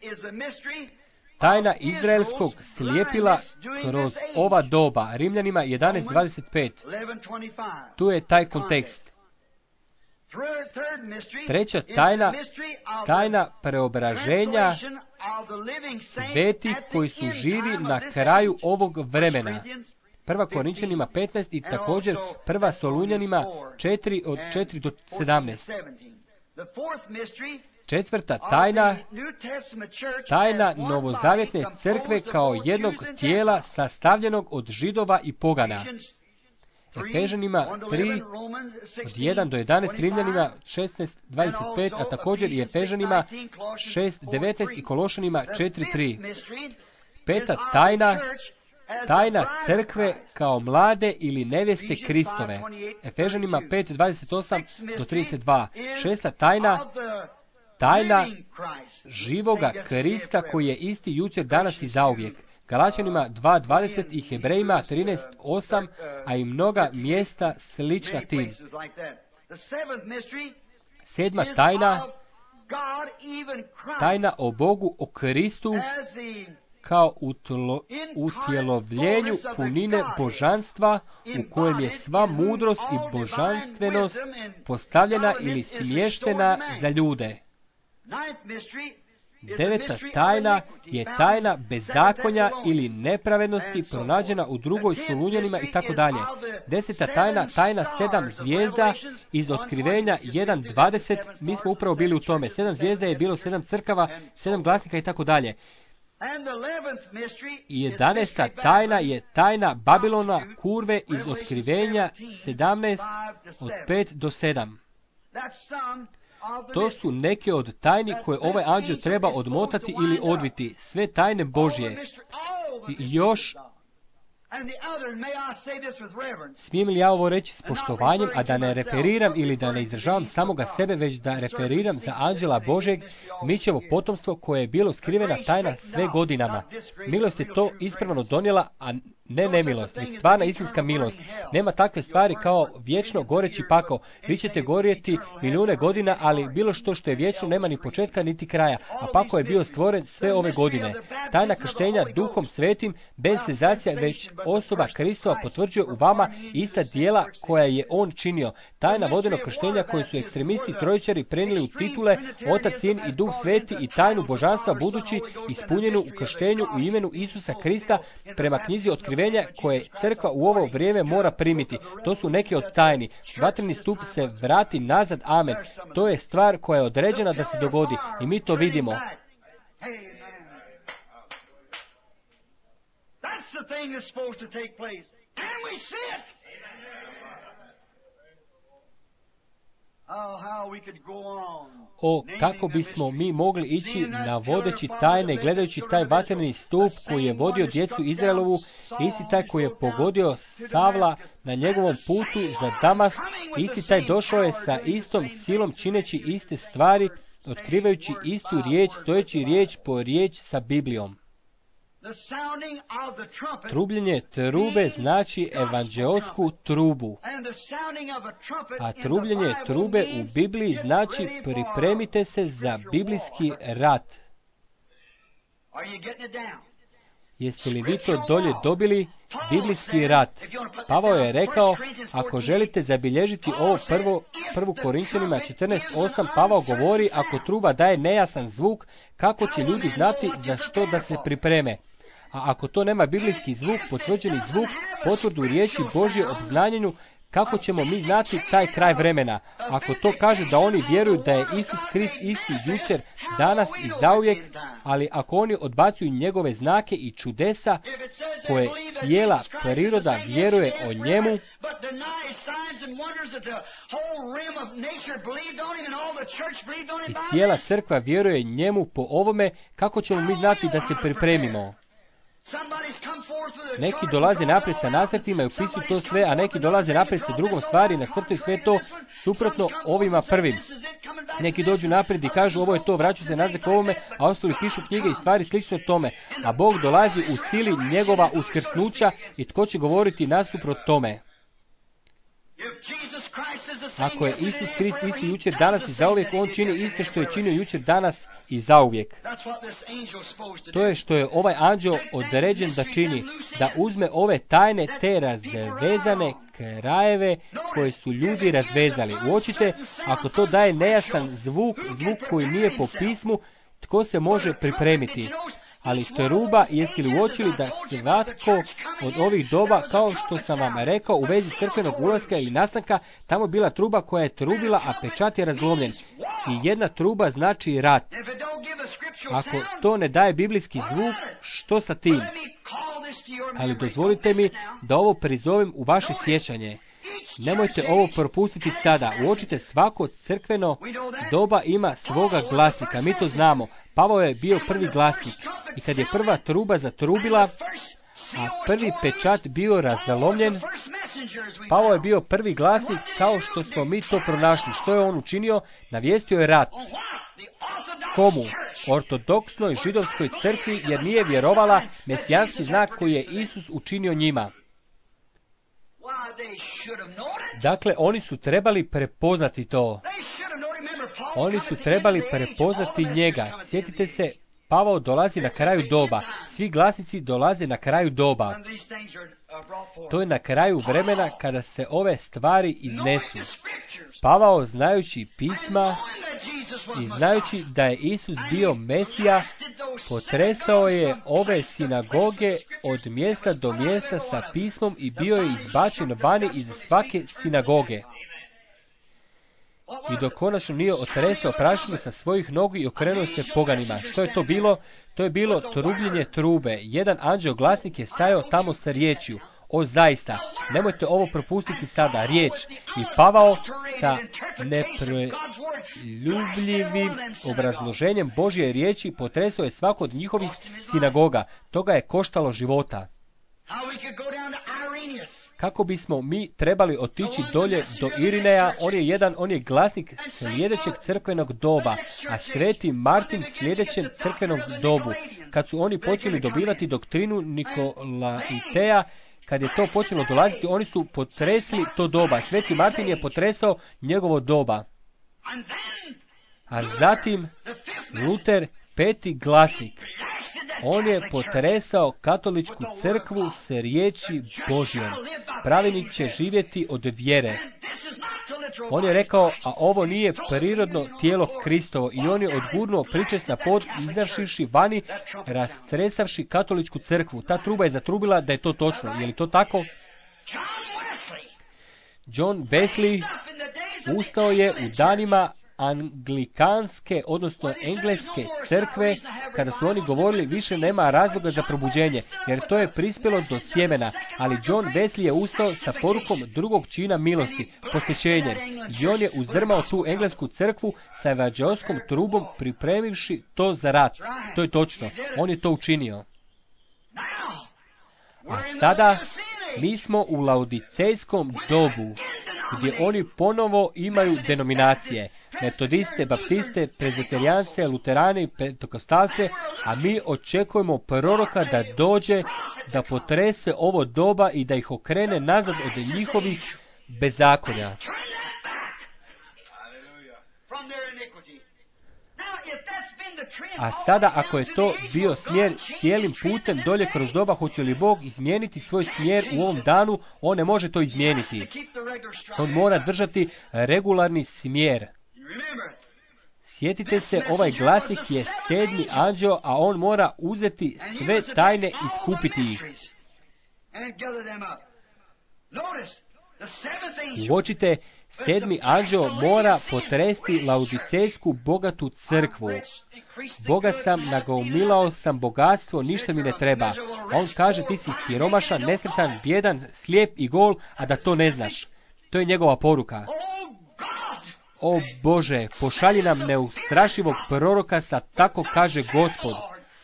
tajna izraelskog slijepila kroz ova doba. Rimljanima 11:25. Tu je taj kontekst. Treća tajna, tajna preobraženja svetih koji su živi na kraju ovog vremena. 1. Korinčanima 15 i također 1. Solunjanima 4:4-17. Četvrta tajna, tajna novozavjetne crkve kao jednog tijela sastavljenog od Židova i pogana. Efežanima 3:1-11, Rimljanima 16:25, a također i Efežanima 6:19 i Kološanima 4:3. Peta tajna, tajna crkve kao mlade ili nevjeste Kristove. Efežanima 5:28-32. Šesta tajna, tajna živoga Krista koji je isti jučer, danas i zauvijek. Galačanima 2:20 i Hebrejima 13:8, a i mnoga mjesta slična tim. Sedma tajna, tajna o Bogu, o Kristu, kao utjelovljenju punine božanstva u kojem je sva mudrost i božanstvenost postavljena ili smještena za ljude. Deveta tajna je tajna bezakonja ili nepravednosti pronađena u drugoj Solunjanima i tako dalje. 10. tajna, tajna 7 zvijezda iz Otkrivenja 1.20, mi smo upravo bili u tome. 7 zvijezda je bilo 7 crkava, 7 glasnika i tako dalje. I 11. tajna je tajna Babilona, kurve iz Otkrivenja 17 od 5 do 7. To su neke od tajni koje ovaj anđeo treba odmotati ili odviti. Sve tajne Božje. I još, smijem li ja ovo reći s poštovanjem, a da ne referiram ili da ne izražavam samoga sebe, već da referiram za anđela Božeg, Mićevo potomstvo koje je bilo skrivena tajna sve godinama. Milost je to ispravno donijela, a ne nemilost, već stvarna istinska milost. Nema takve stvari kao vječno goreći pakao. Vi ćete gorjeti milijune godina, ali bilo što je vječno nema ni početka niti kraja, a pakao je bio stvoren sve ove godine. Tajna krštenja Duhom Svetim, bez senzacija, već osoba Kristova potvrđuje u vama ista djela koja je on činio. Tajna vodenog krštenja koju su ekstremisti trojičari prenijeli u titule Otac, Sin i Duh Sveti i tajnu božanstva budući ispunjenu u krštenju u imenu Isusa Krista prema knjizi Otkrivenja koje crkva u ovo vrijeme mora primiti. To su neke od tajni. Vatreni stup se vrati nazad, amen. To je stvar koja je određena da se dogodi i mi to vidimo. O, kako bismo mi mogli ići navodeći tajne, gledajući taj vatreni stup koji je vodio djecu Izraelovu, isti taj koji je pogodio Savla na njegovom putu za Damask, isti taj došao je sa istom silom čineći iste stvari, otkrivajući istu riječ, stojeći riječ po riječ sa Biblijom. Trubljenje trube znači evanđeosku trubu, a trubljenje trube u Bibliji znači pripremite se za biblijski rat. Jeste li vi to dolje dobili? Biblijski rat. Pavao je rekao, ako želite zabilježiti ovo prvu Korinčanima 14.8, Pavao govori, ako truba daje nejasan zvuk, kako će ljudi znati za što da se pripreme? A ako to nema biblijski zvuk, potvrđeni zvuk, potvrdu riječi Božje obznanjenju, kako ćemo mi znati taj kraj vremena? Ako to kaže da oni vjeruju da je Isus Krist isti jučer, danas i zauvijek, ali ako oni odbacuju njegove znake i čudesa, koje cijela priroda vjeruje o njemu, i cijela crkva vjeruje njemu po ovome, kako ćemo mi znati da se pripremimo? Neki dolaze naprijed sa nacrtima i upisuju to sve, a neki dolaze naprijed sa drugom stvari i nacrtaju sve to suprotno ovima prvim. Neki dođu naprijed i kažu ovo je to, vraćaju se nazad k ovome, a ostali pišu knjige i stvari slično tome. A Bog dolazi u sili njegova uskrsnuća i tko će govoriti nasuprot tome? Ako je Isus Krist isti jučer, danas i zauvijek, on čini isto što je činio jučer, danas i zauvijek. To je što je ovaj anđeo određen da čini, da uzme ove tajne te razvezane krajeve koje su ljudi razvezali. Uočite, ako to daje nejasan zvuk koji nije po pismu, tko se može pripremiti? Ali truba, jeste li uočili da svatko od ovih doba, kao što sam vam rekao u vezi crkvenog ulaska ili nastanka, tamo bila truba koja je trubila, a pečat je razlomljen. I jedna truba znači rat. Ako to ne daje biblijski zvuk, što sa tim? Ali dozvolite mi da ovo prizovem u vaše sjećanje. Nemojte ovo propustiti sada. Uočite, svako crkveno doba ima svoga glasnika. Mi to znamo. Pavao je bio prvi glasnik. I kad je prva truba zatrubila, a prvi pečat bio razlomljen, Pavao je bio prvi glasnik kao što smo mi to pronašli. Što je on učinio? Navijestio je rat. Komu? Ortodoksnoj židovskoj crkvi, jer nije vjerovala mesijanski znak koji je Isus učinio njima. Dakle, oni su trebali prepoznati to. Oni su trebali prepoznati njega. Sjetite se, Pavao dolazi na kraju doba. Svi glasnici dolaze na kraju doba. To je na kraju vremena kada se ove stvari iznesu. Pavao, znajući pisma i znajući da je Isus bio Mesija, potresao je ove sinagoge od mjesta do mjesta sa pismom i bio je izbačen vani iz svake sinagoge. I dok konačno nije otresao prašinu sa svojih nogu i okrenuo se poganima. Što je to bilo? To je bilo trubljenje trube. Jedan anđeo glasnik je stajao tamo sa riječju. O, zaista, nemojte ovo propustiti sada, riječ. I Pavao sa nepreljubljivim obrazloženjem Božje riječi potresao je svako od njihovih sinagoga. Toga je koštalo života. Kako bismo mi trebali otići dolje do Irineja, on je glasnik sljedećeg crkvenog doba, a sveti Martin sljedećem crkvenom dobu. Kad su oni počeli dobivati doktrinu Nikolaiteja, kad je to počelo dolaziti, oni su potresli to doba. Sveti Martin je potresao njegovo doba. A zatim Luter, peti glasnik, on je potresao katoličku crkvu s riječi Božjom. Pravednik će živjeti od vjere. On je rekao, a ovo nije prirodno tijelo Kristovo, i on je odgurnuo pričest na pod, izašivši vani, rastresavši katoličku crkvu. Ta truba je zatrubila da je to točno. Je li to tako? John Wesley ustao je u danima anglikanske, odnosno engleske crkve, kada su oni govorili više nema razloga za probuđenje, jer to je prispjelo do sjemena, ali John Wesley je ustao sa porukom drugog čina milosti, posvećenjem, i on je uzdrmao tu englesku crkvu sa evanđeoskom trubom, pripremivši to za rat. To je točno, on je to učinio. A sada mi smo u laodicejskom dobu, gdje oni ponovo imaju denominacije, metodiste, baptiste, prezbiterijance, luterane i pentekostalce, a mi očekujemo proroka da dođe, da potrese ovo doba i da ih okrene nazad od njihovih bezakonja. A sada, ako je to bio smjer cijelim putem dolje kroz doba, hoće li Bog izmijeniti svoj smjer u ovom danu? On ne može to izmijeniti. On mora držati regularni smjer. Sjetite se, ovaj glasnik je 7. anđeo, a on mora uzeti sve tajne i skupiti ih. Uočite, 7. anđeo mora potresti laodicejsku bogatu crkvu. Boga sam, nagomilao sam bogatstvo, ništa mi ne treba. A on kaže, ti si siromašan, nesretan, bjedan, slijep i gol, a da to ne znaš. To je njegova poruka. O Bože, pošalji nam neustrašivog proroka sa tako kaže Gospod.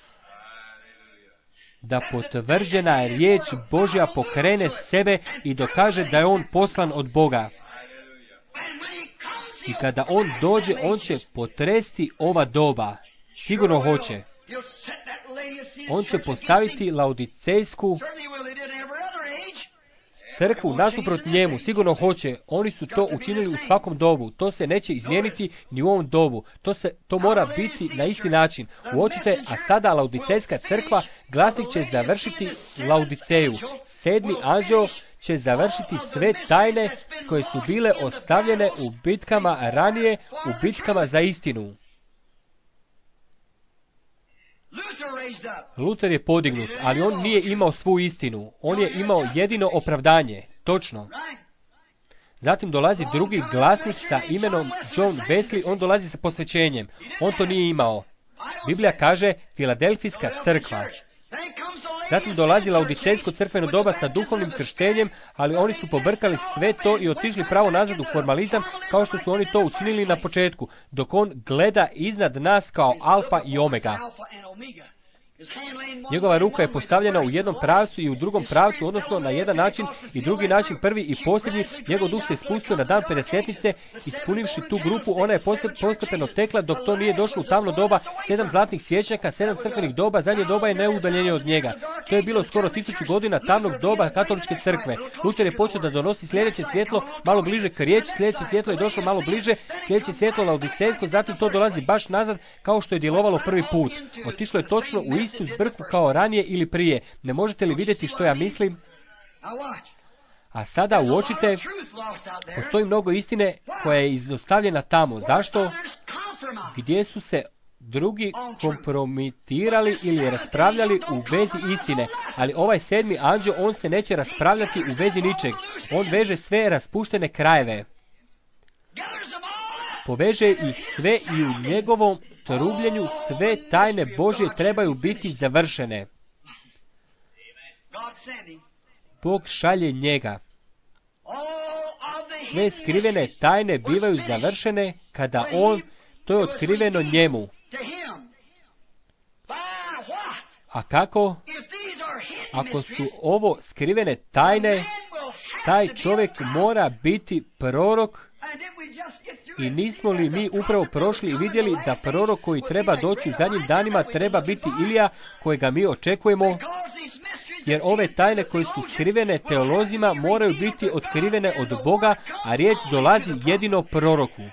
Da potvrđena riječ Božja pokrene sebe i dokaže da je on poslan od Boga. I kada on dođe, on će potresti ova doba. Sigurno hoće. On će postaviti laodicejsku crkvu nasuprot njemu. Sigurno hoće. Oni su to učinili u svakom dobu. To se neće izmijeniti ni u ovom dobu. To mora biti na isti način. Uočite, a sada laodicejska crkva, glasnik će završiti Laodiceju. 7. anđeo će završiti sve tajne koje su bile ostavljene u bitkama ranije, u bitkama za istinu. Luter je podignut, ali on nije imao svu istinu. On je imao jedino opravdanje. Točno. Zatim dolazi drugi glasnik sa imenom John Wesley, on dolazi sa posvećenjem. On to nije imao. Biblija kaže Filadelfijska crkva. Zatim dolazi laodicejsko crkveno doba sa duhovnim krštenjem, ali oni su pobrkali sve to i otišli pravo nazad u formalizam, kao što su oni to učinili na početku, dok on gleda iznad nas kao alfa i omega. Njegova ruka je postavljena u jednom pravcu i u drugom pravcu, odnosno na jedan način i drugi način, prvi i posljednji. Njegov duh se spustio na dan Pedesetnice, ispunivši tu grupu, ona je postepeno tekla dok to nije došlo u tamno doba, 7 zlatnih svječnjaka, 7 crkvenih doba, zadnje doba je neudaljenje od njega. To je bilo skoro 1000 godina tamnog doba katoličke crkve. Luter je počeo da donosi sljedeće svjetlo malo bliže k riječi, sljedeće svjetlo je došlo malo bliže, sljedeće svjetlo laodicejsko, zatim to dolazi baš nazad kao što je djelovalo prvi put. Otišlo je točno u istu zbrku kao ranije ili prije. Ne možete li vidjeti što ja mislim? A sada uočite, Postoji mnogo istine koja je izostavljena tamo. Zašto? Gdje su se drugi kompromitirali ili raspravljali u vezi istine. Ali ovaj 7. anđeo, on se neće raspravljati u vezi ničeg. On veže sve raspuštene krajeve. Poveže ih sve i u njegovom trubljenju sve tajne Božje trebaju biti završene. Bog šalje njega. Sve skrivene tajne bivaju završene kada to je otkriveno njemu. A kako? Ako su ovo skrivene tajne, taj čovjek mora biti prorok. I nismo li mi upravo prošli i vidjeli da prorok koji treba doći u zadnjim danima treba biti Ilija kojega mi očekujemo? Jer ove tajne koje su skrivene teolozima moraju biti otkrivene od Boga, a riječ dolazi jedino proroku.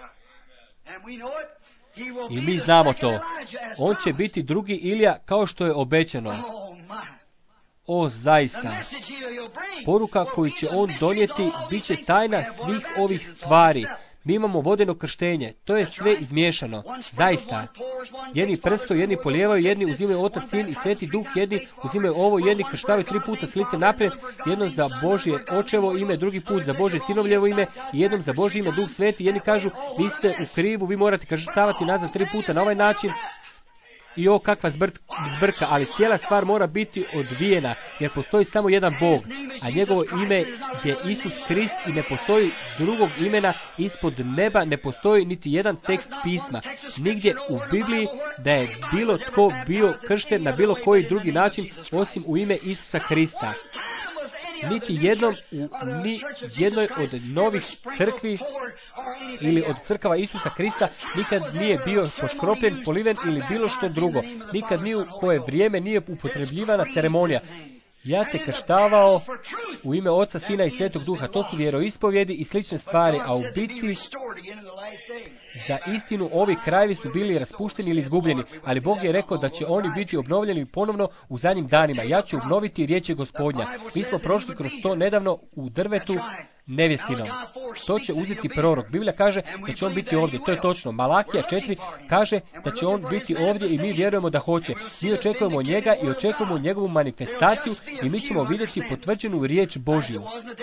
I mi znamo to. On će biti drugi Ilija kao što je obećano. O, zaista. Poruka koju će on donijeti bit će tajna svih ovih stvari. Mi imamo vodeno krštenje. To je sve izmiješano. Zaista. Jedni prskaju, jedni polijevaju, jedni uzimaju Otac, Sin i Sveti Duh, jedni uzimaju ovo, jedni krštavaju 3 puta s lice naprijed, jednom za Božje očevo ime, drugi put za Božje sinovljevo ime i jednom za Božje ime Duh Sveti. Jedni kažu, vi ste u krivu, vi morate krštavati nazad 3 puta na ovaj način. I o, kakva zbrka, ali cijela stvar mora biti odvijena, jer postoji samo jedan Bog, a njegovo ime je Isus Krist i ne postoji drugog imena ispod neba, ne postoji niti jedan tekst pisma. Nigdje u Bibliji da je bilo tko bio kršten na bilo koji drugi način osim u ime Isusa Krista. Niti jednom ni jednoj od novih crkvi ili od crkava Isusa Krista nikad nije bio poškropljen, poliven ili bilo što drugo. Nikad ni u koje vrijeme nije upotrebljivana ceremonija. Ja te krštavao u ime Oca, Sina i Svetog Duha. To su vjeroispovjedi i slične stvari, a u bici za istinu ovi krajevi su bili raspušteni ili izgubljeni, ali Bog je rekao da će oni biti obnovljeni ponovno u zadnjim danima. Ja ću obnoviti riječi Gospodnja. Mi smo prošli kroz to nedavno u drvetu nevjestinom. To će uzeti prorok. Biblija kaže da će on biti ovdje. To je točno. Malakija 4 kaže da će on biti ovdje i mi vjerujemo da hoće. Mi očekujemo njega i očekujemo njegovu manifestaciju i mi ćemo vidjeti potvrđenu riječ Božju.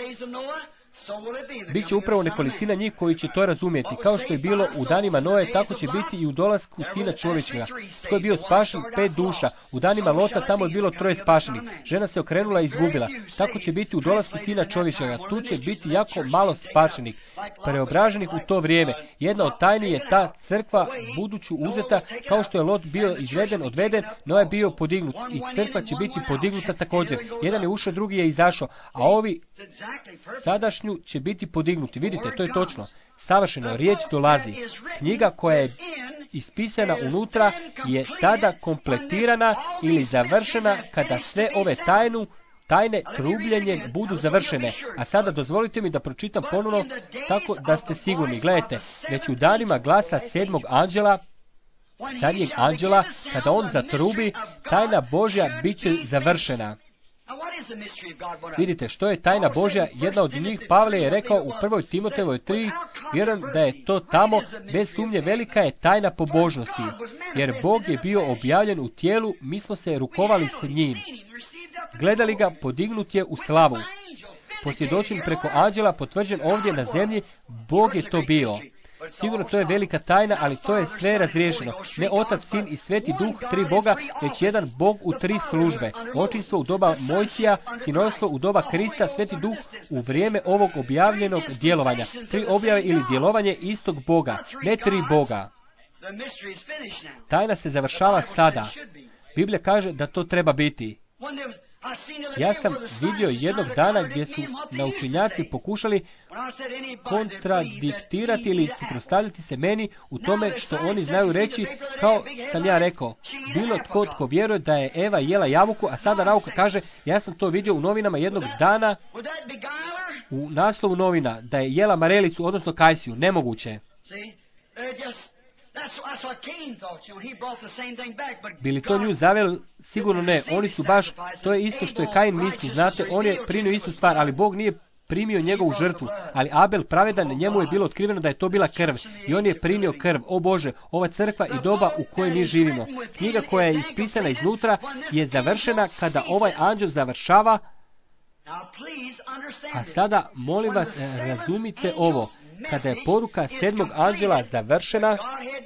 Biće upravo nekolicina njih koji će to razumjeti. Kao što je bilo u danima Noe, tako će biti i u dolasku Sina čovječega. Tko je bio spašen? 5 duša. U danima Lota tamo je bilo 3 spašenih. Žena se okrenula i izgubila. Tako će biti u dolasku Sina čovječega. Tu će biti jako malo spašenih, preobraženih u to vrijeme. Jedna od tajni je ta crkva buduću uzeta, kao što je Lot bio izveden, odveden, Noe je bio podignut. I crkva će biti podignuta također. Jedan je ušao, drugi je izašao. A ovi sadašnju će biti podignuti. Vidite, to je točno. Savršeno, riječ dolazi. Knjiga koja je ispisana unutra je tada kompletirana ili završena kada sve ove tajne trubljenjem budu završene. A sada dozvolite mi da pročitam ponovno tako da ste sigurni. Gledajte, već u danima glasa 7. anđela, zadnjeg anđela, kada on zatrubi, tajna Božja bit će završena. Vidite, što je tajna Božja? Jedna od njih Pavle je rekao u 1. Timotejevoj 3, vjerujem da je to tamo, bez sumnje velika je tajna pobožnosti. Jer Bog je bio objavljen u tijelu, mi smo se rukovali s njim. Gledali ga, podignut je u slavu. Posvjedočen preko anđela, potvrđen ovdje na zemlji, Bog je to bio. Sigurno to je velika tajna, ali to je sve razriješeno. Ne Otac, Sin i Sveti Duh, 3 Boga, već jedan Bog u 3 službe. Očinstvo u doba Mojsija, sinovstvo u doba Krista, Sveti Duh u vrijeme ovog objavljenog djelovanja. 3 objave ili djelovanje istog Boga, ne 3 Boga. Tajna se završava sada. Biblija kaže da to treba biti. Ja sam vidio jednog dana gdje su naučenjaci pokušali kontradiktirati ili suprotstavljati se meni u tome što oni znaju reći, kao sam ja rekao. Bilo tko vjeruje da je Eva jela jabuku, a sada nauka kaže, ja sam to vidio u novinama jednog dana, u naslovu novina, da je jela marelicu, odnosno kajsiju. Nemoguće. Bili to nju zaveli? Sigurno ne. Oni su baš, to je isto što je Kain misli, znate, on je prinio istu stvar, ali Bog nije primio njegovu žrtvu, ali Abel pravedan, njemu je bilo otkriveno da je to bila krv i on je primio krv. O Bože, ova crkva i doba u kojoj mi živimo. Knjiga koja je ispisana iznutra je završena kada ovaj anđeo završava. A sada, molim vas, razumite ovo. Kada je poruka 7. anđela završena,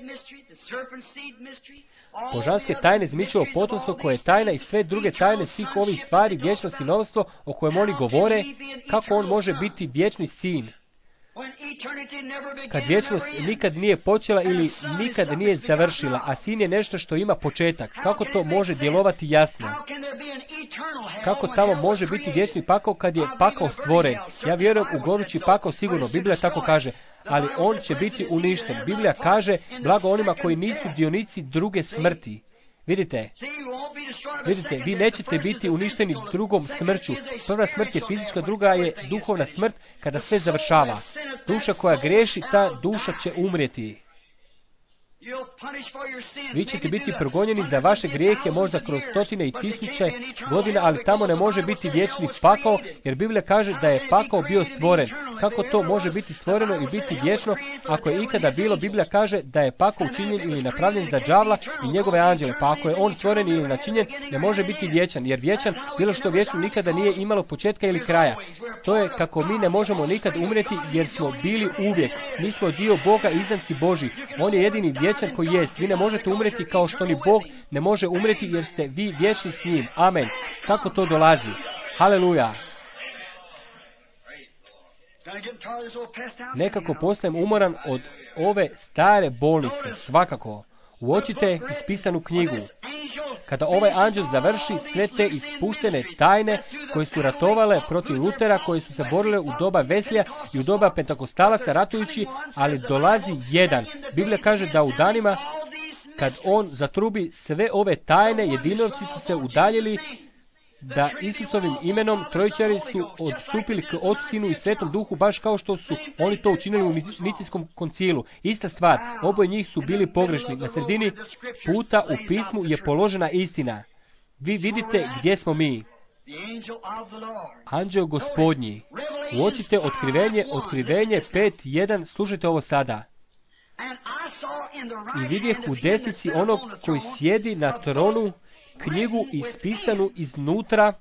božanske tajne, zmišljivo potomstvo koje je tajna i sve druge tajne svih ovih stvari, vječno sinovstvo o kojem oni govore, kako on može biti vječni sin? Kad vječnost nikad nije počela ili nikad nije završila, a sin je nešto što ima početak, kako to može djelovati jasno? Kako tamo može biti vječni pakao kad je pakao stvoren? Ja vjerujem u gorući pakao sigurno, Biblija tako kaže, ali on će biti uništen. Biblija kaže, blago onima koji nisu dionici druge smrti. Vidite, vi nećete biti uništeni drugom smrću. Prva smrt je fizička, druga je duhovna smrt kada sve završava. Duša koja griješi, ta duša će umrijeti. Vi ćete biti progonjeni za vaše grijehe možda kroz stotine i tisuće godina, ali tamo ne može biti vječni pakao, jer Biblija kaže da je pakao bio stvoren. Kako to može biti stvoreno i biti vječno, ako je ikada bilo? Biblija kaže da je pakao učinjen ili napravljen za đavla i njegove anđele, pa ako je on stvoren ili načinjen, ne može biti vječan, jer vječan, bilo što vječno, nikada nije imalo početka ili kraja. To je kako mi ne možemo nikad umrijeti, jer smo bili uvijek. Mi smo dio Boga, izdanci Božji. On je jedini vječan koji jest. Vi ne možete umrijeti kao što ni Bog ne može umrijeti, jer ste vi vječni s njim. Amen. Kako to dolazi? Haleluja. Nekako postajem umoran od ove stare bolnice, svakako. Uočite ispisanu knjigu. Kada ovaj anđel završi sve te ispuštene tajne koje su ratovale protiv Lutera, koje su se borile u doba Veslija i u doba Pentakostalaca ratujući, ali dolazi jedan. Biblija kaže da u danima kad on zatrubi sve ove tajne, jedinovci su se udaljili, da Isusovim imenom trojičari su odstupili k Otcu, Sinu i Svetom Duhu, baš kao što su oni to učinili u Nicijskom koncilu. Ista stvar, oboje njih su bili pogrešni. Na sredini puta u pismu je položena istina. Vi vidite gdje smo mi. Anđeo Gospodnji. Uočite otkrivenje 5.1. Slušajte ovo sada. I vidjeh u desnici onog koji sjedi na tronu knjigu ispisanu iznutra.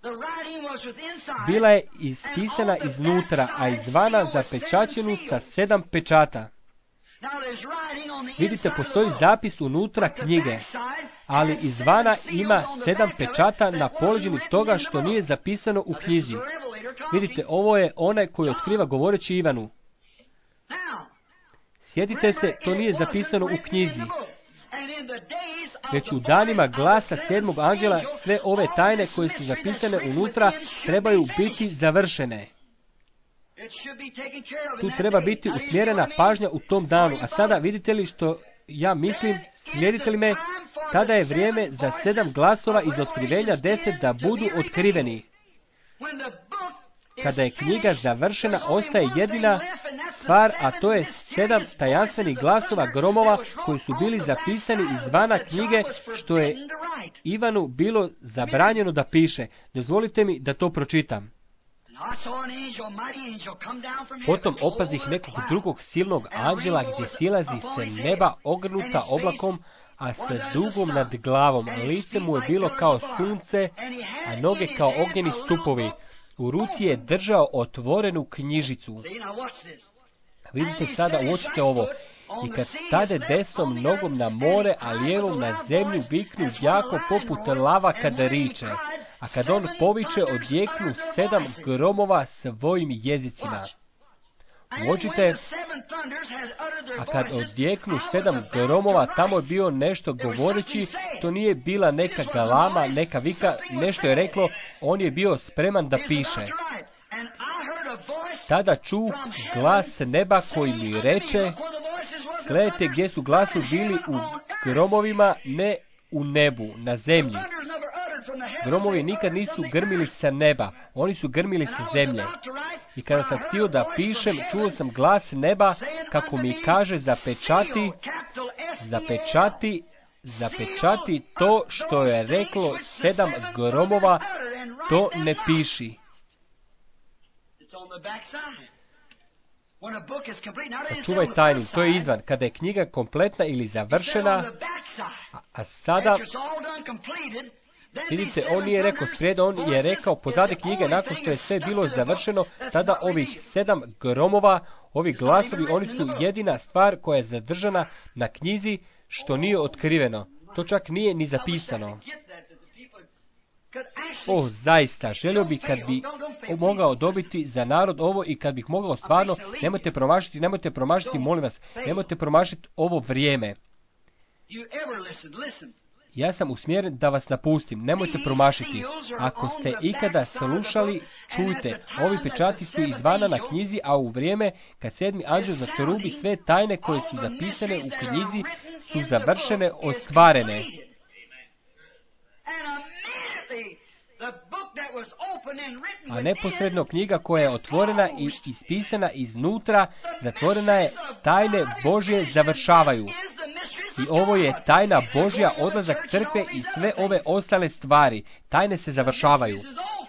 Bila je ispisana iznutra, a izvana zapečaćenu sa 7 pečata. Vidite, postoji zapis unutra knjige, ali izvana ima 7 pečata na poleđini toga što nije zapisano u knjizi. Vidite, ovo je onaj koji otkriva govoreći Ivanu. Sjetite se, to nije zapisano u knjizi. Već u danima glasa 7. anđela sve ove tajne koje su zapisane unutra trebaju biti završene. Tu treba biti usmjerena pažnja u tom danu. A sada vidite li što ja mislim, slijedite li me? Tada je vrijeme za 7 glasova iz otkrivenja 10 da budu otkriveni. Kada je knjiga završena, ostaje jedina stvar, a to je 7 tajanstvenih glasova gromova koji su bili zapisani izvana knjige, što je Ivanu bilo zabranjeno da piše. Dozvolite mi da to pročitam. Potom opazih nekog drugog silnog anđela gdje silazi se neba ogrnuta oblakom, a sa dugom nad glavom. Lice mu je bilo kao sunce, a noge kao ognjeni stupovi. U ruci je držao otvorenu knjižicu. Vidite sada, uočite ovo. I kad stade desnom nogom na more, a lijevom na zemlju, viknu jako poput lava kada riče. A kad on poviče, odjeknu 7 gromova svojim jezicima. Uočite, a kad odjeknu 7 gromova, tamo je bio nešto govoreći, to nije bila neka galama, neka vika, nešto je reklo, on je bio spreman da piše. Tada čuh glas neba koji mi reče, gledajte gdje su glasovi bili u gromovima, ne u nebu, na zemlji. Gromovi nikad nisu grmili sa neba, oni su grmili sa zemlje. I kada sam htio da pišem, čuo sam glas neba kako mi kaže zapečati to što je reklo 7 gromova, to ne piši. Sačuvaj tajnu, to je izvan. Kada je knjiga kompletna ili završena, a sada, vidite, on nije rekao sprijeda, on je rekao pozadi knjige, nakon što je sve bilo završeno, tada ovih 7 gromova, ovi glasovi, oni su jedina stvar koja je zadržana na knjizi, što nije otkriveno. To čak nije ni zapisano. Zaista, želio bih kad bi mogao dobiti za narod ovo i kad bih mogao stvarno, nemojte promašiti, molim vas, nemojte promašiti ovo vrijeme. Ja sam usmjeren da vas napustim, nemojte promašiti. Ako ste ikada slušali, čujte, ovi pečati su izvana na knjizi, a u vrijeme kad 7. anđeo zatrubi, sve tajne koje su zapisane u knjizi su završene, ostvarene. A neposredno knjiga koja je otvorena i ispisana iznutra, zatvorena je, tajne Božje završavaju. I ovo je tajna Božja, odlazak crkve i sve ove ostale stvari. Tajne se završavaju.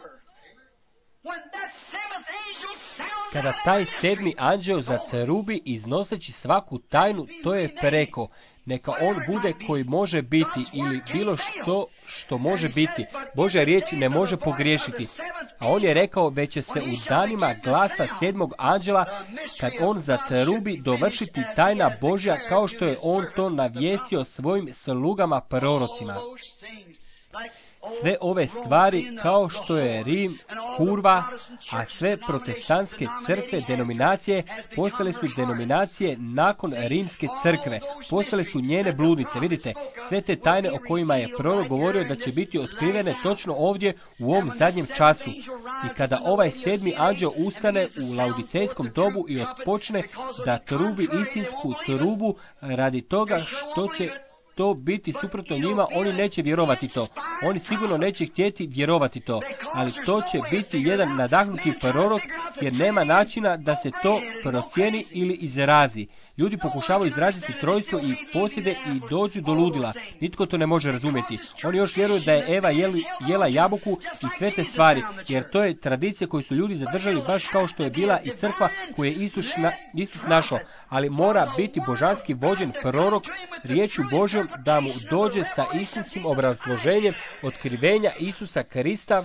Kada taj 7. anđeo zatrubi iznoseći svaku tajnu, to je preko. Neka on bude koji može biti ili bilo što može biti. Božja riječ ne može pogriješiti. A on je rekao, već će se u danima glasa 7. anđela, kad on zatrubi, dovršiti tajna Božja, kao što je on to navijestio svojim slugama prorocima. Sve ove stvari, kao što je Rim, kurva, a sve protestantske crkve, denominacije, postale su denominacije nakon rimske crkve. Postale su njene bludnice. Vidite, sve te tajne o kojima je prorok govorio da će biti otkrivene točno ovdje u ovom zadnjem času. I kada ovaj 7. anđeo ustane u laodicejskom dobu i otpočne da trubi istinsku trubu radi toga što će to biti suprotno njima, oni neće vjerovati to. Oni sigurno neće htjeti vjerovati to. Ali to će biti jedan nadahnuti prorok, jer nema načina da se to procijeni ili izrazi. Ljudi pokušavaju izraziti trojstvo i posjede i dođu do ludila. Nitko to ne može razumjeti. Oni još vjeruju da je Eva jela jabuku i sve te stvari, jer to je tradicija koju su ljudi zadržali baš kao što je bila i crkva koju je Isus našao. Ali mora biti božanski vođen prorok riječju Božjom da mu dođe sa istinskim obrazloženjem otkrivenja Isusa Krista.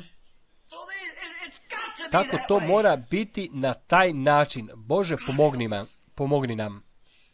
Tako to mora biti na taj način. Bože, pomogni nam.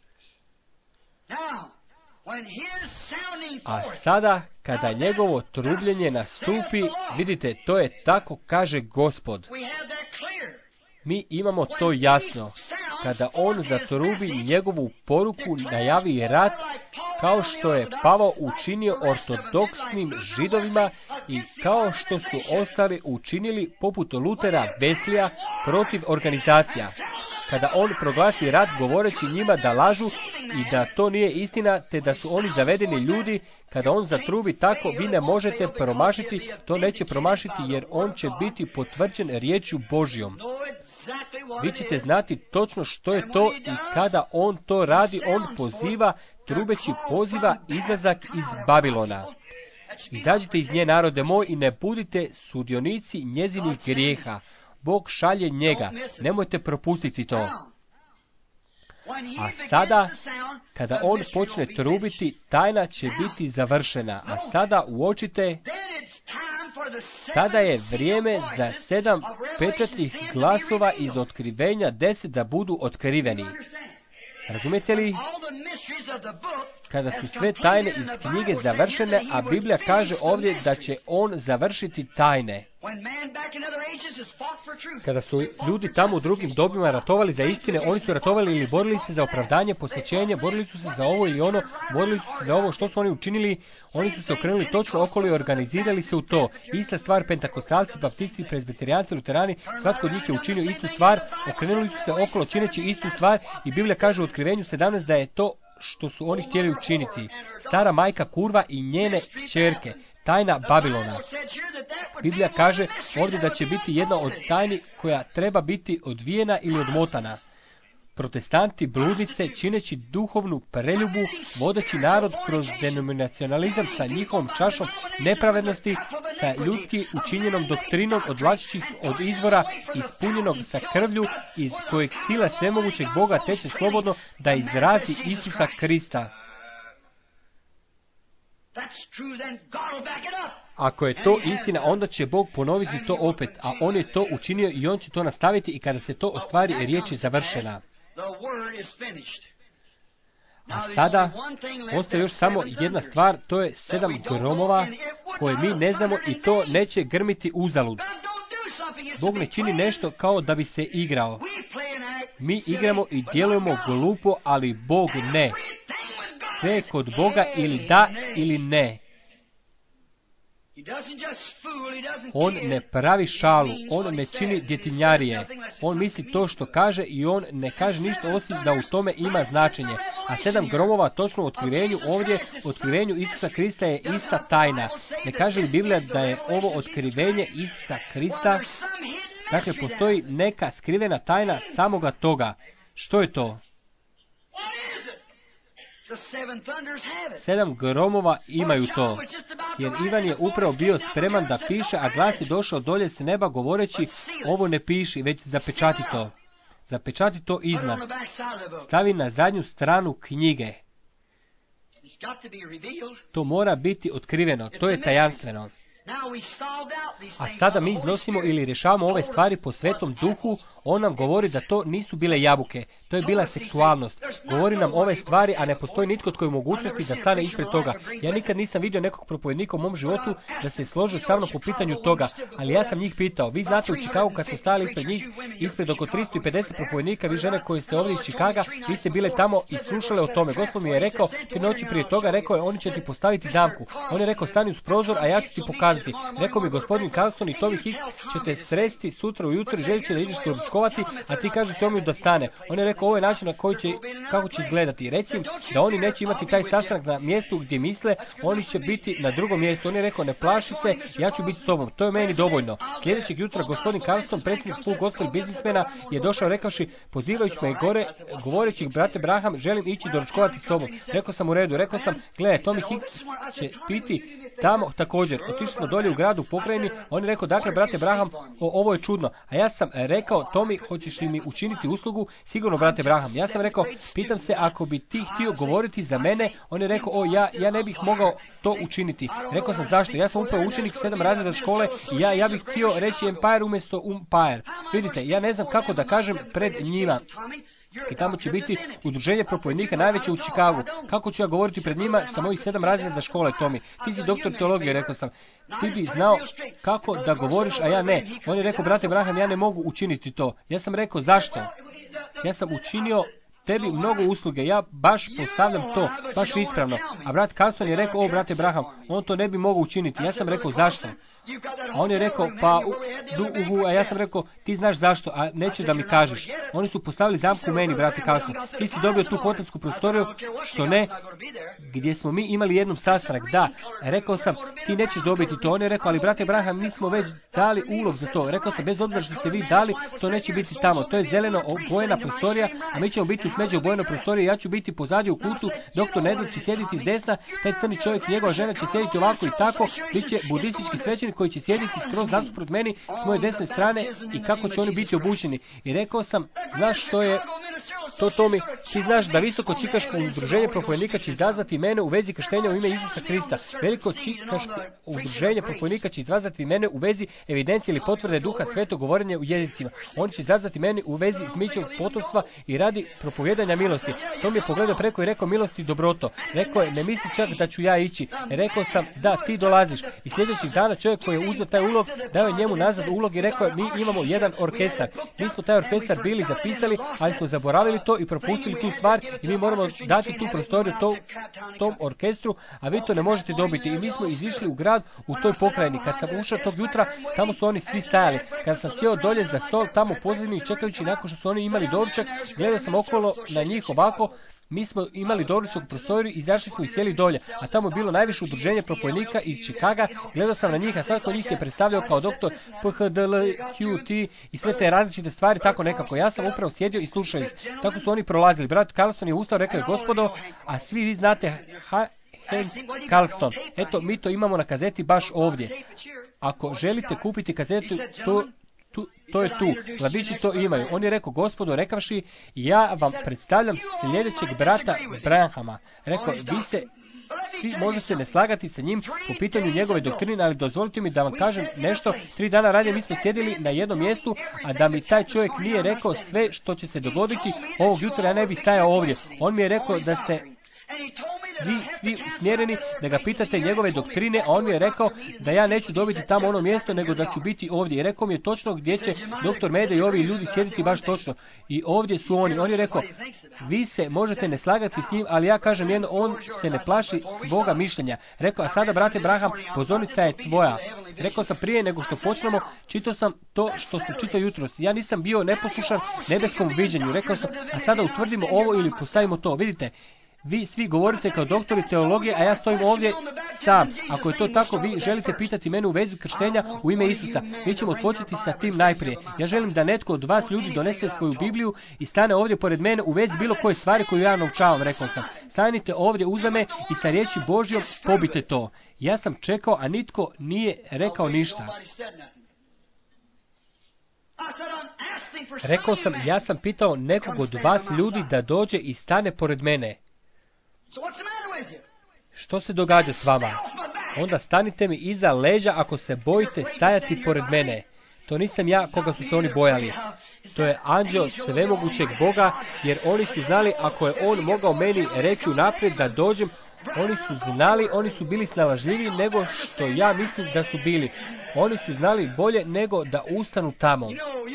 A sada, kada njegovo trubljenje nastupi, vidite, to je tako kaže Gospod. Mi imamo to jasno. Kada on zatrubi njegovu poruku, najavi rat, kao što je Pavao učinio ortodoksnim židovima i kao što su ostali učinili poput Lutera, Weslija, protiv organizacija. Kada on proglasi rat govoreći njima da lažu i da to nije istina, te da su oni zavedeni ljudi, kada on zatrubi tako, vi ne možete promašiti, to neće promašiti jer on će biti potvrđen riječju Božjom. Vi ćete znati točno što je to i kada on to radi, on poziva, trubeći poziva izlazak iz Babilona. Izađite iz nje, narode moj, i ne budite sudionici njezinih grijeha. Bog šalje njega, nemojte propustiti to. A sada, kada on počne trubiti, tajna će biti završena. A sada uočite, tada je vrijeme za 7 pečatnih glasova iz otkrivenja 10 da budu otkriveni. Razumijete li? Kada su sve tajne iz knjige završene, a Biblija kaže ovdje da će on završiti tajne. Kada su ljudi tamo u drugim dobima ratovali za istine, oni su ratovali ili borili se za opravdanje, posvećenje, borili su se za ovo ili ono, borili su se za ovo. Što su oni učinili? Oni su se okrenuli točno okolo i organizirali se u to. Ista stvar, pentakostalci, baptisti, prezbiterijanci, luterani, svatko od njih je učinio istu stvar, okrenuli su se okolo čineći istu stvar i Biblija kaže u Otkrivenju 17 da je to što su oni htjeli učiniti. Stara majka kurva i njene kćerke, tajna Babilona. Biblija kaže ovdje da će biti jedna od tajni koja treba biti odvijena ili odmotana. protestanti, bludnice, čineći duhovnu preljubu, vodeći narod kroz denominacionalizam sa njihovom čašom nepravednosti, sa ljudski učinjenom doktrinom odvlačećih od izvora ispunjenog sa krvlju, iz kojeg sila svemogućeg Boga teče slobodno da izrazi Isusa Krista. Ako je to istina, onda će Bog ponoviti to opet, a On je to učinio i On će to nastaviti i kada se to ostvari, riječ je završena. A sada ostaje još samo jedna stvar, to je 7 gromova koje mi ne znamo i to neće grmiti uzalud. Bog ne čini nešto kao da bi se igrao. Mi igramo i djelujemo glupo, ali Bog ne. Sve je kod Boga ili da ili ne. On ne pravi šalu, on ne čini djetinjarije. On misli to što kaže i on ne kaže ništa osim da u tome ima značenje. A 7 gromova točno u otkrivenju ovdje, u otkrivenju Isusa Krista je ista tajna. Ne kaže li Biblija da je ovo otkrivenje Isusa Krista? Dakle, postoji neka skrivena tajna samoga toga. Što je to? 7 gromova imaju to, jer Ivan je upravo bio spreman da piše, a glas je došao dolje s neba govoreći, ovo ne piši, već zapečati to. Zapečati to iznad. Stavi na zadnju stranu knjige. To mora biti otkriveno, to je tajanstveno. A sada mi iznosimo ili rješavamo ove stvari po Svetom Duhu. On nam govori da to nisu bile jabuke, to je bila seksualnost. Govori nam ove stvari, a ne postoji nitko tko je u mogućnosti da stane ispred toga. Ja nikad nisam vidio nekog propovednika u mom životu da se složi sa mnom po pitanju toga, ali ja sam njih pitao. Vi znate u Chicagu kad smo stajali ispred njih, ispred oko 350 propovednika, vi žene koje ste ovdje iz Chicaga, vi ste bile tamo i slušale o tome. Gospod mi je rekao, 3 noći prije toga, rekao je, oni će ti postaviti zamku. On je rekao, stani uz prozor, a ja ću ti pokazati. Rekao mi gospodin Carlston i Tommy Hicks ćete sresti sutra ujutro i želit će da ideš doručkovati, a ti kaže Tommy da stane. On je rekao, ovo je način na koji će, kako će izgledati. Recim da oni neće imati taj sastanak na mjestu gdje misle, oni će biti na drugom mjestu. On je rekao, ne plaši se, ja ću biti s tobom. To je meni dovoljno. Sljedećeg jutra gospodin Carlston, predsjednik Full Gospel biznismena, je došao rekavši, pozivajući me gore, govoreći, brate Braham, želim ići doručkovati s tobom. Rekao sam u redu, rekao sam, gledaj, Tommy Hicks će piti tamo također. Otišli smo dolje u gradu u pokrajini, on je rekao, dakle, brate Braham, ovo je čudno. A ja sam rekao, Tommy, hoćeš li mi učiniti uslugu? Sigurno, brate Braham. Ja sam rekao, pitam se, ako bi ti htio govoriti za mene, on je rekao, ja ne bih mogao to učiniti. Rekao sam, zašto? Ja sam upravo učenik 7 razreda škole i ja bih htio reći Empire umjesto Umpire. Vidite, ja ne znam kako da kažem pred njima. I tamo će biti udruženje propovednika najveće u Chicagu. Kako ću ja govoriti pred njima sa mojih 7 razreda škole, Tommy? Ti si doktor teologije, rekao sam. Ti bi znao kako da govoriš, a ja ne. On je rekao, brate Braham, ja ne mogu učiniti to. Ja sam rekao, zašto? Ja sam učinio tebi mnogo usluge, ja baš postavljam to, baš ispravno. A brat Carlson je rekao, brate Braham, on to ne bi mogao učiniti. Ja sam rekao, zašto? A on je rekao, a ja sam rekao, ti znaš zašto, a nećeš da mi kažeš. Oni su postavili zamku u meni, brate Carlson. Ti si dobio tu hotelsku prostoriju, što ne, gdje smo mi imali jednom sastanak. Da, rekao sam, ti nećeš dobiti to. On je rekao, ali brate Braham, mi smo već dali ulog za to. Rekao sam, bez obzira što ste vi dali, to neće biti tamo. To je zeleno obojena prostorija, a mi ćemo biti u smeđe obojenoj prostoriji. Ja ću biti pozadnje u kutu, doktor Nedel će sjediti s desna, taj crni čovjek, njegova žena će sjediti ovako i tako, bit će budistički svećenik koji će sjediti skroz nasuprot meni s moje desne strane i kako će oni biti obučeni. I rekao sam, znaš što je to, Tommy, ti znaš da visoko čikaško udruženje propovednika će izazvati mene u vezi krštenja u ime Isusa Krista. Veliko čikaško udruženje propovednika će izazvati mene u vezi evidencije ili potvrde duha svetog govorenja u jezicima. Oni će izazvati mene u vezi zmićevog potomstva i radi propovjedanja milosti. Tom je pogledao preko i rekao, milosti i dobroto. Rekao je, ne misli čak da ću ja ići. Rekao sam, da, ti dolaziš. I sljedećih dana čovjek koji je uzeo taj ulog, dao je njemu nazad ulog i rekao je, mi imamo jedan orkestar. Mi smo taj orkestar bili zapisali, ali smo zaboravili to i propustili tu stvar i mi moramo dati tu prostoriju tom orkestru, a vi to ne možete dobiti. I mi smo izišli u grad u toj pokrajini. Kad sam ušao tog jutra, tamo su oni svi stajali. Kad sam sjeo dolje za stol, tamo u pozadini čekajući nakon što su oni imali doručak, gledao sam okolo na njih ovako, mi smo imali doručak u prostoriju, izašli smo i sjeli dolje, a tamo je bilo najviše udruženje propovednika iz Chicaga, gledao sam na njih, a svako od njih je predstavljao kao doktor PHDLQT i sve te različite stvari, tako nekako. Ja sam upravo sjedio i slušao ih. Tako su oni prolazili. Brat Carlson je ustao, rekao je: gospodo, a svi vi znate Hank Carlson. Eto, mi to imamo na kazeti baš ovdje. Ako želite kupiti kazetu, to je tu. Mladići to imaju. On je rekao: gospodo, rekavši, ja vam predstavljam sljedećeg brata Branhama. Rekao: vi se svi možete ne slagati sa njim po pitanju njegove doktrine, ali dozvolite mi da vam kažem nešto. 3 dana ranije mi smo sjedili na jednom mjestu, a da mi taj čovjek nije rekao sve što će se dogoditi ovog jutra, ja ne bi stajao ovdje. On mi je rekao da ste vi svi usmjereni da ga pitate njegove doktrine, a on mi je rekao da ja neću dobiti tamo ono mjesto, nego da ću biti ovdje. I rekao mi je točno gdje će doktor Mede i ovi ljudi sjediti baš točno. I ovdje su oni. On je rekao: vi se možete ne slagati s njim, ali ja kažem jedno, on se ne plaši svoga mišljenja. Rekao: a sada, brate Branham, pozornica je tvoja. Rekao sam: prije nego što počnemo, čitao sam to što sam čitao jutros. Ja nisam bio neposlušan nebeskom viđenju. Rekao sam: a sada utvrdimo ovo ili postavimo to. Vidite, vi svi govorite kao doktori teologije, a ja stojim ovdje sam. Ako je to tako, vi želite pitati mene u vezi krštenja u ime Isusa. Mi ćemo početi sa tim najprije. Ja želim da netko od vas ljudi donese svoju Bibliju i stane ovdje pored mene u vezi bilo koje stvari koju ja naučavam, rekao sam. Stanite ovdje uza me i sa riječi Božjom pobite to. Ja sam čekao, a nitko nije rekao ništa. Rekao sam: ja sam pitao nekog od vas ljudi da dođe i stane pored mene. Što se događa s vama? Onda stanite mi iza leđa ako se bojite stajati pored mene. To nisam ja koga su se oni bojali. To je anđeo svemogućeg Boga, jer oni su znali ako je on mogao meni reći unaprijed da dođem, oni su znali, oni su bili snalažljiviji nego što ja mislim da su bili. Oni su znali bolje nego da ustanu tamo.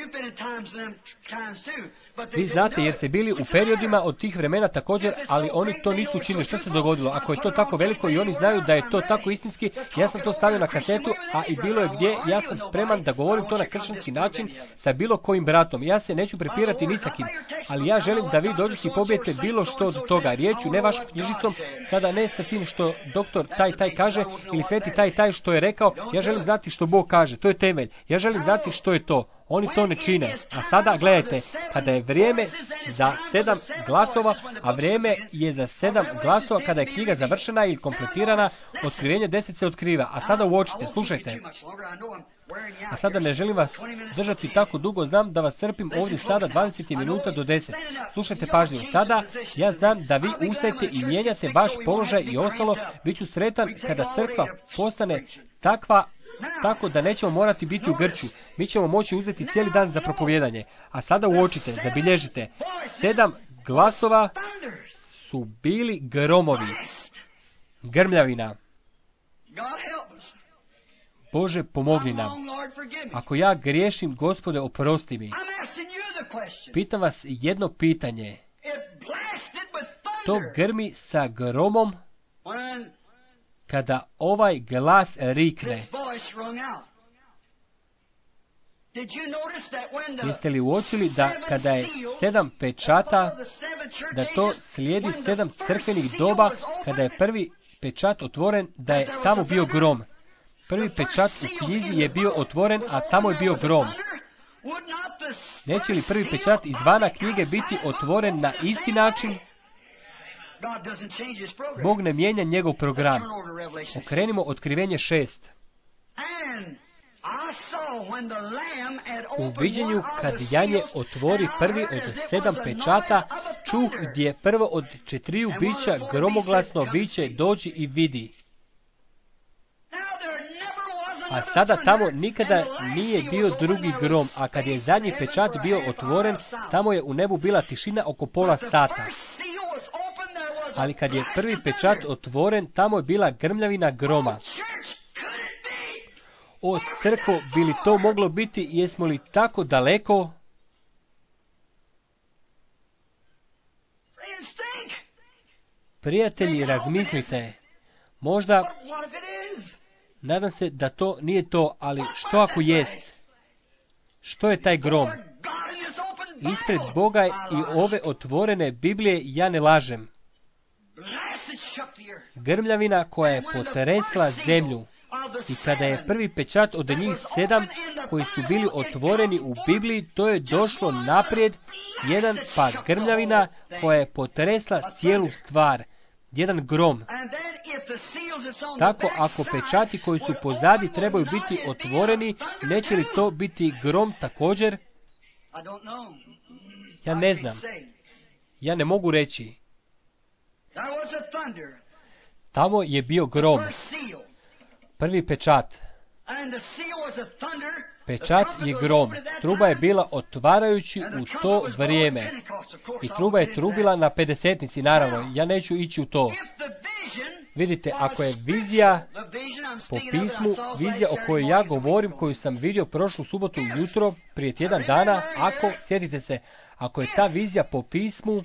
Vi znate, jer ste bili u periodima od tih vremena također, ali oni to nisu učinili. Što se dogodilo? Ako je to tako veliko i oni znaju da je to tako istinski, ja sam to stavio na kasetu, a i bilo je gdje, ja sam spreman da govorim to na kršćanski način sa bilo kojim bratom. Ja se neću prepirati ni sa kim, ali ja želim da vi dođete i pobijete bilo što od toga. Riječu, ne vašom knjižicom, sada ne sa tim što doktor taj kaže ili sveti taj što je rekao. Ja želim znati što Bog kaže. To je temelj. Ja želim znati što je to. Oni to ne čine. A sada gledajte, kada je vrijeme za 7 glasova, a vrijeme je za 7 glasova kada je knjiga završena ili kompletirana, otkrivenje 10 se otkriva. A sada uočite, slušajte. A sada ne želim vas držati tako dugo, znam da vas crpim ovdje sada 20 minuta do 10. Slušajte pažljivo. Sada ja znam da vi ustajete i mijenjate vaš položaj i ostalo. Bit ću sretan kada crkva postane takva, tako da nećemo morati biti u grču. Mi ćemo moći uzeti cijeli dan za propovijedanje. A sada uočite, zabilježite. 7 glasova su bili gromovi. Grmljavina. Bože, pomogni nam. Ako ja griješim, Gospode, oprosti mi. Pitam vas jedno pitanje. To grmi sa gromom kada ovaj glas rikne. Jeste li uočili da kada je 7 pečata, da to slijedi 7 crkvenih doba, kada je prvi pečat otvoren, da je tamo bio grom. Prvi pečat u knjizi je bio otvoren, a tamo je bio grom. Neće li prvi pečat izvana knjige biti otvoren na isti način? Bog ne mijenja njegov program. Okrenimo otkrivenje 6. U viđenju kad janje otvori prvi od 7 pečata, čuh gdje prvo od 4 bića gromoglasno viče: dođi i vidi. A sada tamo nikada nije bio drugi grom, a kad je zadnji pečat bio otvoren, tamo je u nebu bila tišina oko pola sata. Ali kad je prvi pečat otvoren, tamo je bila grmljavina groma. O crkvo, bi li to moglo biti, jesmo li tako daleko? Prijatelji, razmislite. Možda, nadam se da to nije to, ali što ako jest? Što je taj grom? ispred Boga i ove otvorene Biblije ja ne lažem. Grmljavina koja je potresla zemlju. I kada je prvi pečat od njih 7 koji su bili otvoreni u Bibliji, to je došlo naprijed jedan pa grmljavina koja je potresla cijelu stvar. Jedan grom. Tako ako pečati koji su pozadi trebaju biti otvoreni, neće li to biti grom također? Ja ne znam. Ja ne mogu reći. Tamo je bio grom. Prvi pečat. Pečat je grom. Truba je bila otvarajući u to vrijeme. I truba je trubila na pedesetnici, naravno. Ja neću ići u to. Vidite, ako je vizija po pismu, vizija o kojoj ja govorim, koju sam vidio prošlu subotu ujutro, prije tjedan dana, ako, sjetite se, ako je ta vizija po pismu,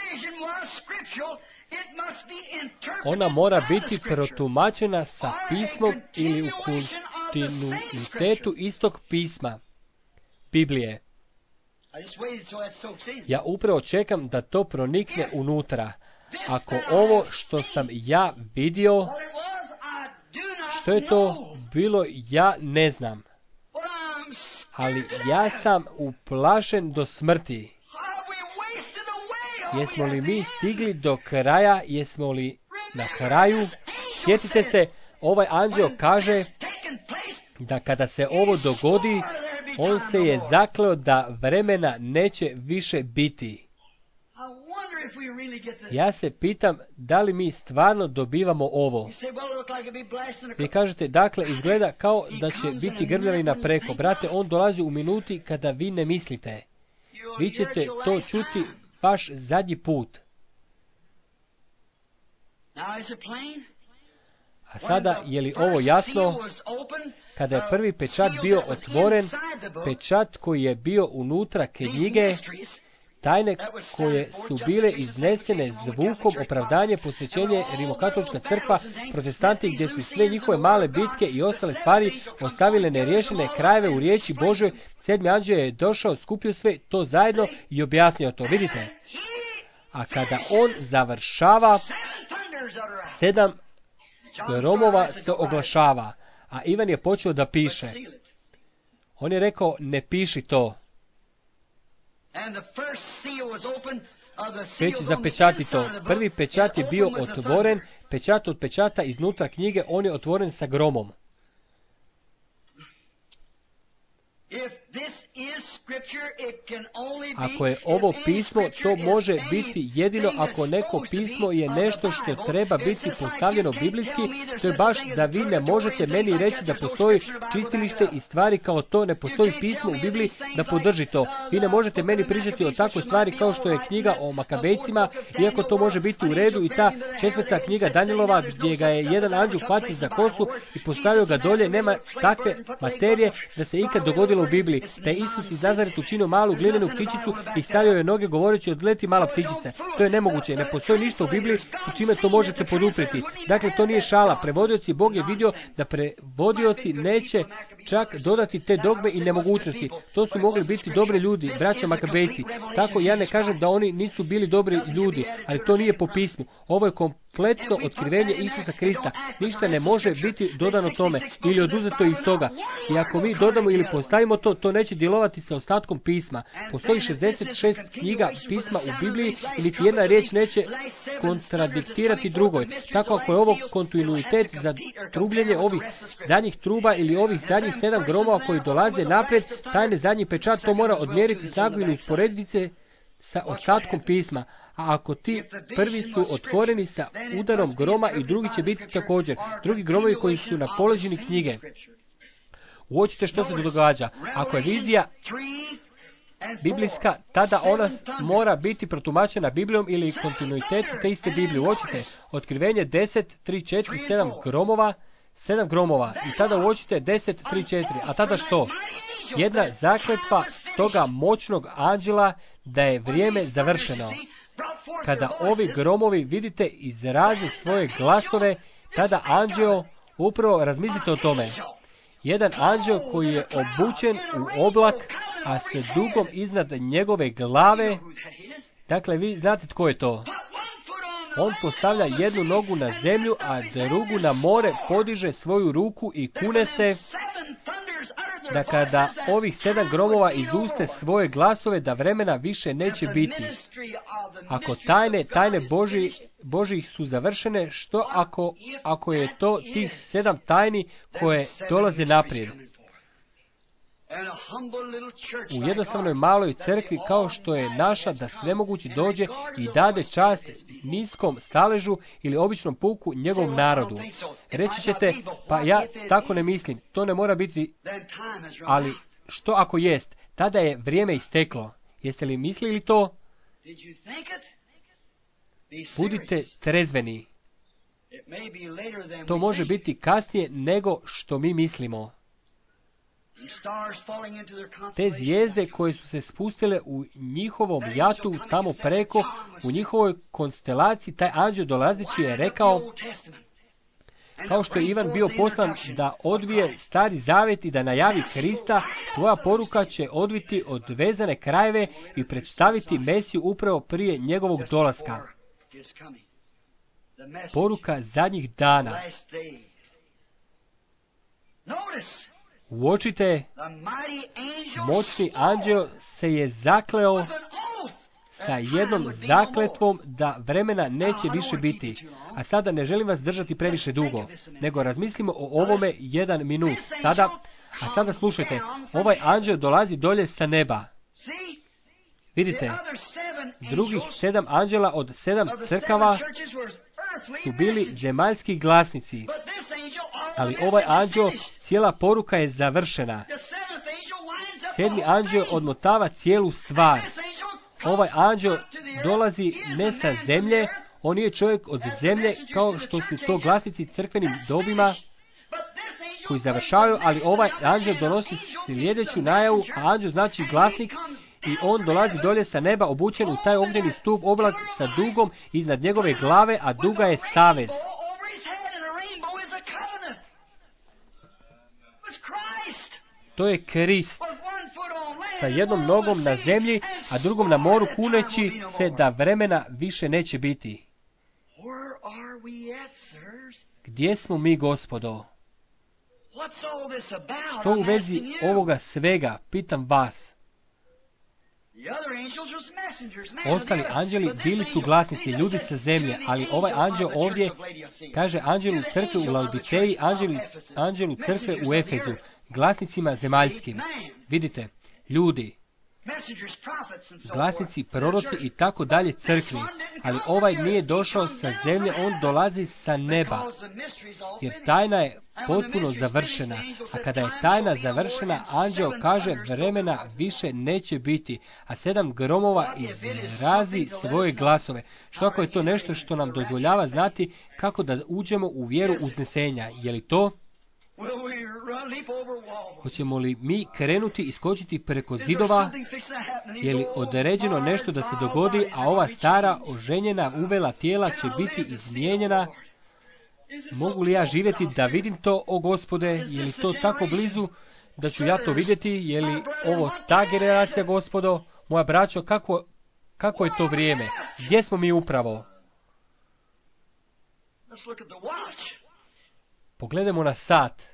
ona mora biti protumačena sa pismom ili u kontinuitetu istog pisma, Biblije. Ja upravo čekam da to pronikne unutra. Ako ovo što sam ja vidio, što je to bilo, ja ne znam. Ali ja sam uplašen do smrti. Jesmo li mi stigli do kraja? Jesmo li na kraju? Sjetite se, ovaj anđeo kaže da kada se ovo dogodi, on se je zakleo da vremena neće više biti. Ja se pitam, da li mi stvarno dobivamo ovo? Vi kažete, dakle, izgleda kao da će biti grmljavina preko. Brate, on dolazi u minuti kada vi ne mislite. Vi ćete to čuti vaš zadnji put. A sada, je li ovo jasno? Kada je prvi pečat bio otvoren, pečat koji je bio unutra knjige, tajne koje su bile iznesene zvukom, opravdanje, posvećenje, Rimokatolička crkva, protestanti, gdje su sve njihove male bitke i ostale stvari ostavile neriješene krajeve u riječi Božoj, 7. anđeo je došao, skupio sve to zajedno i objasnio to. Vidite? A kada on završava, 7 gromova se oglašava, a Ivan je počeo da piše. On je rekao, ne piši to. Zapečati to. Prvi pečat je bio otvoren, pečat od pečata iznutra knjige, on je otvoren sa gromom. Ako je ovo pismo, to može biti jedino ako neko pismo je nešto što treba biti postavljeno biblijski, to je baš da vi ne možete meni reći da postoji čistilište i stvari kao to, ne postoji pismo u Bibliji da podrži to. Vi ne možete meni pričati o takvoj stvari kao što je knjiga o Makabejcima, iako to može biti u redu, i ta 4. knjiga Danijelova gdje ga je jedan anđeo hvatio za kosu i postavio ga dolje, nema takve materije da se ikad dogodilo u Bibliji. Da je Isus iz Nazareta učinio malu glinenu ptičicu i stavio joj noge govoreći odleti mala ptičice. To je nemoguće. Ne postoji ništa u Bibliji s čime to možete podupriti. Dakle, to nije šala. Prevodioci, Bog je vidio da prevodioci neće čak dodati te dogme i nemogućnosti. To su mogli biti dobri ljudi, braća Makabejci. Tako ja ne kažem da oni nisu bili dobri ljudi, ali to nije po pismu. Ovo je kompletno otkrivenje Isusa Krista. Ništa ne može biti dodano tome ili oduzeto iz toga. I ako mi dodamo ili postavimo to, to neće djelovati sa ostatkom pisma. Postoji 66 knjiga pisma u Bibliji i niti jedna riječ neće kontradiktirati drugoj. Tako ako je ovo kontinuitet za trubljenje ovih zadnjih truba ili ovih zadnjih 7 gromova koji dolaze naprijed, tajne zadnji pečat, to mora odmjeriti snagu ili usporediti se sa ostatkom pisma. A ako ti prvi su otvoreni sa udarom groma, i drugi će biti također. Drugi gromovi koji su na poleđini knjige. Uočite što se događa. Ako je vizija biblijska, tada ona mora biti protumačena Biblijom ili kontinuitetu te iste Biblije. Uočite, otkrivenje 10, 3, 4, 7 gromova. I tada uočite 10, 3, 4. A tada što? Jedna zakletva toga moćnog anđela da je vrijeme završeno. Kada ovi gromovi, vidite, izraze svoje glasove, tada anđeo, upravo razmislite o tome. Jedan anđeo koji je obučen u oblak a s dugom iznad njegove glave. Dakle, vi znate tko je to. On postavlja jednu nogu na zemlju, a drugu na more, podiže svoju ruku i kune se da kada ovih 7 gromova izuste svoje glasove, da vremena više neće biti. Ako tajne Božjih su završene, što ako je to tih 7 tajni koje dolaze naprijed? U jednostavnoj maloj crkvi kao što je naša, da svemogući dođe i dade čast niskom staležu ili običnom puku njegovom narodu. Reći ćete, pa ja tako ne mislim, to ne mora biti, ali što ako jest? Tada je vrijeme isteklo. Jeste li mislili to? Budite trezveni. To može biti kasnije nego što mi mislimo. Te zvijezde koje su se spustile u njihovom jatu tamo preko, u njihovoj konstelaciji, taj anđeo dolazeći je rekao, kao što je Ivan bio poslan da odvije stari zavjet i da najavi Krista, tvoja poruka će odviti odvezane krajeve i predstaviti Mesiju upravo prije njegovog dolaska. Poruka zadnjih dana. Uočite, moćni anđeo se je zakleo sa jednom zakletvom da vremena neće više biti. A sada ne želim vas držati previše dugo, nego razmislimo o ovome 1 minut. Sada slušajte, ovaj anđeo dolazi dolje sa neba. Vidite, drugih 7 anđela od 7 crkava su bili zemaljski glasnici. Ali ovaj anđeo, cijela poruka je završena. 7. anđeo odmotava cijelu stvar. Ovaj anđeo dolazi ne sa zemlje, on nije čovjek od zemlje kao što su to glasnici crkvenim dobima koji završavaju, ali ovaj anđeo donosi sljedeću najavu, a anđeo znači glasnik i on dolazi dolje sa neba obučen u taj ognjeni stup oblak sa dugom iznad njegove glave, a duga je savez. To je Krist, sa jednom nogom na zemlji, a drugom na moru, kuneći se da vremena više neće biti. Gdje smo mi, Gospodo? Što u vezi ovoga svega, pitam vas? Ostali anđeli bili su glasnici, ljudi sa zemlje, ali ovaj anđel ovdje kaže anđelu crkve u Laodiceji, anđelu crkve u Efezu, glasnicima zemaljskim. Vidite, ljudi, glasnici, proroci i tako dalje crkvi, ali ovaj nije došao sa zemlje, on dolazi sa neba, jer tajna je potpuno završena, a kada je tajna završena, anđeo kaže vremena više neće biti, a 7 gromova izrazi svoje glasove. Što ako je to nešto što nam dozvoljava znati kako da uđemo u vjeru uznesenja? Je li to? Hoćemo li mi krenuti i skočiti preko zidova? Je li određeno nešto da se dogodi, a ova stara oženjena uvela tijela će biti izmijenjena? Mogu li ja živjeti da vidim to, o Gospode? Je li to tako blizu da ću ja to vidjeti? Je li ovo ta generacija, Gospodo? Moja braćo, kako je to vrijeme? Gdje smo mi upravo? Pogledajmo na sat.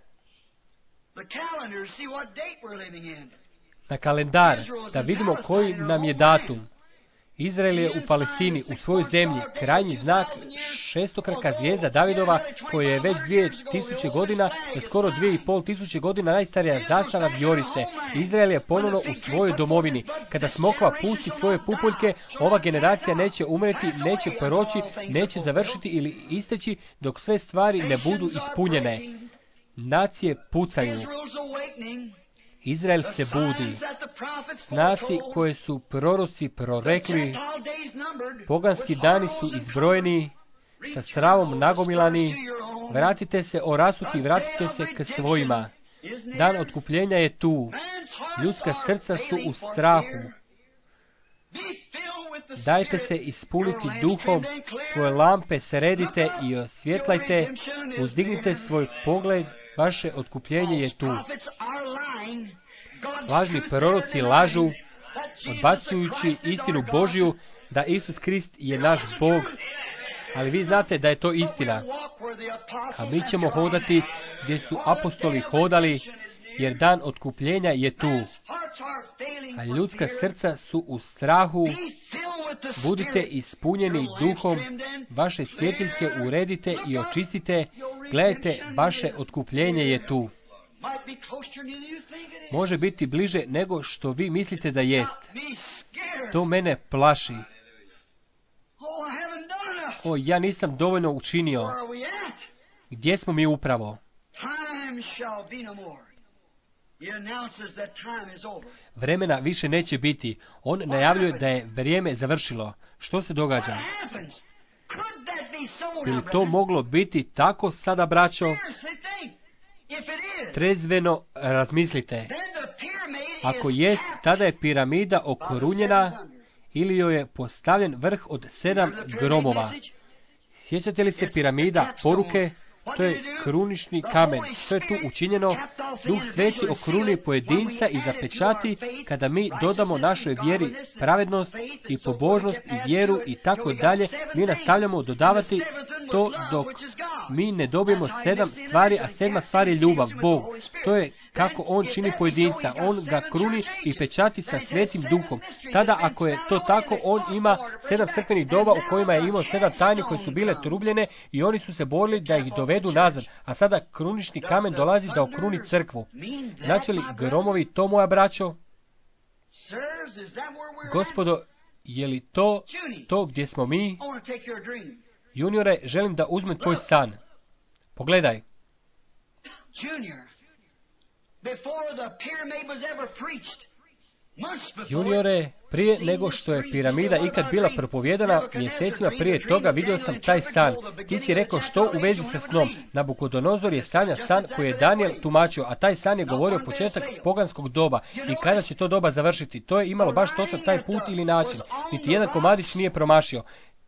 Na kalendar, da vidimo koji nam je datum. Izrael je u Palestini, u svojoj zemlji, krajnji znak šestokraka zvijezda Davidova, koja je već 2000 godina, do skoro 2500 godina najstarija zastava vijori se. Izrael je ponovno u svojoj domovini. Kada smokva pusti svoje pupoljke, ova generacija neće umreti, neće proći, neće završiti ili isteći dok sve stvari ne budu ispunjene. Nacije pucaju. Izrael se budi. Znaci koje su proroci prorekli, poganski dani su izbrojeni, sa stravom nagomilani, vratite se o rasuti, vratite se k svojima. Dan otkupljenja je tu, ljudska srca su u strahu. Dajte se ispuniti duhom, svoje lampe sredite i osvjetlajte, uzdignite svoj pogled, vaše otkupljenje je tu. Lažni proroci lažu, odbacujući istinu Božju, da Isus Krist je naš Bog. Ali vi znate da je to istina. A mi ćemo hodati gdje su apostoli hodali, jer dan otkupljenja je tu. A ljudska srca su u strahu. Budite ispunjeni duhom, vaše svjetiljke uredite i očistite. Gledajte, vaše otkupljenje je tu. Može biti bliže nego što vi mislite da jest. To mene plaši. O, ja nisam dovoljno učinio. Gdje smo mi upravo? Vremena više neće biti. On najavljuje da je vrijeme završilo. Što se događa? Bi li to moglo biti tako sada, braćo? Trezveno razmislite. Ako jest, tada je piramida okrunjena ili joj je postavljen vrh od 7 gromova. Sjećate li se piramida poruke? To je krunični kamen. Što je tu učinjeno? Duh Sveti okruni pojedinca i zapečati kada mi dodamo našoj vjeri pravednost i pobožnost i vjeru i tako dalje. Mi nastavljamo dodavati to dok mi ne dobijemo 7 stvari, a 7. stvar je ljubav, Bog. To je kako on čini pojedinca. On ga kruni i pečati sa Svetim Duhom. Tada, ako je to tako, on ima 7 crkvenih doba u kojima je imao 7 tajni koje su bile trubljene i oni su se borili da ih dovedu nazad. A sada krunični kamen dolazi da okruni crkvu. Znači li gromovi to, moja braćo? Gospodo, je li to gdje smo mi? Juniore, želim da uzmem tvoj san. Pogledaj. Juniore, prije nego što je piramida ikad bila propovijedana, mjesecima prije toga vidio sam taj san. Ti si rekao što u vezi sa snom. Nabukodonozor je sanja san koji je Danijel tumačio, a taj san je govorio početak poganskog doba i kada će to doba završiti. To je imalo baš točno taj put ili način. Niti jedan komadić nije promašio.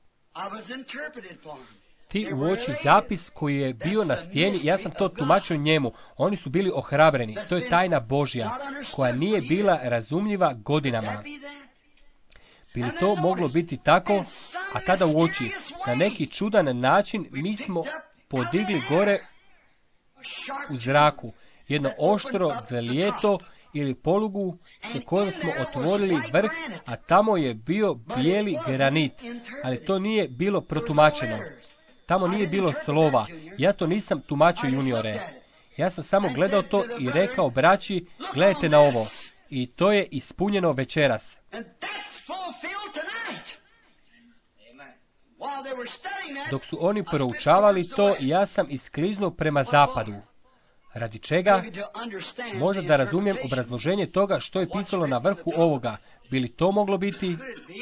Ti uoči zapis koji je bio na stijeni, ja sam to tumačio njemu. Oni su bili ohrabreni. To je tajna Božja, koja nije bila razumljiva godinama. Bi li to moglo biti tako? A tada uoči, na neki čudan način, mi smo podigli gore u zraku jedno oštro zelijeto ili polugu sa kojom smo otvorili vrh, a tamo je bio bijeli granit. Ali to nije bilo protumačeno. Tamo nije bilo slova. Ja to nisam tumačio, juniore. Ja sam samo gledao to i rekao braći, gledajte na ovo. I to je ispunjeno večeras. Dok su oni proučavali to, ja sam iskliznuo prema zapadu. Radi čega? Možda da razumijem obrazloženje toga što je pisalo na vrhu ovoga. Bi li to moglo biti?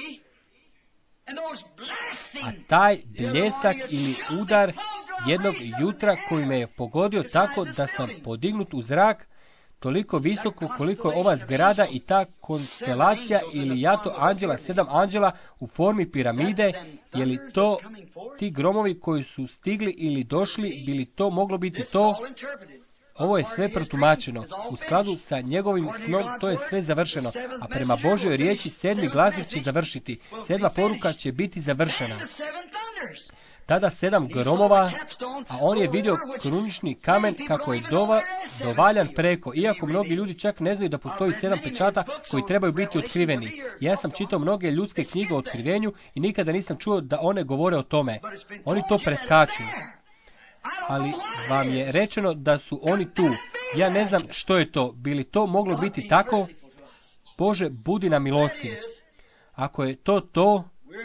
A taj bljesak ili udar jednog jutra koji me je pogodio tako da sam podignut u zrak, toliko visoko koliko je ova zgrada i ta konstelacija ili jato anđela, 7 anđela u formi piramide, je li to ti gromovi koji su stigli ili došli, bi li to moglo biti to? Ovo je sve protumačeno. U skladu sa njegovim snom to je sve završeno. A prema Božjoj riječi 7. glasnik će završiti. 7. poruka će biti završena. Tada 7 gromova, a on je vidio krunični kamen kako je dovaljan preko. Iako mnogi ljudi čak ne znaju da postoji 7 pečata koji trebaju biti otkriveni. Ja sam čitao mnoge ljudske knjige o otkrivenju i nikada nisam čuo da one govore o tome. Oni to preskaču. Ali vam je rečeno da su oni tu. Ja ne znam što je to. Bi li to moglo biti tako? Bože, budi na milosti. Ako je to,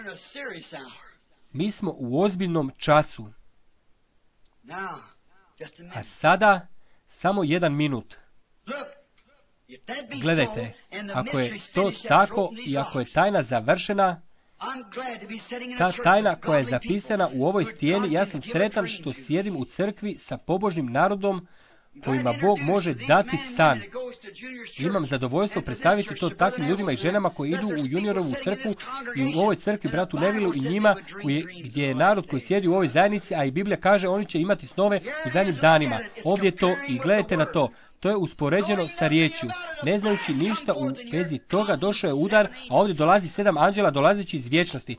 mi smo u ozbiljnom času. A sada, samo 1 minut. Gledajte, ako je to tako i ako je tajna završena, ta tajna koja je zapisana u ovoj stijeni, ja sam sretan što sjedim u crkvi sa pobožnim narodom kojima Bog može dati san. Imam zadovoljstvo predstaviti to takvim ljudima i ženama koji idu u juniorovu crkvu i u ovoj crkvi bratu Nevilu i njima gdje je narod koji sjedi u ovoj zajednici, a i Biblija kaže oni će imati snove u zadnjim danima. Ovdje je to i gledajte na to. To je uspoređeno sa riječju. Ne znajući ništa u vezi toga, došao je udar, a ovdje dolazi 7 anđela dolazeći iz vječnosti.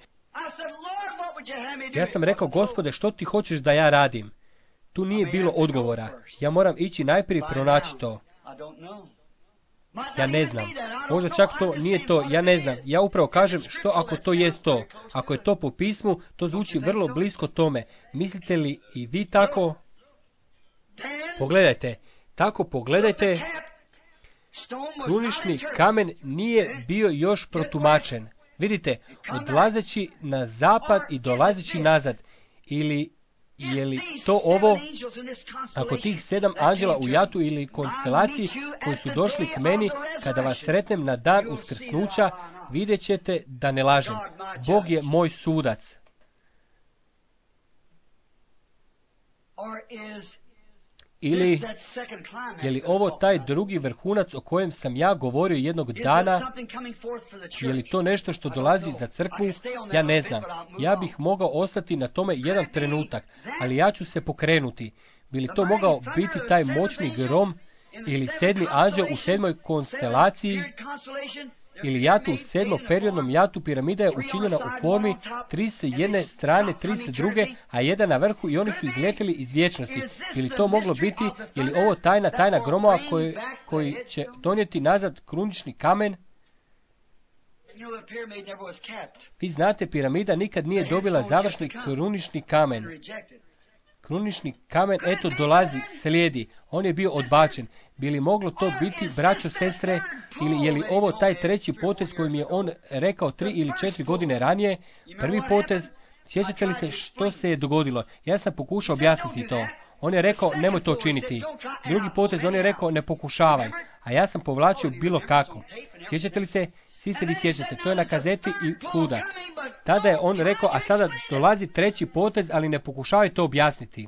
Ja sam rekao, Gospode, što ti hoćeš da ja radim? Tu nije bilo odgovora. Ja moram ići najprije pronaći to. Ja ne znam. Možda čak to nije to. Ja ne znam. Ja upravo kažem što ako to jest to. Ako je to po pismu, to zvuči vrlo blisko tome. Mislite li i vi tako? Pogledajte. Tako pogledajte. Krunični kamen nije bio još protumačen. Vidite, odlazeći na zapad i dolazeći nazad. Ili je li to ovo, ako tih 7 anđela u jatu ili konstelaciji koji su došli k meni, kada vas sretnem na dan uskrsnuća, vidjet ćete da ne lažem. Bog je moj sudac. Ili je li ovo taj drugi vrhunac o kojem sam ja govorio jednog dana? Je li to nešto što dolazi za crkvu? Ja ne znam. Ja bih mogao ostati na tome jedan trenutak, ali ja ću se pokrenuti. Bi li to mogao biti taj moćni grom ili 7. anđeo u 7. konstelaciji? Ili jatu u 7. periodnom jatu piramida je učinjena u formi 3 s jedne strane, 3 s druge, a jedan na vrhu i oni su izletjeli iz vječnosti. Ili to moglo biti, je li ovo tajna gromova koji će donijeti nazad krunični kamen? Vi znate, piramida nikad nije dobila završni krunični kamen. Krunični kamen, eto, dolazi, slijedi. On je bio odbačen. Bi li moglo to biti, braćo, sestre, ili je li ovo taj treći potez kojim je on rekao 3 ili 4 godine ranije? Prvi potez, sjećate li se što se je dogodilo? Ja sam pokušao objasniti to. On je rekao, nemoj to činiti. Drugi potez, on je rekao, ne pokušavaj. A ja sam povlačio bilo kako. Sjećate li se? Svi se vi sjećate, to je na kazeti i svuda. Tada je on rekao, a sada dolazi treći potez, ali ne pokušavaj to objasniti.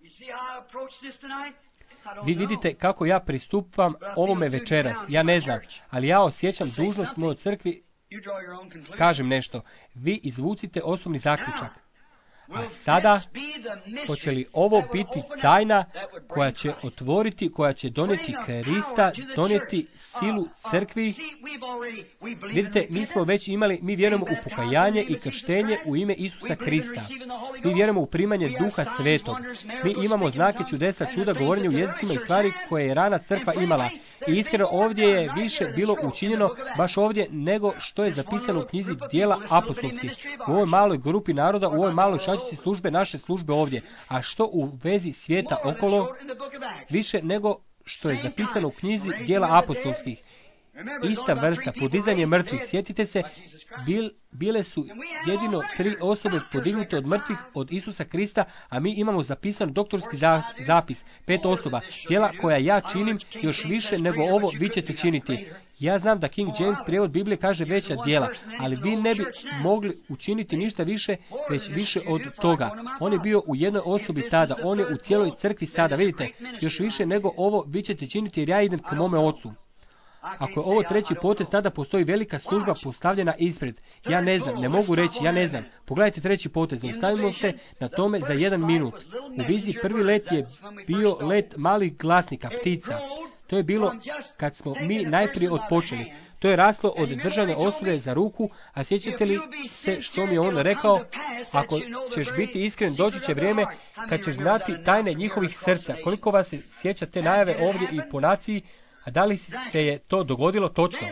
Vi vidite kako ja pristupam ovome večeras. Ja ne znam, ali ja osjećam dužnost mojoj crkvi. Kažem nešto. Vi izvucite osobni zaključak. A sada, hoće li ovo biti tajna koja će otvoriti, koja će donijeti Krista, donijeti silu crkvi? Vidite, mi smo već imali, mi vjerujemo u pokajanje i krštenje u ime Isusa Krista. Mi vjerujemo u primanje Duha Svetog. Mi imamo znake, čudesa, čuda, govorenje u jezicima i stvari koje je rana crkva imala. I iskreno ovdje je više bilo učinjeno baš ovdje nego što je zapisano u knjizi Djela apostolskih. U ovoj maloj grupi naroda, u ovoj maloj šačici službe, naše službe ovdje. A što u vezi svijeta okolo? Više nego što je zapisano u knjizi Djela apostolskih. Ista vrsta, podizanje mrtvih. Sjetite se, bile su jedino 3 osobe podignute od mrtvih od Isusa Krista, a mi imamo zapisan doktorski zapis, 5 osoba. Djela koja ja činim još više nego ovo vi ćete činiti. Ja znam da King James prijevod Biblije kaže veća djela, ali vi ne bi mogli učiniti ništa više, već više od toga. On je bio u jednoj osobi tada, on je u cijeloj crkvi sada. Vidite, još više nego ovo vi ćete činiti jer ja idem k mome ocu. Ako je ovo treći potez, tada postoji velika služba postavljena ispred. Ja ne znam, ne mogu reći, ja ne znam. Pogledajte treći potez, ostavimo se na tome za 1 minut. U viziji prvi let je bio let malih glasnika, ptica. To je bilo kad smo mi najprije odpočeli. To je raslo od držanja osobe za ruku, a sjećate li se što mi je on rekao? Ako ćeš biti iskren, doći će vrijeme kad ćeš znati tajne njihovih srca. Koliko vas se sjeća te najave ovdje i po naciji? A da li se je to dogodilo točno?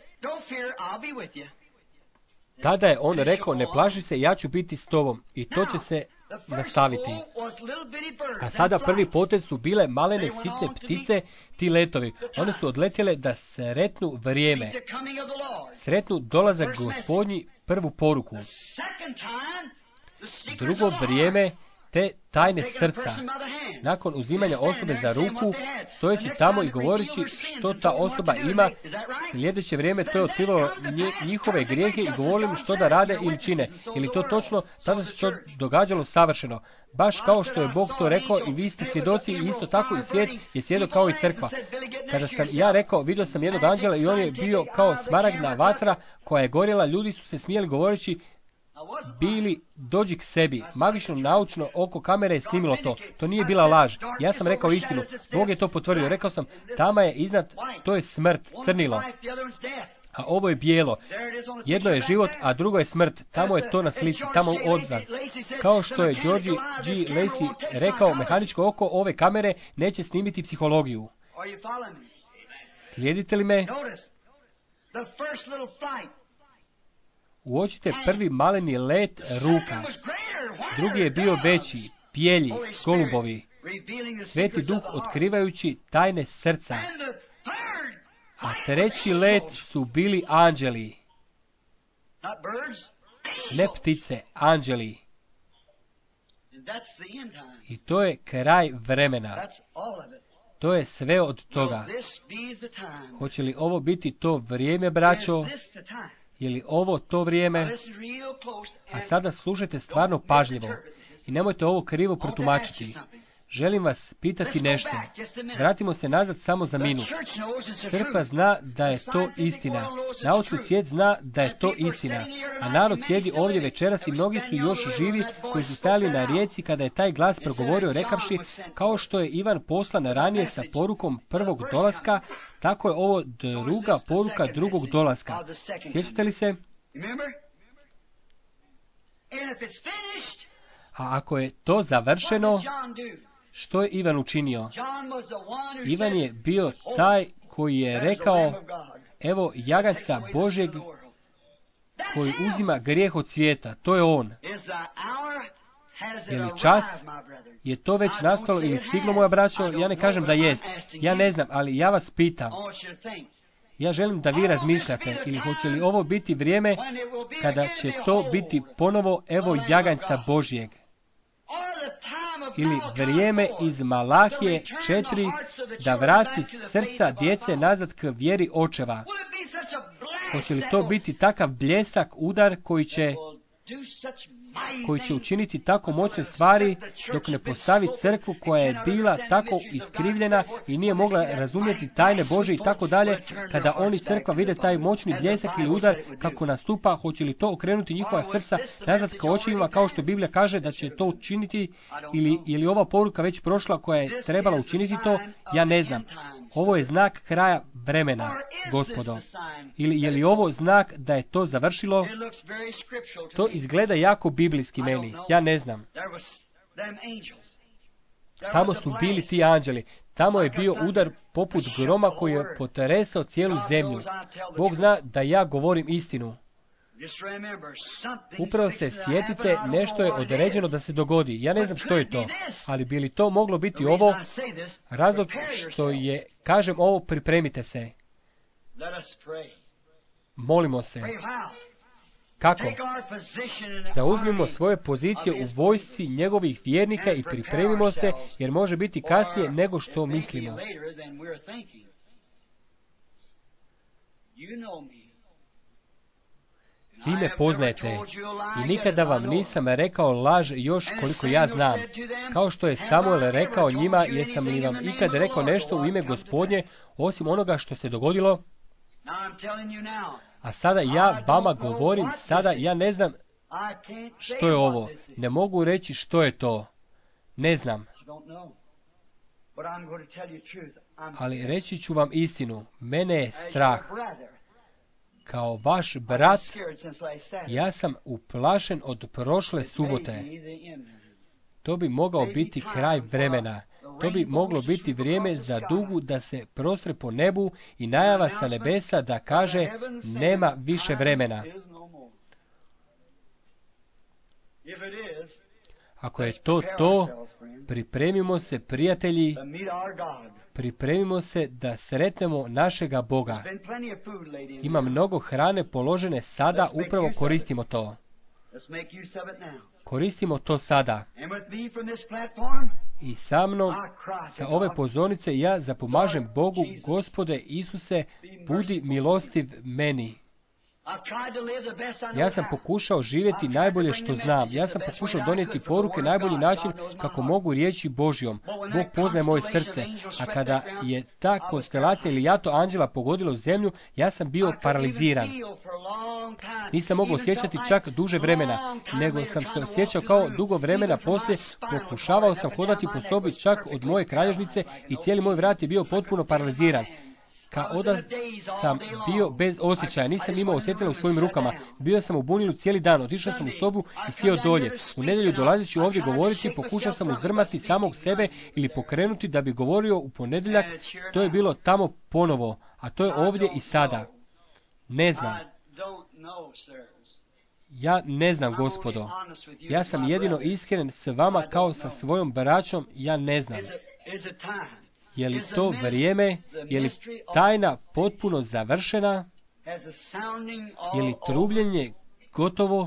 Tada je on rekao, ne plaši se, ja ću biti s tobom. I to će se nastaviti. A sada prvi potez su bile malene sitne ptice, ti letovi. One su odletjele da sretnu vrijeme. Sretnu dolazak Gospodnji, prvu poruku. Drugo vrijeme, te tajne srca, nakon uzimanja osobe za ruku, stojeći tamo i govoreći što ta osoba ima, sljedeće vrijeme to je otkrivalo njihove grijehe i govorili im što da rade ili čine. Ili to točno, tada se to događalo savršeno. Baš kao što je Bog to rekao i vi ste svjedoci i isto tako i svijet je svjedok kao i crkva. Kada sam ja rekao, vidio sam jednog anđela i on je bio kao smaragdna vatra koja je gorjela, ljudi su se smijeli govoreći, Bili, dođi k sebi. Magično naučno oko kamere je snimilo to. To nije bila laž. Ja sam rekao istinu. Bog je to potvrdio. Rekao sam, tama je iznad, to je smrt, crnilo. A ovo je bijelo. Jedno je život, a drugo je smrt. Tamo je to na slici, tamo odzad. Kao što je George G. Lacey rekao, mehaničko oko ove kamere neće snimiti psihologiju. Slijedite li me? Uočite prvi maleni let ruka. Drugi je bio veći, pjelji, golubovi. Sveti duh otkrivajući tajne srca. A treći let su bili anđeli. Ne ptice, anđeli. I to je kraj vremena. To je sve od toga. Hoće li ovo biti to vrijeme, braćo? Je li ovo to vrijeme? A sada slušajte stvarno pažljivo i nemojte ovo krivo protumačiti. Želim vas pitati nešto. Vratimo se nazad samo za minut. Crkva zna da je to istina. Naučni svijet zna da je to istina. A narod sjedi ovdje večeras i mnogi su još živi koji su stajali na rijeci kada je taj glas progovorio rekavši, kao što je Ivan poslan ranije sa porukom prvog dolaska, tako je ovo druga poruka drugog dolaska. Sjećate li se? A ako je to završeno, što je Ivan učinio? Ivan je bio taj koji je rekao, evo jaganjca Božjeg koji uzima grijeh od svijeta, to je on. Je li čas? Je to već nastalo ili stiglo, moja braćo? Ja ne kažem da jest. Ja ne znam, ali ja vas pitam. Ja želim da vi razmišljate, ili hoće li ovo biti vrijeme kada će to biti ponovo evo jaganjca Božjeg? Ili vrijeme iz Malahije 4 da vrati srca djece nazad k vjeri očeva. Hoće li to biti takav bljesak, udar koji će učiniti tako moćne stvari dok ne postavi crkvu koja je bila tako iskrivljena i nije mogla razumjeti tajne Božje i tako dalje, kada oni crkva vide taj moćni bljesak ili udar kako nastupa, hoće li to okrenuti njihova srca nazad ka očevima kao što Biblija kaže da će to učiniti, ili je li ova poruka već prošla koja je trebala učiniti to, ja ne znam. Ovo je znak kraja vremena, gospodo. Ili je li ovo znak da je to završilo? To izgleda jako biblijski meni. Ja ne znam. Tamo su bili ti anđeli. Tamo je bio udar poput groma koji je potresao cijelu zemlju. Bog zna da ja govorim istinu. Upravo se sjetite, nešto je određeno da se dogodi. Ja ne znam što je to, ali bi li to moglo biti ovo? Razlog što je, kažem ovo, pripremite se. Molimo se. Kako? Zauzmimo svoje pozicije u vojsci njegovih vjernika i pripremimo se, jer može biti kasnije nego što mislimo. Vi me poznajete i nikada vam nisam rekao laž još koliko ja znam. Kao što je Samuel rekao njima, jesam li vam ikad rekao nešto u ime Gospodnje, osim onoga što se dogodilo? A sada ja vama govorim, sada ja ne znam što je ovo. Ne mogu reći što je to. Ne znam. Ali reći ću vam istinu. Mene je strah. Kao vaš brat, ja sam uplašen od prošle subote. To bi mogao biti kraj vremena. To bi moglo biti vrijeme za dugu da se prostre po nebu i najava sa nebesa da kaže nema više vremena. Ako je to, pripremimo se, prijatelji, pripremimo se da sretnemo našega Boga. Ima mnogo hrane položene sada, upravo koristimo to. Koristimo to sada. I sa mnom, sa ove pozornice, ja zapomažem Bogu, Gospode Isuse, budi milostiv meni. Ja sam pokušao živjeti najbolje što znam. Ja sam pokušao donijeti poruke najbolji način kako mogu riječi Božjom. Bog poznaje moje srce. A kada je ta konstelacija ili jato anđela pogodilo zemlju, ja sam bio paraliziran. Nisam mogao osjećati čak duže vremena, nego sam se osjećao kao dugo vremena poslije. Pokušavao sam hodati po sobi čak od moje kralježnice i cijeli moj vrat je bio potpuno paraliziran. Kao da sam bio bez osjećaja, nisam imao osjetila u svojim rukama. Bio sam u bunilu cijeli dan, otišao sam u sobu i sjeo dolje. U nedjelju dolazeći ovdje govoriti, pokušao sam uzdrmati samog sebe ili pokrenuti da bi govorio u ponedjeljak. To je bilo tamo ponovo, a to je ovdje i sada. Ne znam. Ja ne znam, gospodo. Ja sam jedino iskren s vama kao sa svojom braćom, ja ne znam. Je li to vrijeme? Je li tajna potpuno završena? Je li trubljenje gotovo?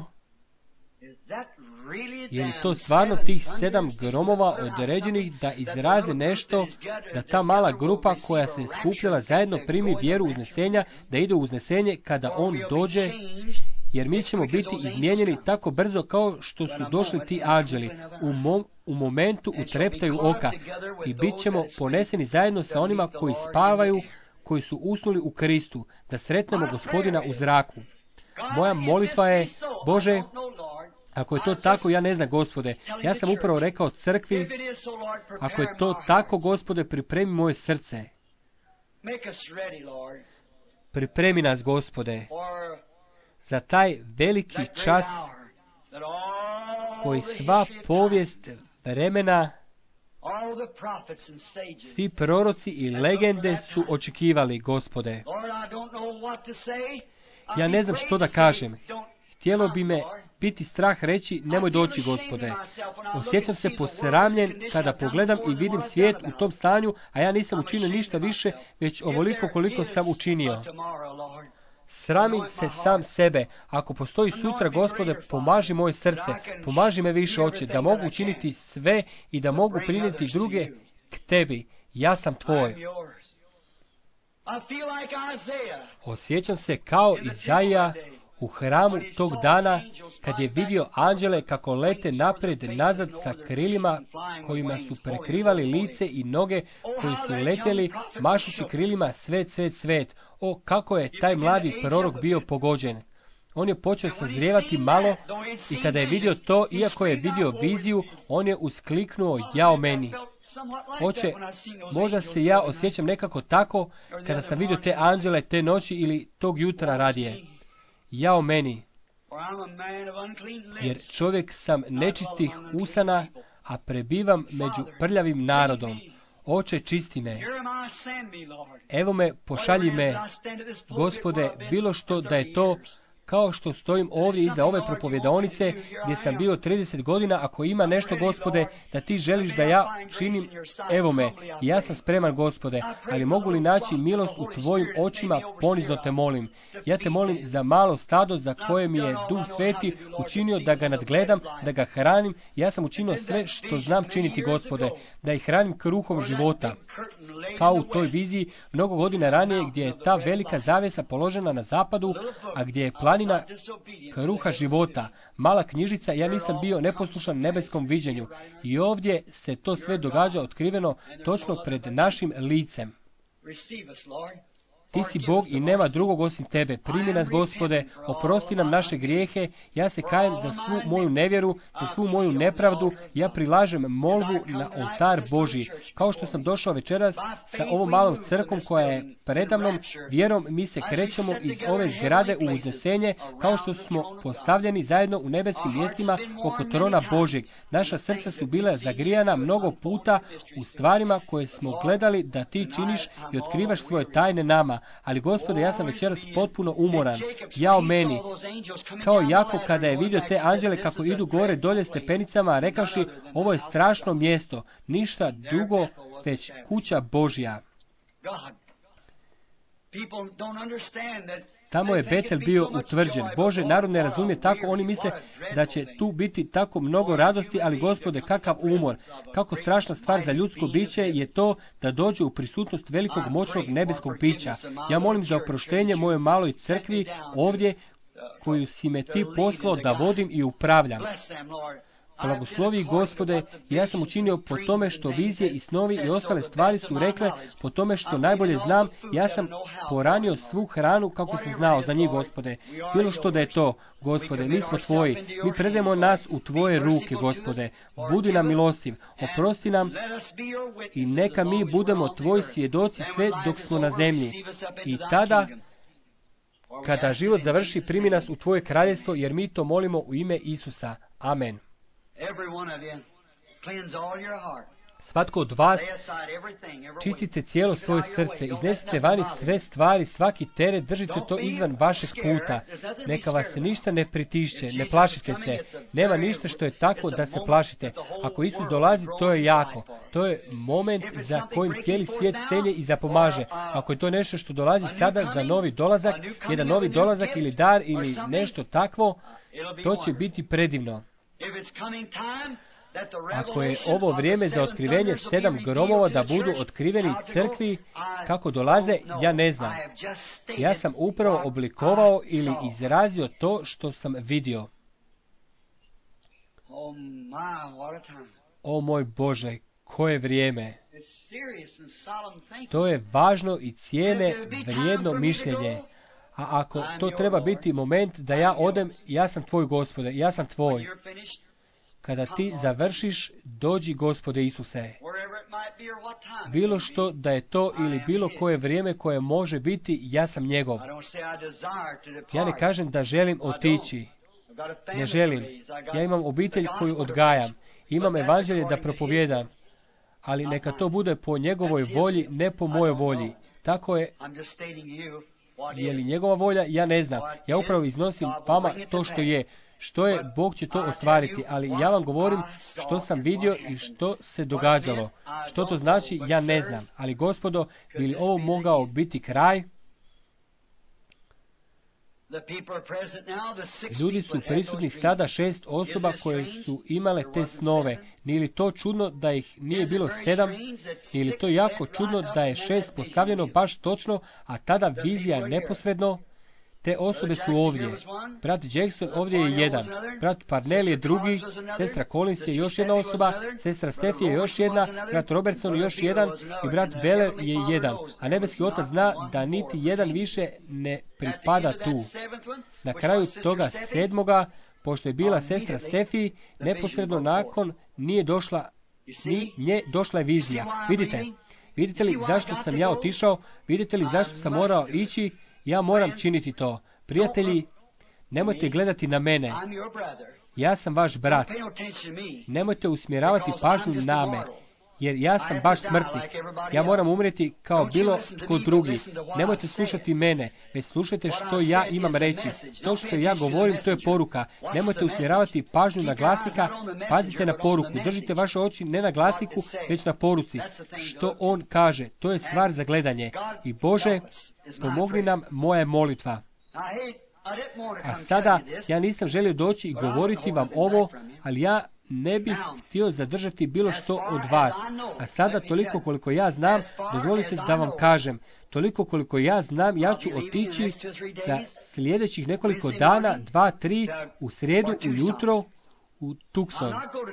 Je li to stvarno tih 7 gromova određenih da izraze nešto, da ta mala grupa koja se skupljala zajedno primi vjeru uznesenja, da ide u uznesenje kada on dođe? Jer mi ćemo biti izmijenjeni tako brzo kao što su došli ti anđeli. U momentu utreptaju oka i bit ćemo poneseni zajedno sa onima koji spavaju, koji su usnuli u Kristu, da sretnemo Gospodina u zraku. Moja molitva je, Bože, ako je to tako, ja ne znam, Gospode, ja sam upravo rekao crkvi, ako je to tako, Gospode, pripremi moje srce. Pripremi nas, Gospode, za taj veliki čas koji sva povijest vremena, svi proroci i legende su očekivali, Gospode. Ja ne znam što da kažem. Htjelo bi me biti strah reći, nemoj doći, Gospode. Osjećam se posramljen kada pogledam i vidim svijet u tom stanju, a ja nisam učinio ništa više, već ovoliko koliko sam učinio. Sramim se sam sebe. Ako postoji sutra, Gospode, pomaži moje srce, pomaži me više, Oče, da mogu učiniti sve i da mogu prinijeti druge k tebi. Ja sam tvoj. Osjećam se kao Izaija u hramu tog dana, kad je vidio anđele kako lete naprijed nazad sa krilima kojima su prekrivali lice i noge, koji su letjeli mašući krilima svet, svet, svet. O, kako je taj mladi prorok bio pogođen. On je počeo sazrijevati malo i kada je vidio to, iako je vidio viziju, on je uskliknuo, jao meni. Oče, možda se ja osjećam nekako tako kada sam vidio te anđele te noći ili tog jutra radije. Jao meni, jer čovjek sam nečistih usana, a prebivam među prljavim narodom. Oče, čisti me. Evo me, pošalji me, Gospode, bilo što da je to, kao što stojim ovdje iza ove propovjedaonice gdje sam bio 30 godina, ako ima nešto, Gospode, da ti želiš da ja činim, evo me, ja sam spreman, Gospode, ali mogu li naći milost u tvojim očima, ponizno te molim. Ja te molim za malo stado za koje mi je Duh Sveti učinio da ga nadgledam, da ga hranim. Ja sam učinio sve što znam činiti, Gospode, da ih hranim kruhom života. Kao u toj viziji mnogo godina ranije gdje je ta velika zavjesa položena na zapadu, a gdje je planina kruha života, mala knjižica, ja nisam bio neposlušan nebeskom viđenju. I ovdje se to sve događa otkriveno točno pred našim licem. Ti si Bog i nema drugog osim tebe. Primi nas, Gospode, oprosti nam naše grijehe. Ja se kajem za svu moju nevjeru, za svu moju nepravdu. Ja prilažem molbu na oltar Božji. Kao što sam došao večeras sa ovom malom crkom koja je predamnom, vjerom mi se krećemo iz ove zgrade u uznesenje, kao što smo postavljeni zajedno u nebeskim mjestima oko trona Božjeg. Naša srca su bila zagrijana mnogo puta u stvarima koje smo gledali da ti činiš i otkrivaš svoje tajne nama. Ali, Gospode, ja sam večeras potpuno umoran. Jao meni, kao Jakov kada je vidio te anđele kako idu gore dolje stepenicama, rekavši, ovo je strašno mjesto, ništa drugo, već kuća Božja. Tamo je Betel bio utvrđen. Bože, narod ne razumije tako, oni misle da će tu biti tako mnogo radosti, ali Gospode, kakav umor, kako strašna stvar za ljudsko biće je to da dođe u prisutnost velikog moćnog nebeskog bića. Ja molim za oproštenje moje maloj crkvi ovdje, koju si me ti poslao da vodim i upravljam. Blagoslovi Gospode, ja sam učinio po tome što vizije i snovi i ostale stvari su rekle, po tome što najbolje znam, ja sam poranio svu hranu kako si znao za njih, Gospode. Bilo što da je to, Gospode, mi smo Tvoji, mi predajemo nas u Tvoje ruke, Gospode. Budi nam milostiv, oprosti nam i neka mi budemo Tvoji svjedoci sve dok smo na zemlji. I tada, kada život završi, primi nas u Tvoje kraljevstvo, jer mi to molimo u ime Isusa. Amen. Svatko od vas čistite cijelo svoje srce, iznesite vani sve stvari, svaki teret, držite to izvan vašeg puta. Neka vas se ništa ne pritišće, ne plašite se. Nema ništa što je tako da se plašite. Ako Isus dolazi, to je jako. To je moment za kojim cijeli svijet stenje i zapomaže. Ako je to nešto što dolazi sada za novi dolazak, jedan novi dolazak ili dar ili nešto takvo, to će biti predivno. Ako je ovo vrijeme za otkrivenje 7 gromova da budu otkriveni crkvi kako dolaze, ja ne znam. Ja sam upravo oblikovao ili izrazio to što sam vidio. O moj Bože, koje vrijeme! To je važno i cijene vrijedno mišljenje. A ako to treba biti moment da ja odem, ja sam Tvoj, Gospode, ja sam Tvoj. Kada ti završiš, dođi, Gospode Isuse. Bilo što da je to ili bilo koje vrijeme koje može biti, ja sam njegov. Ja ne kažem da želim otići. Ne želim. Ja imam obitelj koju odgajam. Imam evanđelje da propovijedam. Ali neka to bude po njegovoj volji, ne po mojoj volji. Tako je. Je li njegova volja? Ja ne znam. Ja upravo iznosim vama to što je. Što je, Bog će to ostvariti, ali ja vam govorim što sam vidio i što se događalo. Što to znači, ja ne znam. Ali Gospodo, bi li ovo mogao biti kraj? Ljudi su prisutni sada 6 osoba koje su imale te snove. Nije li to čudno da ih nije bilo 7? Nije li to jako čudno da je 6 postavljeno baš točno, a tada vizija neposredno? Te osobe su ovdje. Brat Jackson ovdje je jedan. Brat Parnell je drugi. Sestra Collins je još jedna osoba. Sestra Steffi je još jedna. Brat Robertson još jedan. I brat Beller je jedan. A nebeski Otac zna da niti jedan više ne pripada tu. Na kraju toga 7. pošto je bila sestra Steffi, neposredno nakon nije došla ni nje došla je vizija. Vidite li zašto sam ja otišao? Vidite li zašto sam morao ići? Ja moram činiti to. Prijatelji, nemojte gledati na mene. Ja sam vaš brat. Nemojte usmjeravati pažnju na me, jer ja sam baš smrtnik. Ja moram umrijeti kao bilo tko drugi. Nemojte slušati mene, već slušajte što ja imam reći. To što ja govorim, to je poruka. Nemojte usmjeravati pažnju na glasnika, pazite na poruku. Držite vaše oči ne na glasniku, već na poruci. Što on kaže, to je stvar za gledanje. I Bože, pomogni nam, moja molitva. A sada, ja nisam želio doći i govoriti vam ovo, ali ja ne bih htio zadržati bilo što od vas. A sada, toliko koliko ja znam, dozvolite da vam kažem, toliko koliko ja znam, ja ću otići za sljedećih nekoliko dana, 2, 3, u srijedu, ujutro, u Tucson.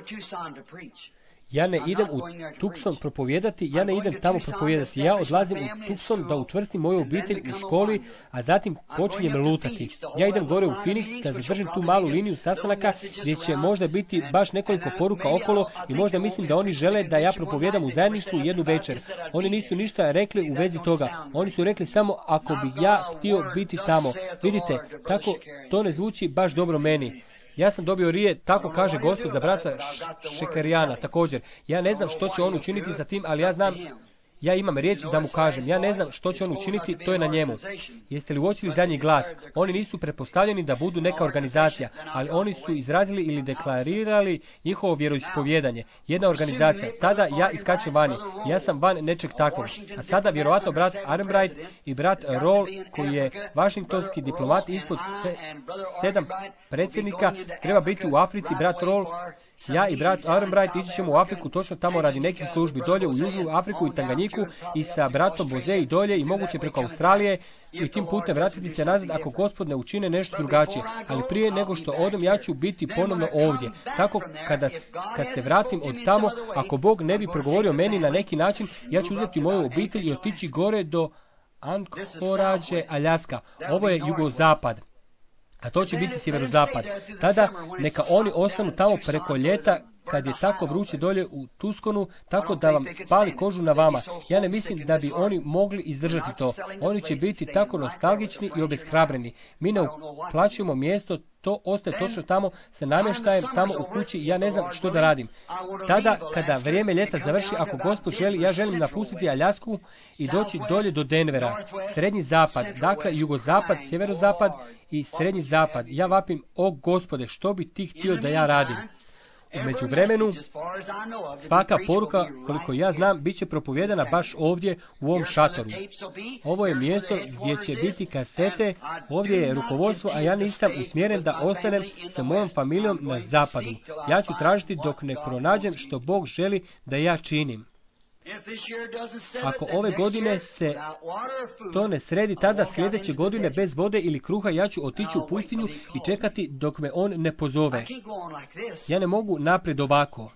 Ja ne idem u Tucson propovijedati, ja ne idem tamo propovijedati. Ja odlazim u Tucson da učvrstim moju obitelj u školi, a zatim počinjem lutati. Ja idem gore u Phoenix da zadržim tu malu liniju sastanaka gdje će možda biti baš nekoliko poruka okolo i možda mislim da oni žele da ja propovijedam u zajedništvu jednu večer. Oni nisu ništa rekli u vezi toga. Oni su rekli samo ako bih ja htio biti tamo. Vidite, tako to ne zvuči baš dobro meni. Ja sam dobio rije, tako kaže Gospod za brata Šekarijana također. Ja ne znam što će on učiniti sa tim, ali Ja imam riječ da mu kažem. Ja ne znam što će on učiniti, to je na njemu. Jeste li uočili zadnji glas? Oni nisu pretpostavljeni da budu neka organizacija, ali oni su izrazili ili deklarirali njihovo vjeroispovjedanje. Jedna organizacija. Tada ja iskačem vani. Ja sam van nečeg takvog. A sada vjerovatno brat Arnbright i brat Roll, koji je vašingtonski diplomat ispod 7 predsjednika, treba biti u Africi. Brat Roll, ja i brat Arnbright ići ćemo u Afriku točno tamo radi nekih službi dolje u Južnu Afriku i Tanganjiku i sa bratom Boze i dolje i moguće preko Australije i tim putem vratiti se nazad ako Gospod ne učine nešto drugačije. Ali prije nego što odem ja ću biti ponovno ovdje. Tako kad se vratim od tamo, ako Bog ne bi progovorio meni na neki način, ja ću uzeti moju obitelj i otići gore do Anchorage, Aljaska. Ovo je jugozapad. A to će biti sjeverozapad. Tada neka oni ostanu tamo preko ljeta kad je tako vruće dolje u Tuskonu, tako da vam spali kožu na vama. Ja ne mislim da bi oni mogli izdržati to. Oni će biti tako nostalgični i obeshrabreni. Mi ne uplaćujemo mjesto, to ostaje točno tamo sa namještajem, tamo u kući i ja ne znam što da radim. Tada, kada vrijeme ljeta završi, ako Gospod želi, ja želim napustiti Aljasku i doći dolje do Denvera. Srednji zapad, dakle jugozapad, sjeverozapad i srednji zapad. Ja vapim, o Gospode, što bi ti htio da ja radim? U međuvremenu, svaka poruka, koliko ja znam, bit će propovijedana baš ovdje u ovom šatoru. Ovo je mjesto gdje će biti kasete, ovdje je rukovodstvo, a ja nisam usmjeren da ostanem sa mojom familijom na zapadu. Ja ću tražiti dok ne pronađem što Bog želi da ja činim. Ako ove godine se to ne sredi, tada sljedeće godine bez vode ili kruha ja ću otići u pustinju i čekati dok me on ne pozove. Ja ne mogu naprijed ovako.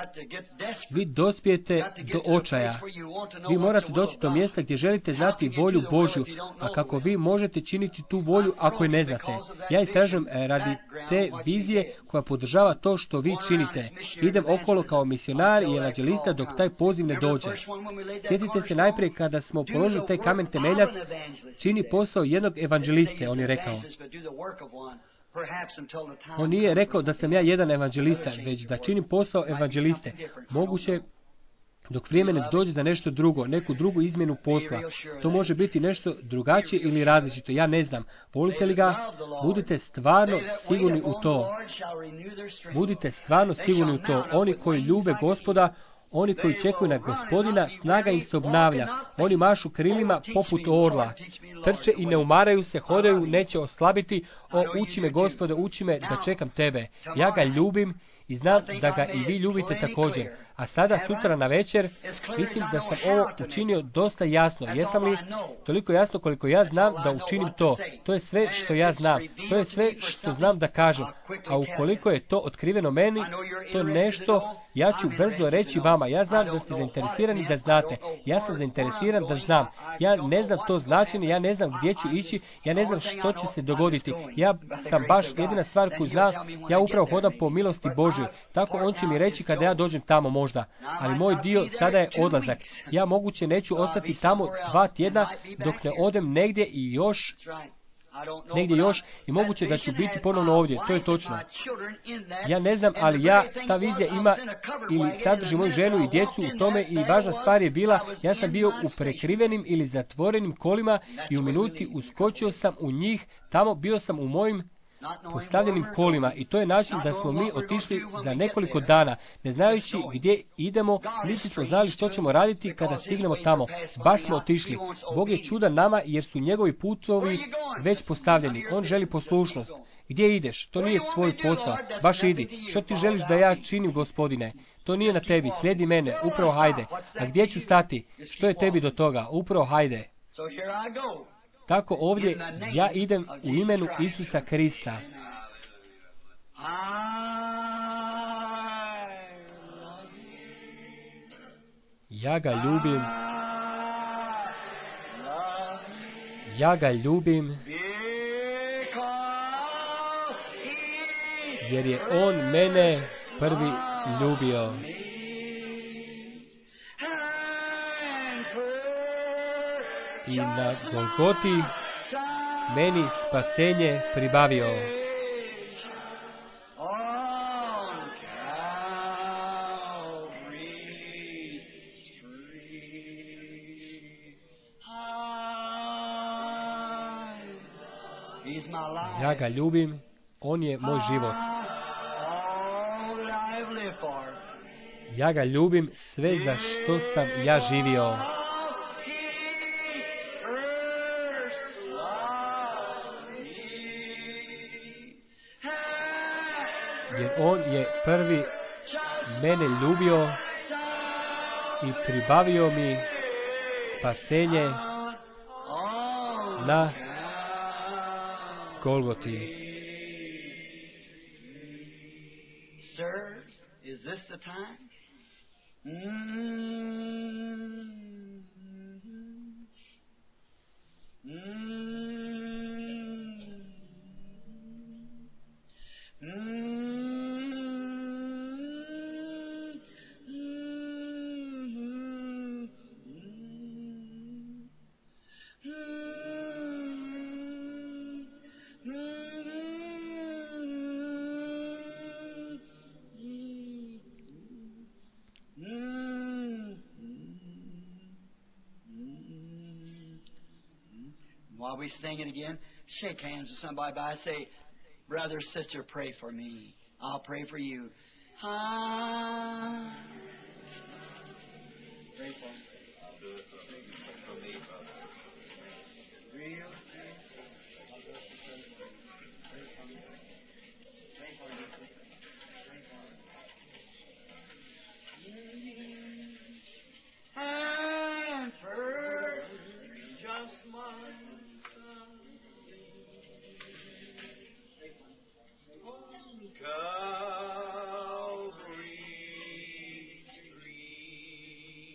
Vi dospijete do očaja. Vi morate doći do mjesta gdje želite znati volju Božju, a kako vi možete činiti tu volju ako je ne znate. Ja istražujem radi te vizije koja podržava to što vi činite. Idem okolo kao misionar i evanđelista dok taj poziv ne dođe. Sjetite se najprije kada smo položili taj kamen temeljac, čini posao jednog evanđeliste, on je rekao. On nije rekao da sam ja jedan evanđelista, već da činim posao evanđeliste. Moguće dok vrijeme ne dođe za nešto drugo, neku drugu izmjenu posla. To može biti nešto drugačije ili različito, ja ne znam. Volite li ga? Budite stvarno sigurni u to. Budite stvarno sigurni u to. Oni koji ljube Gospoda, oni koji čekuju na Gospodina, snaga im se obnavlja. Oni mašu krilima poput orla. Trče i ne umaraju se, hodaju, neće oslabiti. O, uči me, Gospode, uči me da čekam tebe. Ja ga ljubim i znam da ga i vi ljubite također. A sada, sutra na večer, mislim da sam ovo učinio dosta jasno. Jesam li? Toliko jasno koliko ja znam da učinim to. To je sve što ja znam. To je sve što znam da kažem. A ukoliko je to otkriveno meni, to nešto, ja ću brzo reći vama. Ja znam da ste zainteresirani da znate. Ja sam zainteresiran da znam. Ja ne znam to značenje, ja ne znam gdje ću ići, ja ne znam što će se dogoditi. Ja sam baš jedina stvar koju znam, ja upravo hodam po milosti Božjoj. Tako on će mi reći kada ja dođem tamo možda. Ali moj dio sada je odlazak. Ja moguće neću ostati tamo 2 tjedna dok ne odem negdje i moguće da ću biti ponovno ovdje. To je točno. Ja ne znam, ali ta vizija ima ili sadrži moju ženu i djecu u tome i važna stvar je bila, ja sam bio u prekrivenim ili zatvorenim kolima i u minuti uskočio sam u njih, tamo bio sam u mojim postavljenim kolima i to je način da smo mi otišli za nekoliko dana, ne znajući gdje idemo, niti smo znali što ćemo raditi kada stignemo tamo. Baš smo otišli. Bog je čudan nama jer su njegovi putovi već postavljeni. On želi poslušnost. Gdje ideš? To nije tvoj posao. Baš idi. Što ti želiš da ja činim, Gospodine? To nije na tebi. Slijedi mene. Upravo hajde. A gdje ću stati? Što je tebi do toga? Upravo hajde. Tako ovdje ja idem u imenu Isusa Krista. Ja ga ljubim. Ja ga ljubim. Jer je on mene prvi ljubio. I na Golgoti meni spasenje pribavio. He's my life. Ja ga ljubim, on je moj život. All that I have lived for. Ja ga ljubim sve za što sam ja živio. Jer on je prvi mene ljubio i pribavio mi spasenje na Golgoti. Sir, is this the time? While we sing it again, shake hands with somebody by. Say, brother, sister, pray for me. I'll pray for you. Pray for me. Real. And first, just one. Calvary Street.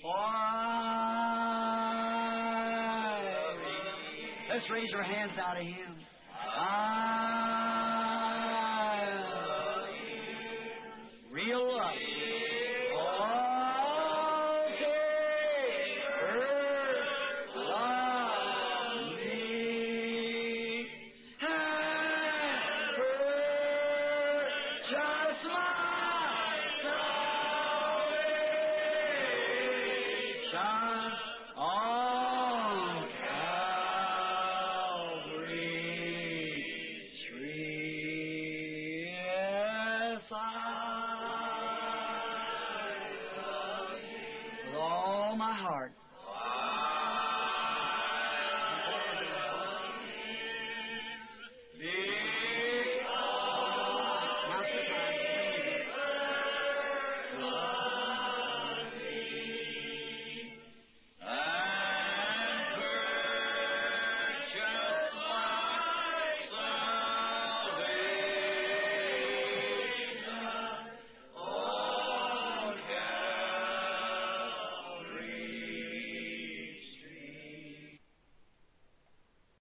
Let's raise our hands out to Him. Real love. Child.